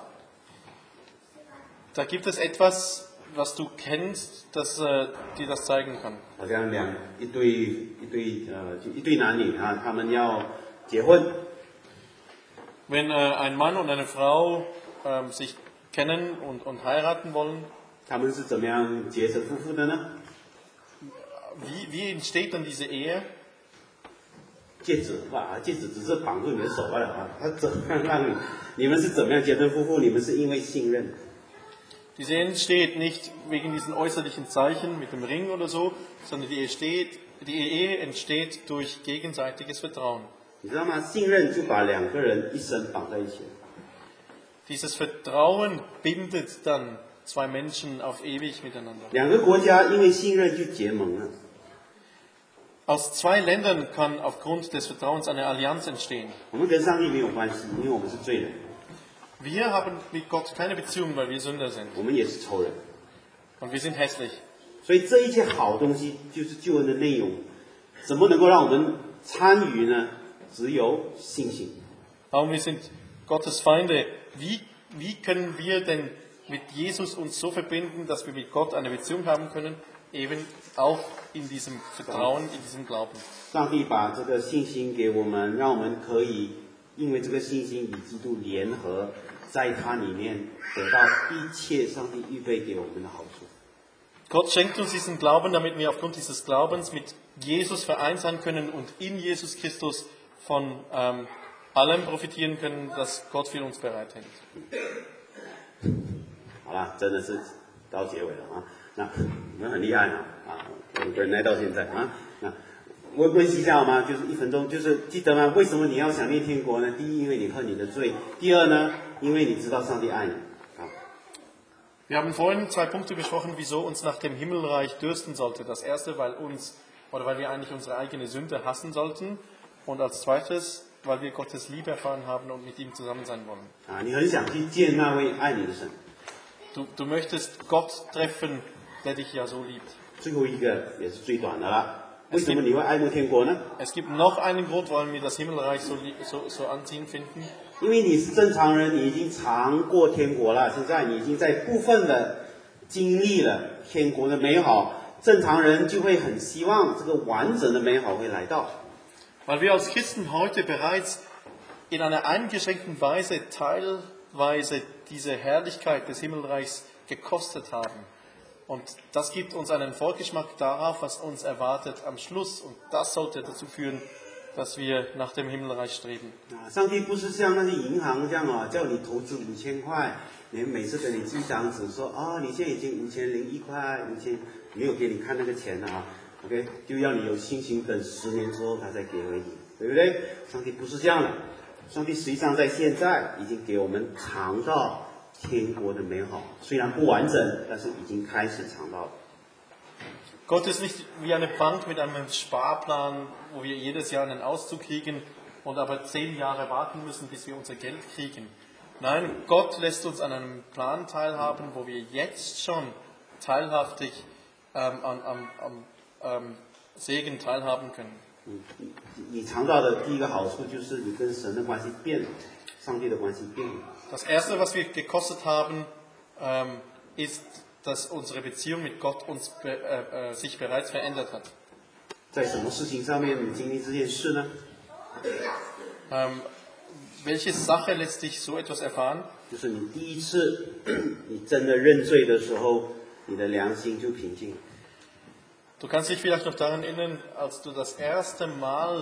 Da gibt es etwas, was du kennst, das dir das zeigen kann. 好像一对男女啊，他们要结婚， Wenn ein Mann und eine Frau sich kennen und heiraten wollen, 他们是怎么样结成夫妇的呢？ wie entsteht dann diese Ehe? 戒指戒指只是绑住你的手罢了啊，他怎么样让你们是怎么样结成夫妇？你们是因为信任。 Diese Ehe entsteht nicht wegen diesen äußerlichen Zeichen mit dem Ring oder so, sondern die Ehe entsteht durch gegenseitiges Vertrauen. 你知道吗？信任就把两个人一生绑在一起。 Dieses Vertrauen bindet dann zwei Menschen auf ewig miteinander. 两个国家因为信任就结盟了。 Aus 2 Ländern kann aufgrund des Vertrauens eine Allianz entstehen. 我们跟上帝没有关系，因为我们是罪人， Wir haben mit Gott keine Beziehung, weil wir Sünder sind. 我们也是仇人。 Und wir sind hässlich. 所以这一切好东西就是救恩的内容，怎么能够让我们参与呢？只有信心。 Aber wir sind Gottes Feinde. Wie können wir denn mit Jesus uns so verbinden, dass wir mit Gott eine Beziehung haben können? Eben auch in diesem Vertrauen, in diesem Glauben. 上帝把这个信心给我们，让我们可以因为这个信心与基督联合，在他里面得到一切上帝预备给我们的好处。 Gott schenkt uns diesen Glauben, damit wir aufgrund dieses Glaubens mit Jesus vereint sein können und in Jesus Christus von allem profitieren können, das Gott für uns bereithält. 好了，真的是到结尾了啊！那你们很厉害我们来到现在啊，那温习一下好吗？就是1分钟，就是记得吗？为什么你要想念天国呢？第一，因为你恨你的罪；第二呢，因为你知道上帝爱你。 Wir haben vorhin 2 Punkte besprochen, wieso uns nach dem Himmelreich dürsten sollte. Das erste, weil wir eigentlich unsere eigene Sünde hassen sollten. Und als zweites, weil wir Gottes Liebe erfahren haben und mit ihm zusammen sein wollen. 你很想去见那位爱你的神。 Du möchtest Gott treffen, der dich ja so liebt. 最后一个也是最短的了。为什么你会爱慕天国呢？ Es gibt noch einen Grund, warum wir das Himmelreich so anziehend finden. 因为你是正常人，你已经尝过天国了，现在你已经在部分的经历了天国的美好， 正常人就会很希望这个完整的美好会来到。 Weil wir als Christen heute bereits in einer eingeschränkten Weise teilweise diese Herrlichkeit des Himmelreichs gekostet haben. Und das gibt uns einen Vorgeschmack darauf, was uns erwartet am Schluss. Und das sollte dazu führen, dass wir nach dem Himmelreich streben. 上帝不是像那些银行这样啊，叫你投资5000块，你每次给你记张纸说啊，你现在已经5001块，5000没有给你看那个钱啊 ，OK， 就要你有信心等10年之后他再给回你，对不对？上帝不是这样的，上帝实际上在现在已经给我们尝到天国的美好，虽然不完整，但是已经开始尝到了。 Gott ist nicht wie eine Bank mit einem Sparplan, wo wir jedes Jahr einen Auszug kriegen und aber 10 Jahre warten müssen, bis wir unser Geld kriegen. Nein, Gott lässt uns an einem Plan teilhaben, wo wir jetzt schon teilhaftig am Segen teilhaben können. 你尝到的第一个好处就是你跟神的关系变了，上帝的关系变了。 Das Erste, was wir gekostet haben, ist, dass unsere Beziehung mit Gott sich bereits verändert hat. 在什么事情上面你经历这件事呢？ Welche Sache lässt dich so etwas erfahren? 就是你第一次你真的认罪的时候，你的良心就平静。 Du kannst dich vielleicht noch daran erinnern, als du das erste Mal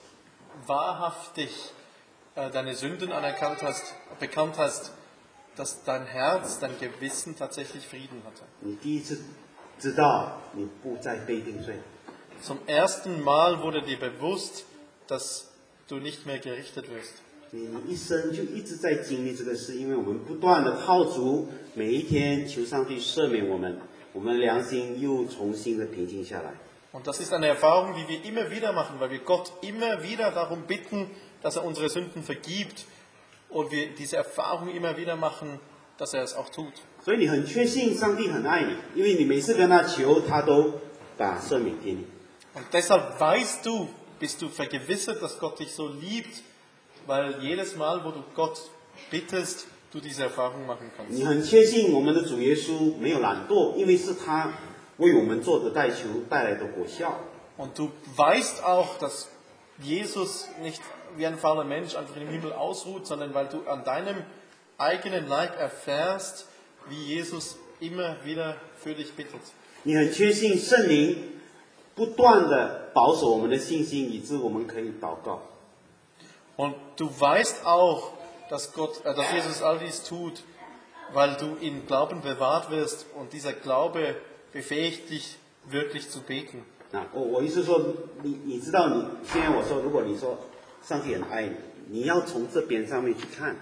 wahrhaftig deine Sünden bekannt hast, dass dein Herz, dein Gewissen tatsächlich Frieden hatte. 你第一次知道你不再被定罪， Zum ersten Mal wurde dir bewusst, dass du nicht mehr gerichtet wirst. 你一生就一直在经历这个事，因为我们不断的靠主，每一天求上帝赦免我们，我们良心又重新的平静下来。 Und das ist eine Erfahrung, die wir immer wieder machen, weil wir Gott immer wieder darum bitten, dass er unsere Sünden vergibt und wir diese Erfahrung immer wieder machen, dass er es auch tut. 所以你很确信上帝很爱你，因为你每次跟他求，他都把赦免给你。 Und deshalb bist du vergewissert, dass Gott dich so liebt, weil jedes Mal, wo du Gott bittest, du diese Erfahrung machen kannst. 你很确信我们的主耶稣没有懒惰，因为是他为我们做的代求带来的果效。 Und du weißt auch, dass Jesus nicht wie ein fauler Mensch einfach im Himmel ausruht, sondern weil du an deinem eigenen Leib erfährst, wie Jesus immer wieder für dich bittet. 你很确信圣灵不断的保守我们的信心，以致我们可以祷告。 Und du weißt auch, dass Jesus all dies tut, weil du im Glauben bewahrt wirst und dieser Glaube befähigt dich, wirklich zu beten. 我意思说，你知道你现在我说，如果你说上帝很爱你，你要从这边上面去看。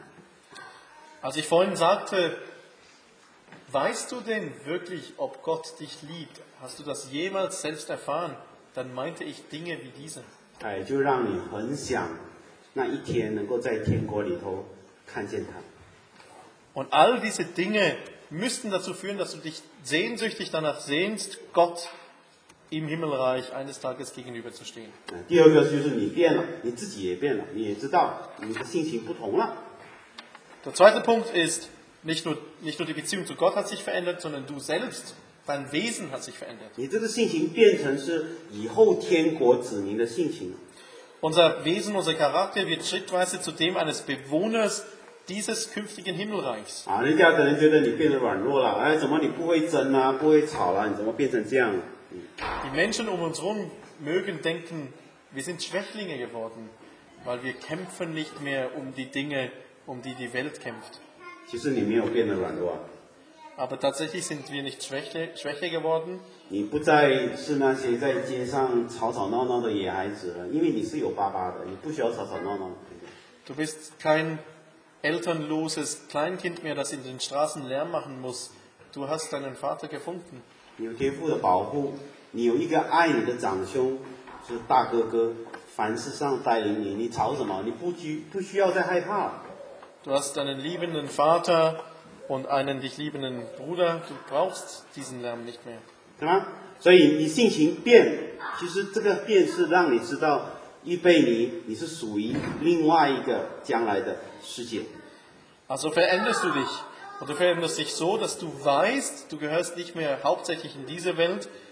Als ich vorhin sagte, weißt du denn wirklich, ob Gott dich liebt? Hast du das jemals selbst erfahren? Dann meinte ich Dinge wie diese. 就让你很想那一天能够在天国里头看见他。 Und all diese Dinge müssten dazu führen, dass du dich sehnsüchtig danach sehnst, Gott im Himmelreich eines Tages gegenüberzustehen. 第二个就是你变了，你自己也变了，你也知道你的性情不同了。 Der zweite Punkt ist, nicht nur die Beziehung zu Gott hat sich verändert, sondern du selbst, dein Wesen hat sich verändert. 你这个性情变成是以后天国子民的性情。 Unser Wesen, unser Charakter wird schrittweise zu dem eines Bewohners dieses künftigen Himmelreichs. 人家可能觉得你变得软弱了，怎么你不会争啊，不会吵了，你怎么变成这样了？ Die Menschen um uns herum mögen denken, wir sind Schwächlinge geworden, weil wir kämpfen nicht mehr um die Dinge, um die die Welt kämpft. 其实你没有变得软弱， Aber tatsächlich sind wir nicht schwächer geworden. 你不再是那些在街上吵吵闹闹的野孩子了，因为你是有爸爸的，你不需要吵吵闹闹。 Du bist kein elternloses Kleinkind mehr, das in den Straßen Lärm machen muss. Du hast deinen Vater gefunden. 你有天父的保护，你有一个爱你的长兄，是大哥哥，凡事上带领你，你吵什么？你不需要再害怕。 Du hast einen liebenden Vater und einen dich liebenden Bruder. Du brauchst diesen Lärm nicht mehr. 对吗？所以你性情变，其实这个变是让你知道，预备你是属于另外一个将来的世界。 Also veränderst du dich. Und du veränderst dich so, dass du weißt, du gehörst nicht mehr hauptsächlich in diese Welt,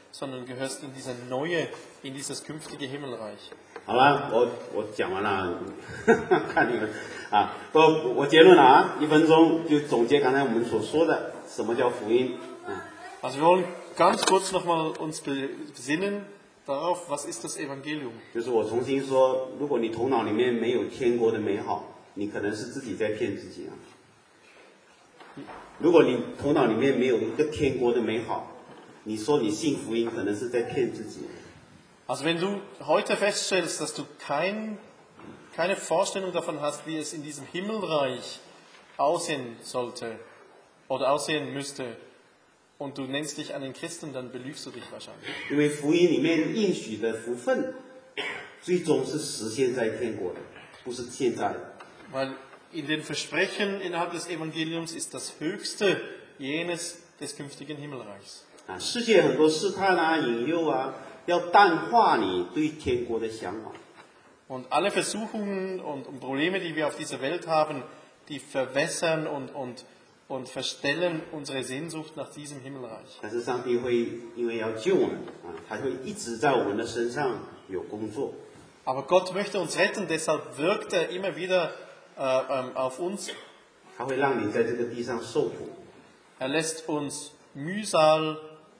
sondern gehörst in diese neue, in dieses künftige Himmelreich. 好了，我讲完了，看你们啊，我结论了啊，1分钟就总结刚才我们所说的，什么叫福音啊？ Also wir wollen ganz kurz nochmal uns besinnen darauf, was ist das Evangelium? 就是我重新说，如果你头脑里面没有天国的美好，你可能是自己在骗自己啊。如果你头脑里面没有一个天国的美好，你说你信福音，可能是在骗自己。 Also wenn du heute feststellst, dass du keine Vorstellung davon hast, wie es in diesem Himmelreich aussehen sollte oder aussehen müsste, und du nennst dich einen Christen, dann belügst du dich wahrscheinlich. 因为福音里面应许的福分，最终是实现在天国的，不是现在的。 Weil in den Versprechen innerhalb des Evangeliums ist das Höchste jenes des künftigen Himmelreichs. 啊，世界很多试探啊、引诱啊，要淡化你对天国的向往。 Und alle Versuchungen und Probleme, die wir auf dieser Welt haben, die verwässern und verstellen unsere Sehnsucht nach diesem Himmelreich. 但是上帝会因为要救我们啊，他会一直在我们的身上有工作。 Aber Gott möchte uns retten, deshalb wirkt er immer wieder auf uns. 他会让你在这个地上受苦， Er lässt uns Mühsal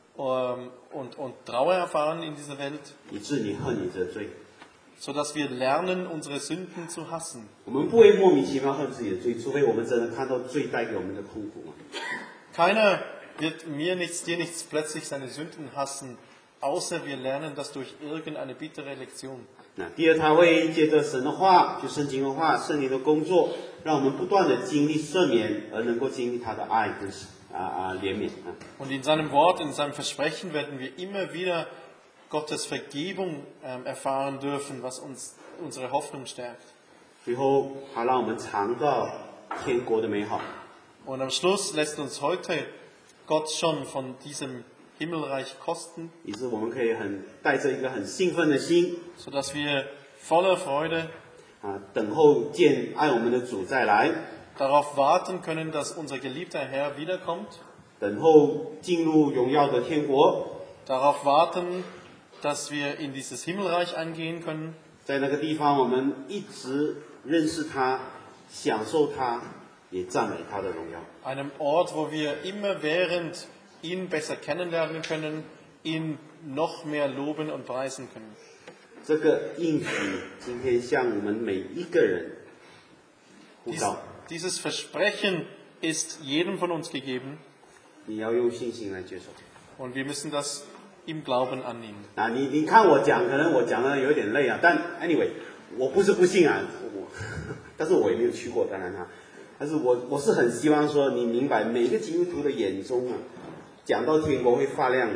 und Trauer erfahren in dieser Welt, 以致你恨你的罪。 sodass wir lernen, unsere Sünden zu hassen. 我们不会莫名其妙恨自己的罪，除非我们真的看到罪带给我们的痛苦嘛。 Keiner wird mir nichts, dir nichts plötzlich seine Sünden hassen, außer wir lernen das durch irgendeine bittere Lektion. 那第二，他会借着神的话，就圣经的话、圣灵的工作，让我们不断的经历赦免，而能够经历他的爱跟怜悯啊。 Und in seinem Wort, in seinem Versprechen werden wir immer wieder Gottes Vergebung erfahren dürfen, was uns unsere Hoffnung stärkt. 最后，他让我们尝到天国的美好。 Und am Schluss lässt uns heute Gott schon von diesem Himmelreich kosten, 以致我们可以带着一个很兴奋的心 sodass wir voller Freude 啊，等候见爱我们的主再来， darauf warten können, dass unser geliebter Herr wiederkommt, 等候进入荣耀的天国， darauf warten, dass wir in dieses Himmelreich eingehen können, 在那个地方我们一直认识他，享受他，也赞美他的荣耀。 einem Ort, wo wir immerwährend ihn besser kennenlernen können, ihn noch mehr loben und preisen können. 这个应许今天向我们每一个人呼召， Dieses Versprechen ist jedem von uns gegeben 你要用信心来接受。 und wir müssen das im Glauben annehmen. 啊，你看我讲，可能我讲的有点累啊，但 anyway， 我不是不信啊，但是我也没有去过，当然但是我是很希望说你明白，每个基督徒的眼中啊，讲到天国会发亮的。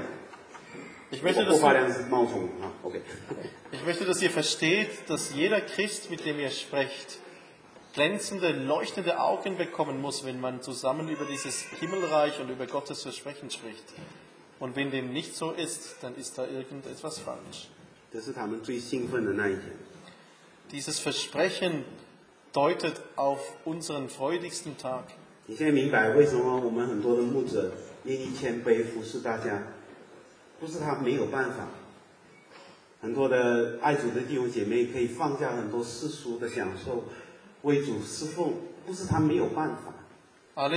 Ich möchte, 不发亮是冒充啊 ，OK。 ich möchte, dass ihr versteht, dass jeder Christ, mit dem ihr sprecht, glänzende, leuchtende Augen bekommen muss, wenn man zusammen über dieses Himmelreich und über Gottes Versprechen spricht. Und wenn dem nicht so ist, dann ist da irgendetwas falsch. 这是他们最兴奋的那一天。 Dieses Versprechen deutet auf unseren freudigsten Tag. 你现在明白为什么我们很多的牧者愿意谦卑服侍大家，不是他没有办法。很多的爱主的弟兄姐妹可以放下很多世俗的享受，为主侍奉，不是他没有办法。 Alle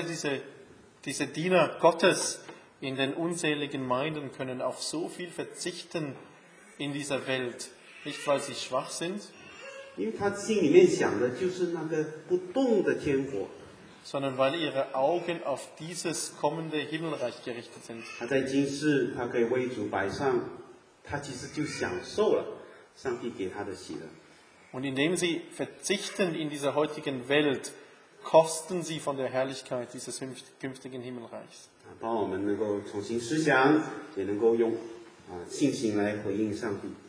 diese Diener Gottes in den unzähligen Gemeinden können auf so viel verzichten in dieser Welt. Nicht, weil sie schwach sind, 因为他心里面想的就是那个不动的天国， sondern weil ihre Augen auf dieses kommende Himmelreich gerichtet sind. 他在今世他可以为主摆上，他其实就享受了上帝给他的喜乐。 Und indem sie verzichten in dieser heutigen Welt, kosten sie von der Herrlichkeit dieses künftigen Himmelreichs. 帮我们能够重新思想，也能够用信心来回应上帝。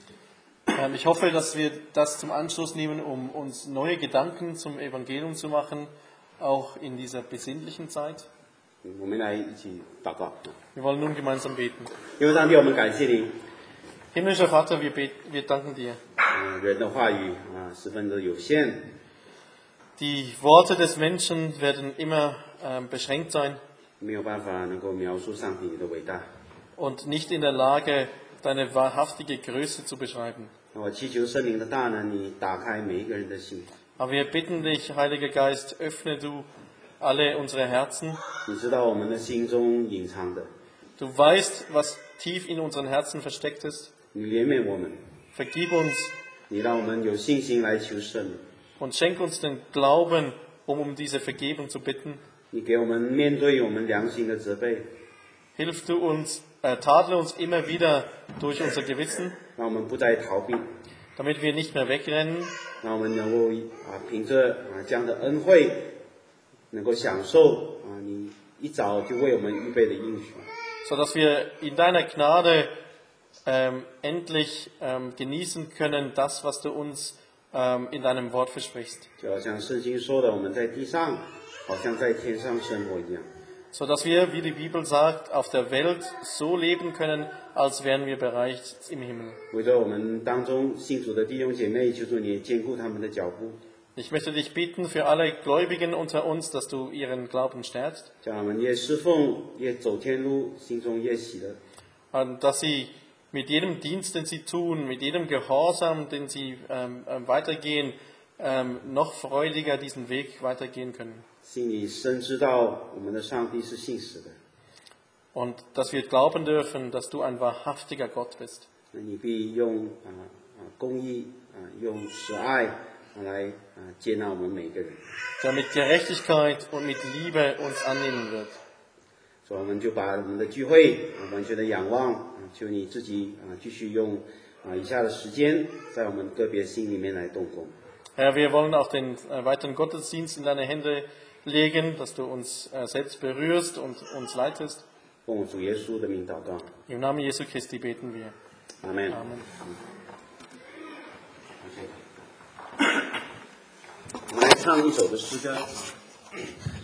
Ich hoffe, dass wir das zum Anschluss nehmen, um uns neue Gedanken zum Evangelium zu machen, auch in dieser besinnlichen Zeit. 我们来一起祷告。 Wir wollen nun gemeinsam beten. 因为上帝，我们感谢你， Himmlischer Vater, wir danken dir. 人的话语十分的有限， Die Worte des Menschen werden immer beschränkt sein. 没有办法能够描述上帝你的伟大。 und nicht in der Lage, deine wahrhaftige Größe zu beschreiben. 我祈求圣灵的大能，你打开每一个人的心。 Aber wir bitten dich, Heiliger Geist, öffne du alle unsere Herzen. 你知道我们的心中隐藏的， Du weißt, was tief in unseren Herzen versteckt ist. 你怜悯我们， Vergib uns 你让我们有信心来求圣灵。 und schenk uns den Glauben, um diese Vergebung zu bitten. 你给我们面对我们良心的责备， Hilf du uns, tadle uns immer wieder durch unser Gewissen, 让我们不再逃避， damit wir nicht mehr wegrennen, 让我们能够凭着这样的恩惠，能够享受你一早就为我们预备的应许。 sodass wir in deiner Gnade endlich genießen können, das, was du uns in deinem Wort versprichst. 就好像圣经说的，我们在地上好像在天上生活一样。 Sodass wir, wie die Bibel sagt, auf der Welt so leben können, als wären wir bereits im Himmel. 为着我们当中信主的弟兄姐妹，求主你坚固他们的脚步， Ich möchte dich bitten für alle Gläubigen unter uns, dass du ihren Glauben stärkst, 叫他们越侍奉越走天路，心中越喜乐。 und dass sie mit jedem Dienst, den sie tun, mit jedem Gehorsam, den sie weitergehen, noch freudiger diesen Weg weitergehen können. 心里深知道我们的上帝是信实的， Und dass wir glauben dürfen, dass du ein wahrhaftiger Gott bist. 你必用公义用慈爱来接纳我们每个人。 Der mit Gerechtigkeit und mit Liebe uns annehmen wird. 所以我们就把我们的聚会完全的仰望，求你自己继续用以下的时间，在我们个别心里面来动工。 Herr, wir wollen auch den weiteren Gottesdienst in deine Hände legen, dass du uns selbst berührst und uns leitest. 奉我主耶稣的名祷告， Im Namen Jesu Christi beten wir. 阿门。 Amen. 我们来唱一首的诗歌。